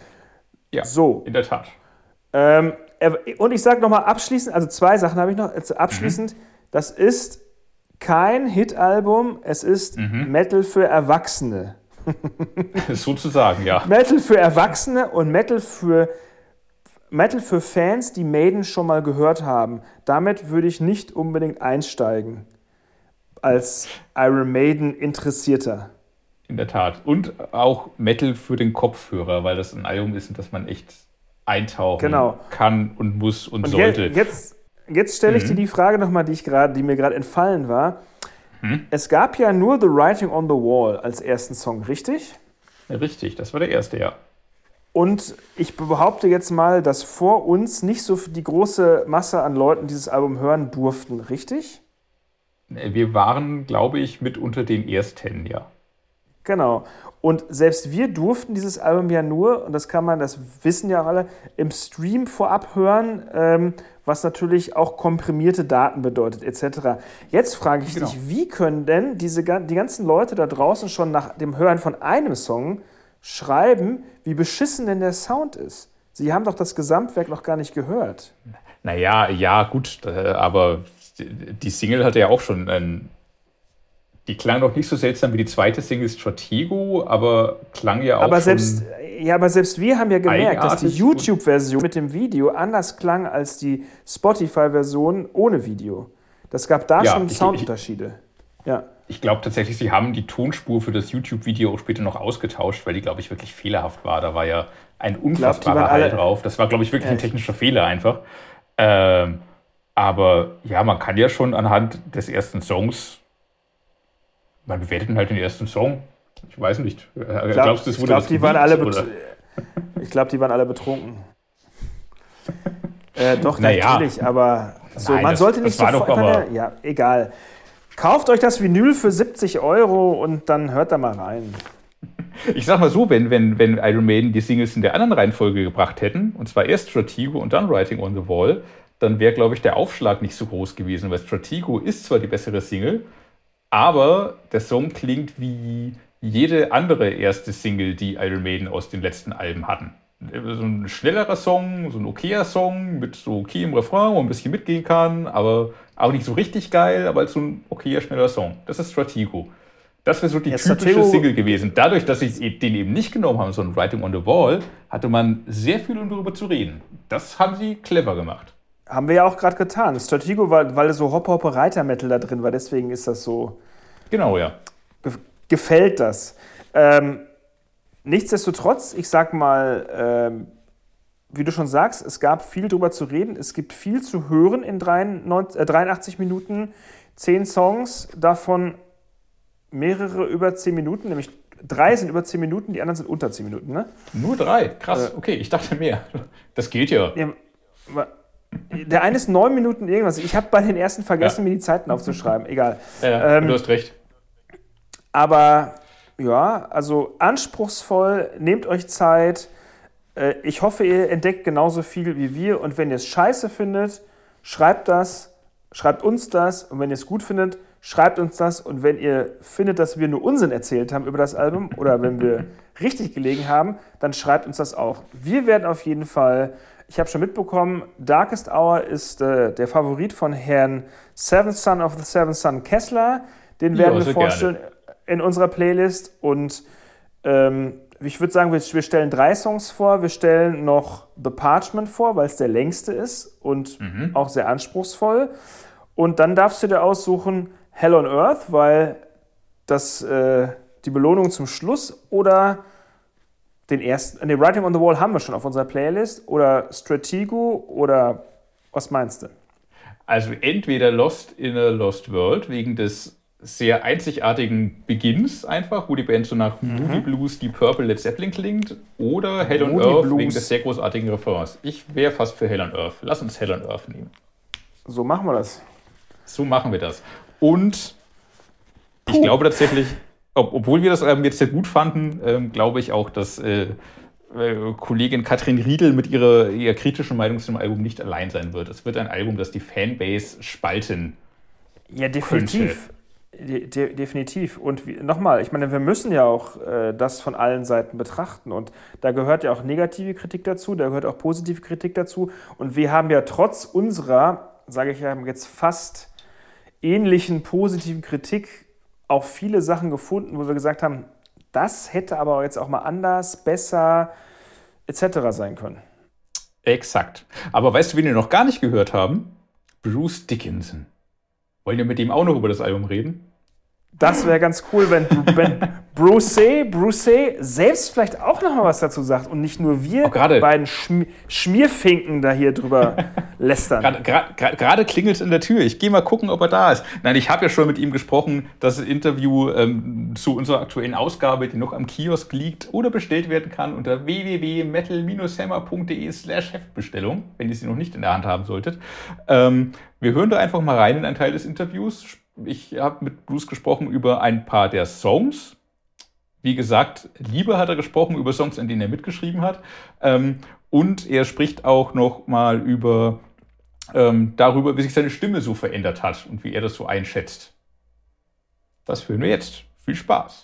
Ja, so. In der Tat. Ähm, und ich sage nochmal abschließend, also zwei Sachen habe ich noch. Abschließend, mhm. das ist kein Hit-Album, es ist mhm. Metal für Erwachsene. Sozusagen, ja. Metal für Erwachsene und Metal für, Metal für Fans, die Maiden schon mal gehört haben. Damit würde ich nicht unbedingt einsteigen als Iron Maiden-Interessierter. In der Tat. Und auch Metal für den Kopfhörer, weil das ein Album ist, das man echt eintauchen genau. kann und muss und, und sollte. Je, jetzt jetzt stelle ich mhm. dir die Frage nochmal, die, die mir gerade entfallen war. Mhm. Es gab ja nur The Writing on the Wall als ersten Song, richtig? Ja, richtig, das war der erste, ja. Und ich behaupte jetzt mal, dass vor uns nicht so die große Masse an Leuten dieses Album hören durften, richtig? Wir waren, glaube ich, mit unter den ersten, ja. Genau. Und selbst wir durften dieses Album ja nur, und das kann man, das wissen ja alle, im Stream vorab hören, ähm, was natürlich auch komprimierte Daten bedeutet, et cetera. Jetzt frage ich genau. dich, wie können denn diese, die ganzen Leute da draußen schon nach dem Hören von einem Song schreiben, wie beschissen denn der Sound ist? Sie haben doch das Gesamtwerk noch gar nicht gehört. Naja, ja, gut, aber die Single hatte ja auch schon ein... Die klang doch nicht so seltsam wie die zweite Single Stratego, aber klang ja auch aber schon selbst, ja, aber selbst wir haben ja gemerkt, dass die YouTube-Version mit dem Video anders klang als die Spotify-Version ohne Video. Das gab da ja, schon ich, Soundunterschiede. Ich, ja. ich glaube tatsächlich, sie haben die Tonspur für das YouTube-Video auch später noch ausgetauscht, weil die, glaube ich, wirklich fehlerhaft war. Da war ja ein unfassbarer Hall drauf. Das war, glaube ich, wirklich ja. ein technischer Fehler einfach. Ähm, aber ja, man kann ja schon anhand des ersten Songs... Man bewertet halt den ersten Song. Ich weiß nicht. Ich glaub, Glaubst du, es wurde ich glaube, die, waren alle bet- ich glaub, die waren alle betrunken. äh, doch, naja. natürlich, aber so, Nein, man das, sollte nicht so... War doch aber ja, egal. Kauft euch das Vinyl für siebzig Euro und dann hört da mal rein. Ich sag mal so, wenn, wenn, wenn Iron Maiden die Singles in der anderen Reihenfolge gebracht hätten, und zwar erst Stratego und dann Writing on the Wall, dann wäre, glaube ich, der Aufschlag nicht so groß gewesen, weil Stratego ist zwar die bessere Single, aber der Song klingt wie jede andere erste Single, die Iron Maiden aus den letzten Alben hatten. So ein schnellerer Song, so ein okayer Song mit so okayem Refrain, wo man ein bisschen mitgehen kann, aber auch nicht so richtig geil, aber als so ein okayer, schneller Song. Das ist Stratego. Das wäre so die ja, typische Stratego Single gewesen. Dadurch, dass sie den eben nicht genommen haben, so ein Writing on the Wall, hatte man sehr viel, um darüber zu reden. Das haben sie clever gemacht. Haben wir ja auch gerade getan. Stratego, weil, weil so Hoppe-Hoppe-Reiter-Metal da drin war, deswegen ist das so... Genau, ja. Ge- gefällt das. Ähm, nichtsdestotrotz, ich sag mal, ähm, wie du schon sagst, es gab viel drüber zu reden, es gibt viel zu hören in dreiundachtzig Minuten, zehn Songs, davon mehrere über zehn Minuten, nämlich drei sind über zehn Minuten, die anderen sind unter zehn Minuten, ne? Nur drei? Krass, äh, okay, ich dachte mehr. Das geht ja. ja Der eine ist neun Minuten irgendwas. Ich habe bei den ersten vergessen, ja. mir die Zeiten aufzuschreiben. Egal. Ja, ähm, du hast recht. Aber ja, also anspruchsvoll, nehmt euch Zeit. Äh, ich hoffe, ihr entdeckt genauso viel wie wir. Und wenn ihr es scheiße findet, schreibt das, schreibt uns das. Und wenn ihr es gut findet, schreibt uns das. Und wenn ihr findet, dass wir nur Unsinn erzählt haben über das Album oder wenn wir richtig gelegen haben, dann schreibt uns das auch. Wir werden auf jeden Fall... Ich habe schon mitbekommen, Darkest Hour ist äh, der Favorit von Herrn Seventh Son of the Seventh Son Kessler. Den werden ja, wir vorstellen gerne in unserer Playlist. Und ähm, ich würde sagen, wir, wir stellen drei Songs vor. Wir stellen noch The Parchment vor, weil es der längste ist und mhm. auch sehr anspruchsvoll. Und dann darfst du dir aussuchen Hell on Earth, weil das äh, die Belohnung zum Schluss oder... Den ersten, den Writing on the Wall haben wir schon auf unserer Playlist oder Stratego oder was meinst du? Also entweder Lost in a Lost World wegen des sehr einzigartigen Beginns einfach, wo die Band so nach mhm. Moody Blues, die Purple Led Zeppelin klingt, oder Hell on Moody Earth Blues. Wegen des sehr großartigen Refrains. Ich wäre fast für Hell on Earth. Lass uns Hell on Earth nehmen. So machen wir das. So machen wir das. Und Puh. ich glaube tatsächlich... Ob, obwohl wir das ähm, jetzt sehr gut fanden, ähm, glaube ich auch, dass äh, äh, Kollegin Katrin Riedel mit ihrer, ihrer kritischen Meinung zum Album nicht allein sein wird. Es wird ein Album, das die Fanbase spalten Ja, definitiv. De- de- definitiv. Und wie, nochmal, ich meine, wir müssen ja auch äh, das von allen Seiten betrachten. Und da gehört ja auch negative Kritik dazu, da gehört auch positive Kritik dazu. Und wir haben ja trotz unserer, sage ich ja jetzt fast ähnlichen positiven Kritik auch viele Sachen gefunden, wo wir gesagt haben, das hätte aber jetzt auch mal anders, besser, et cetera sein können. Exakt. Aber weißt du, wen wir noch gar nicht gehört haben? Bruce Dickinson. Wollen wir mit ihm auch noch über das Album reden? Das wäre ganz cool, wenn, wenn Brucey, Brucey selbst vielleicht auch noch mal was dazu sagt und nicht nur wir beiden Schm- Schmierfinken da hier drüber lästern. Gerade klingelt es in der Tür. Ich gehe mal gucken, ob er da ist. Nein, ich habe ja schon mit ihm gesprochen, das Interview ähm, zu unserer aktuellen Ausgabe, die noch am Kiosk liegt oder bestellt werden kann unter w w w punkt metal Bindestrich hammer punkt d e slash Heftbestellung, wenn ihr sie noch nicht in der Hand haben solltet. Ähm, wir hören da einfach mal rein in einen Teil des Interviews. Ich habe mit Bruce gesprochen über ein paar der Songs. Wie gesagt, lieber hat er gesprochen über Songs, an denen er mitgeschrieben hat. Ähm, und er spricht auch noch mal über ähm, darüber, wie sich seine Stimme so verändert hat und wie er das so einschätzt. Das hören wir jetzt. Viel Spaß.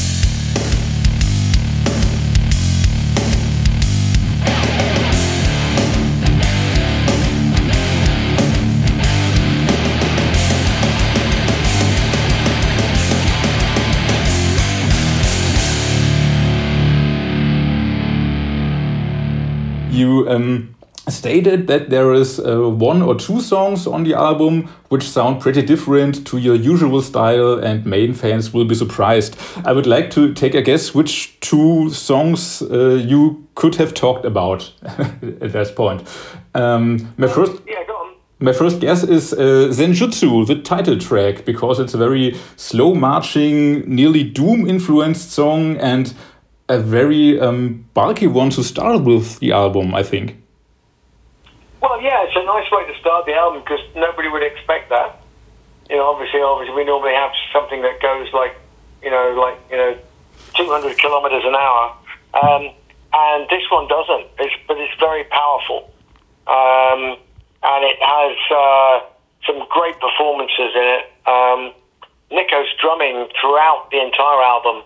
You um, stated that there is uh, one or two songs on the album which sound pretty different to your usual style, and Maiden fans will be surprised. I would like to take a guess which two songs uh, you could have talked about at that point. Um, my first, yeah, go on. My first guess is uh, Zenjutsu, the title track, because it's a very slow marching, nearly doom influenced song and a very um, bulky one to start with the album, I think. Well, yeah, it's a nice way to start the album because nobody would expect that. You know, obviously, obviously, we normally have something that goes like, you know, like you know, two hundred kilometers an hour, um, and this one doesn't. It's, but it's very powerful, um, and it has uh, some great performances in it. Um, Nico's drumming throughout the entire album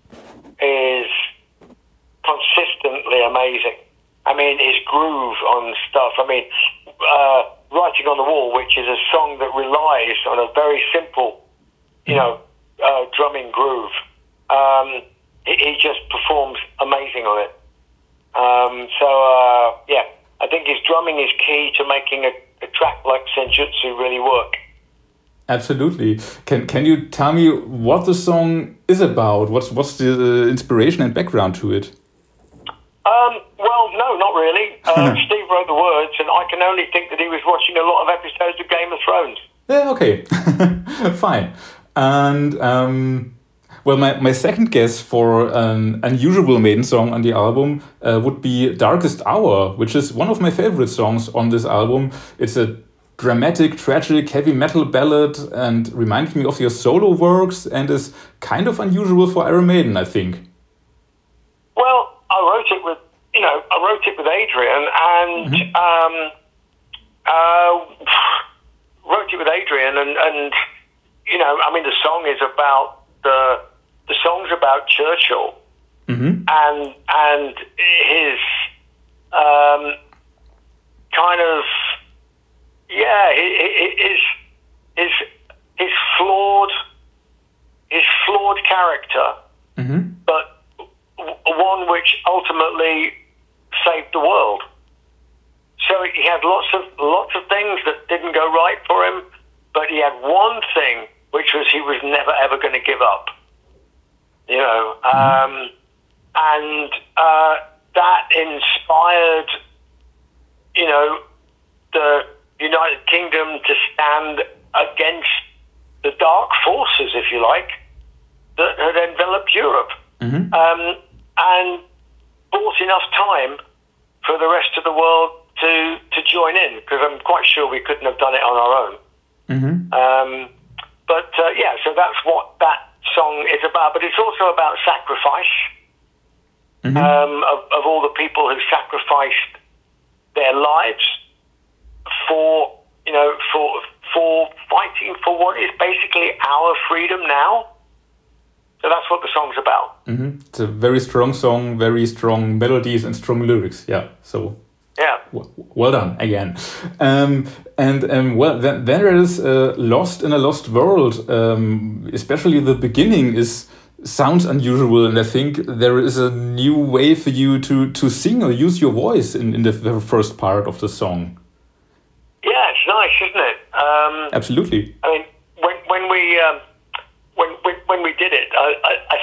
is consistently amazing. I mean, his groove on stuff. I mean, uh, Writing on the Wall, which is a song that relies on a very simple, you know, uh, drumming groove. Um, he, he just performs amazing on it. Um, so, uh, yeah, I think his drumming is key to making a, a track like Zenjutsu really work. Absolutely. Can Can you tell me what the song is about? What's What's the uh, inspiration and background to it? Um, well, no, not really. Uh, Steve wrote the words, and I can only think that he was watching a lot of episodes of Game of Thrones. Yeah, okay. Fine. And, um, well, my, my second guess for an unusual Maiden song on the album uh, would be Darkest Hour, which is one of my favorite songs on this album. It's a dramatic, tragic, heavy metal ballad and reminds me of your solo works and is kind of unusual for Iron Maiden, I think. Well, I wrote it with, you know, I wrote it with Adrian and mm-hmm. um, uh, wrote it with Adrian and, and, you know, I mean, the song is about the, the song's about Churchill mm-hmm. and, and his um, kind of, yeah, his, his, his flawed, his flawed character, mm-hmm. but one which ultimately saved the world. So he had lots of lots of things that didn't go right for him, but he had one thing, which was he was never ever going to give up. You know, mm-hmm. um, and uh, that inspired, you know, the United Kingdom to stand against the dark forces, if you like, that had enveloped Europe. Mm-hmm. Um, and bought enough time for the rest of the world to, to join in, because I'm quite sure we couldn't have done it on our own. Mm-hmm. Um, but, uh, yeah, so that's what that song is about. But it's also about sacrifice, mm-hmm. um, of, of all the people who sacrificed their lives for, you know, for, for fighting for what is basically our freedom now. So that's what the song's about. Mm-hmm. It's a very strong song, very strong melodies and strong lyrics. Yeah, so yeah, w- well done again. Um, and um, well, then, then there is uh, Lost in a Lost World. Um, especially the beginning is sounds unusual, and I think there is a new way for you to, to sing or use your voice in, in the first part of the song. Yeah, it's nice, isn't it? Um, Absolutely. I mean, when when we. Um, When, when when we did it, I, I, I said,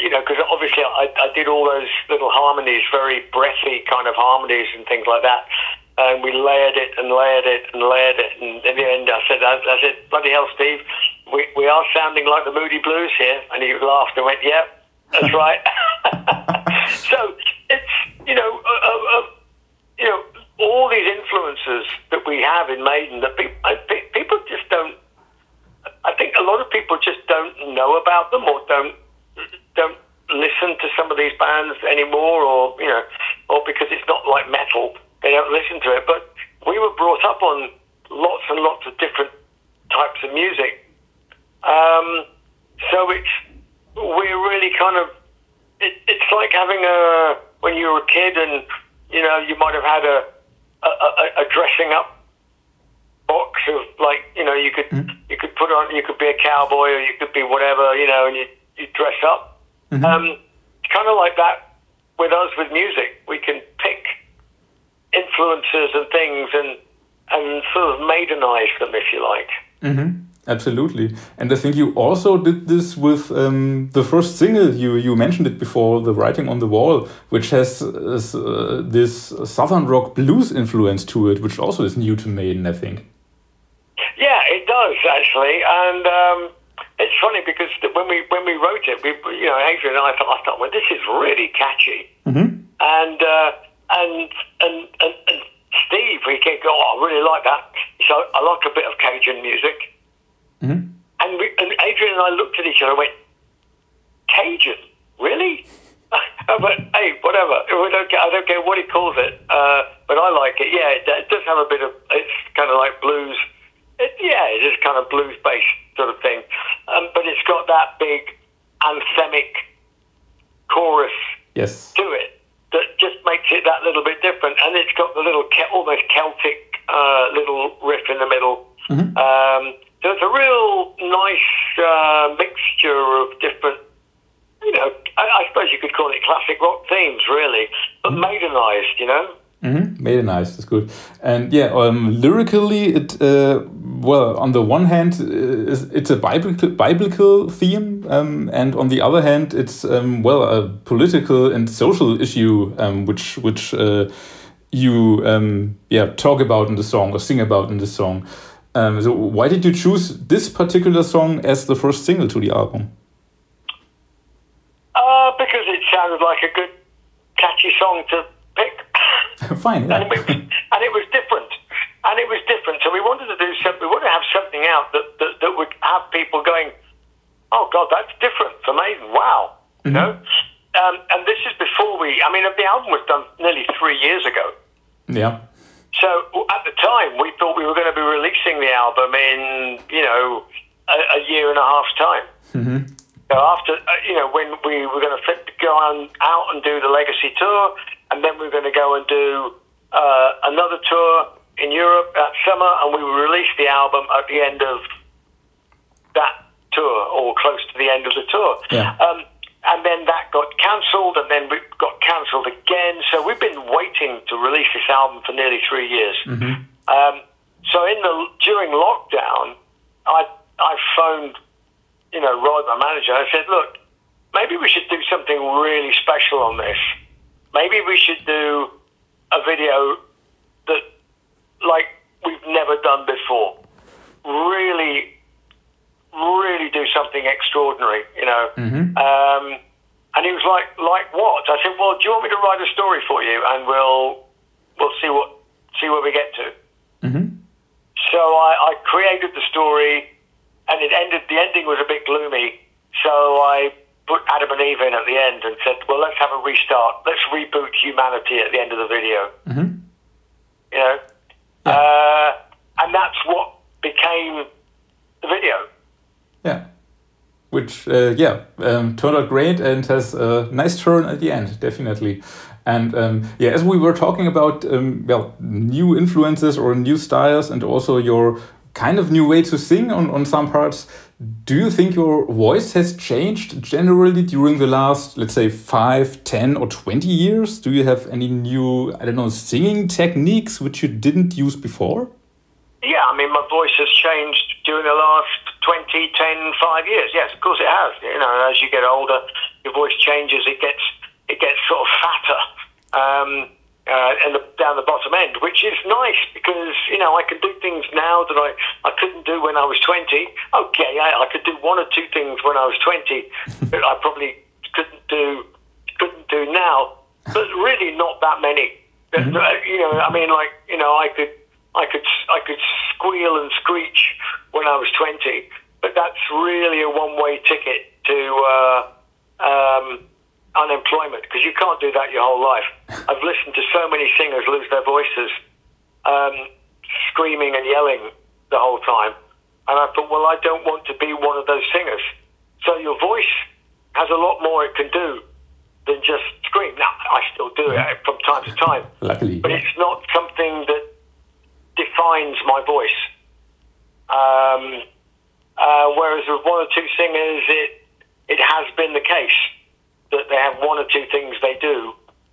you know, because obviously I, I did all those little harmonies, very breathy kind of harmonies and things like that. And we layered it and layered it and layered it. And in the end, I said, I, I said, bloody hell, Steve, we, we are sounding like the Moody Blues here. And he laughed and went, yeah, that's right. So it's, you know, uh, uh, you know, all these influences that we have in Maiden that people, people just don't, I think a lot of people just don't know about them or don't, don't listen to some of these bands anymore, or, you know, or because it's not like metal, they don't listen to it. But we were brought up on lots and lots of different types of music. Um, so it's, we're really kind of, it, it's like having a, when you were a kid and, you know, you might have had a, a, a, a dressing up box of, like, you know, you could, mm-hmm. you could put on, you could be a cowboy or you could be whatever, you know, and you, you dress up. Mm-hmm. Um, it's kind of like that with us with music. We can pick influences and things and and sort of Maidenize them, if you like. Mm-hmm. Absolutely. And I think you also did this with um, the first single. You you mentioned it before, The Writing on the Wall, which has uh, this Southern rock blues influence to it, which also is new to Maiden, I think. Yeah, it does actually, and um, it's funny because when we when we wrote it, we you know Adrian and I thought, I thought, well, this is really catchy, mm-hmm. and. Uh, And, and and and Steve, he came go, oh, I really like that. So I like a bit of Cajun music. Mm-hmm. And, we, and Adrian and I looked at each other and went, Cajun? Really? I went, hey, whatever. We don't care, I don't care what he calls it, uh, but I like it. Yeah, it, it does have a bit of, it's kind of like blues. It, yeah, it is kind of blues-based sort of thing. Um, but it's got that big anthemic chorus yes. to it that just makes it that little bit different. And it's got the little Ke- almost Celtic uh, little riff in the middle. Mm-hmm. Um, so it's a real nice uh, mixture of different, you know, I, I suppose you could call it classic rock themes, really, but mm-hmm. Maidenized, you know? Mm-hmm. Maidenized, that's good. And yeah, um, lyrically, it uh, well, on the one hand, it's a biblical, biblical theme, um, and on the other hand, it's um, well a political and social issue, um, which which uh, you um, yeah talk about in the song or sing about in the song. Um, so, why did you choose this particular song as the first single to the album? Uh, because it sounded like a good, catchy song to pick. Fine, yeah. and, it was, and it was different. And it was different. So we wanted to do something, we wanted to have something out that, that, that would have people going, oh, God, that's different for Maiden. Wow. Mm-hmm. You know? Um, and this is before we, I mean, the album was done nearly three years ago. Yeah. So at the time, we thought we were going to be releasing the album in, you know, a, a year and a half's time. Mm-hmm. So after, uh, you know, when we were going to go on, out and do the Legacy tour, and then we were going to go and do uh, another tour in Europe that summer, and we would release the album at the end of that tour, or close to the end of the tour. Yeah. Um, and then that got cancelled, and then we got cancelled again. So we've been waiting to release this album for nearly three years. Mm-hmm. Um, so in the during lockdown, I I phoned, you know, Rod, my manager. I said, look, maybe we should do something really special on this. Maybe we should do a video that, like, we've never done before. Really, really do something extraordinary, you know. Mm-hmm. Um, and he was like, like what? I said, well, do you want me to write a story for you, and we'll we'll see what see where we get to. Mm-hmm. So I, I created the story, and it ended. The ending was a bit gloomy, so I put Adam and Eve in at the end and said, well, let's have a restart. Let's reboot humanity at the end of the video. Mm-hmm. You know? Yeah. Uh, and that's what became the video. Yeah. Which, uh, yeah, um, turned out great and has a nice turn at the end, definitely. And um, yeah, as we were talking about, um, well, new influences or new styles and also your kind of new way to sing on, on some parts, do you think your voice has changed generally during the last, let's say, five, ten or twenty years? Do you have any new, I don't know, singing techniques which you didn't use before? Yeah, I mean, my voice has changed during the last twenty, ten, five years. Yes, of course it has. You know, as you get older, your voice changes. It gets it gets sort of fatter um, uh, and the, down the bottom end, which is nice because, you know, I can do things now that I, I couldn't do when I was twenty. Okay, I, I could do one or two things when I was twenty that I probably couldn't do couldn't do now, but really not that many. Mm-hmm. You know, I mean, like, you know, I could I could I could squeal and screech when I was twenty, but that's really a one-way ticket to uh, um, unemployment because you can't do that your whole life. I've listened to so many singers lose their voices, um, screaming and yelling the whole time, and I thought, well, I don't want to be one of those singers. So your voice has a lot more it can do than just scream. Now, I still do it from time to time, luckily, but it's not something that defines my voice. Um, uh, whereas with one or two singers, it it has been the case that they have one or two things they do,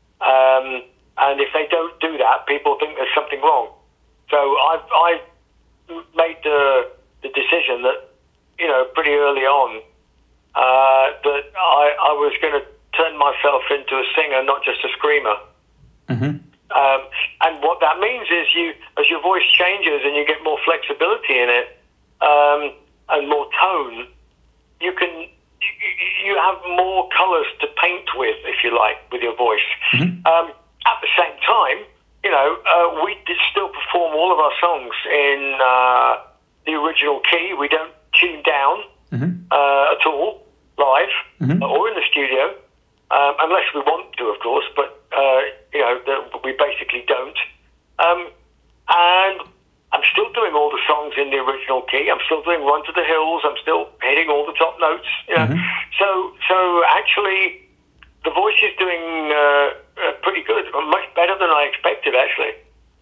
um, and if they don't do that, people think there's something wrong. So I've I've made the the decision that, you know, pretty early on uh, that I I was going to turn myself into a singer, not just a screamer. Mm-hmm. Um, and what that means is you, as your voice changes and you get more flexibility in it um, and more tone, you can you, you have more colours to paint with, if you like, with your voice. Mm-hmm. Um, at the same time, you know, uh, we did still perform all of our songs in uh, the original key. We don't tune down mm-hmm. uh, at all live mm-hmm. or in the studio. Um, unless we want to, of course, but, uh, you know, the, we basically don't. Um, and I'm still doing all the songs in the original key. I'm still doing Run to the Hills. I'm still hitting all the top notes. You know? Mm-hmm. So, so actually, the voice is doing uh, uh, pretty good. Much better than I expected, actually.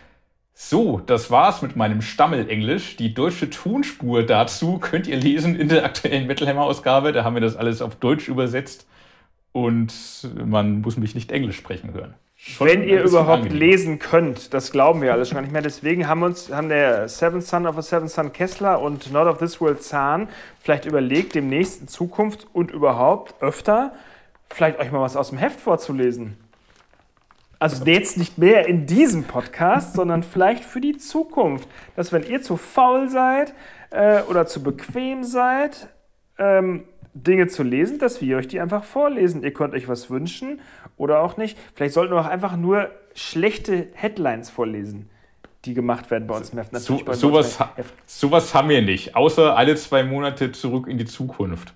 So, das war's mit meinem Stammel-Englisch. Die deutsche Tonspur dazu könnt ihr lesen in der aktuellen Metal Hammer-Ausgabe. Da haben wir das alles auf Deutsch übersetzt. Und man muss mich nicht Englisch sprechen hören. Schon Wenn ihr überhaupt angenehm lesen könnt, das glauben wir alles schon gar nicht mehr. Deswegen haben uns haben der Seventh Son of a Seventh Son Kessler und Not of This World Zahn vielleicht überlegt, demnächst in Zukunft und überhaupt öfter vielleicht euch mal was aus dem Heft vorzulesen. Also jetzt nicht mehr in diesem Podcast, sondern vielleicht für die Zukunft. Dass wenn ihr zu faul seid äh, oder zu bequem seid, ähm, Dinge zu lesen, dass wir euch die einfach vorlesen. Ihr könnt euch was wünschen oder auch nicht. Vielleicht sollten wir auch einfach nur schlechte Headlines vorlesen, die gemacht werden bei uns im Heft. So, sowas, ha- sowas haben wir nicht, außer alle zwei Monate zurück in die Zukunft.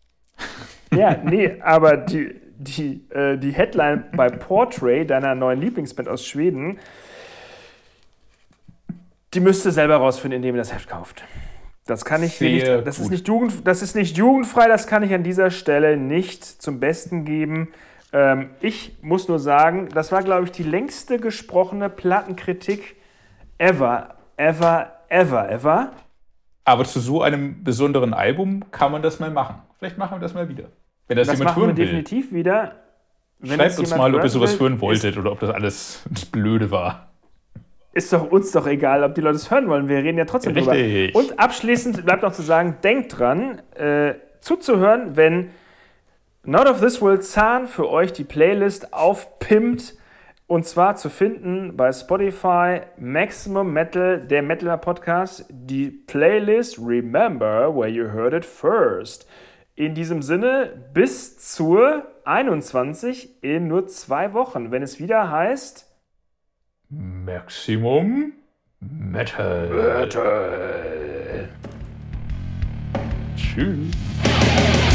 Ja, nee, aber die, die, äh, die Headline bei Portray, deiner neuen Lieblingsband aus Schweden, die müsst ihr selber rausfinden, indem ihr das Heft kauft. Das kann ich hier nicht, das ist nicht, Jugend, das ist nicht jugendfrei, das kann ich an dieser Stelle nicht zum Besten geben. Ähm, ich muss nur sagen, das war, glaube ich, die längste gesprochene Plattenkritik ever, ever, ever, ever. Aber zu so einem besonderen Album kann man das mal machen. Vielleicht machen wir das mal wieder. Wenn das, das jemand hören will. Das machen wir definitiv wieder. Wenn Schreibt uns mal, ob ihr sowas hören wolltet oder ob das alles blöde war. Ist doch uns doch egal, ob die Leute es hören wollen. Wir reden ja trotzdem drüber. Und abschließend bleibt noch zu sagen, denkt dran, äh, zuzuhören, wenn Not of This World Zahn für euch die Playlist aufpimpt. Und zwar zu finden bei Spotify, Maximum Metal, der Metal Podcast, die Playlist Remember Where You Heard It First. In diesem Sinne, bis zur einundzwanzig in nur zwei Wochen, wenn es wieder heißt Maximum Metal. Metal. Tschüss.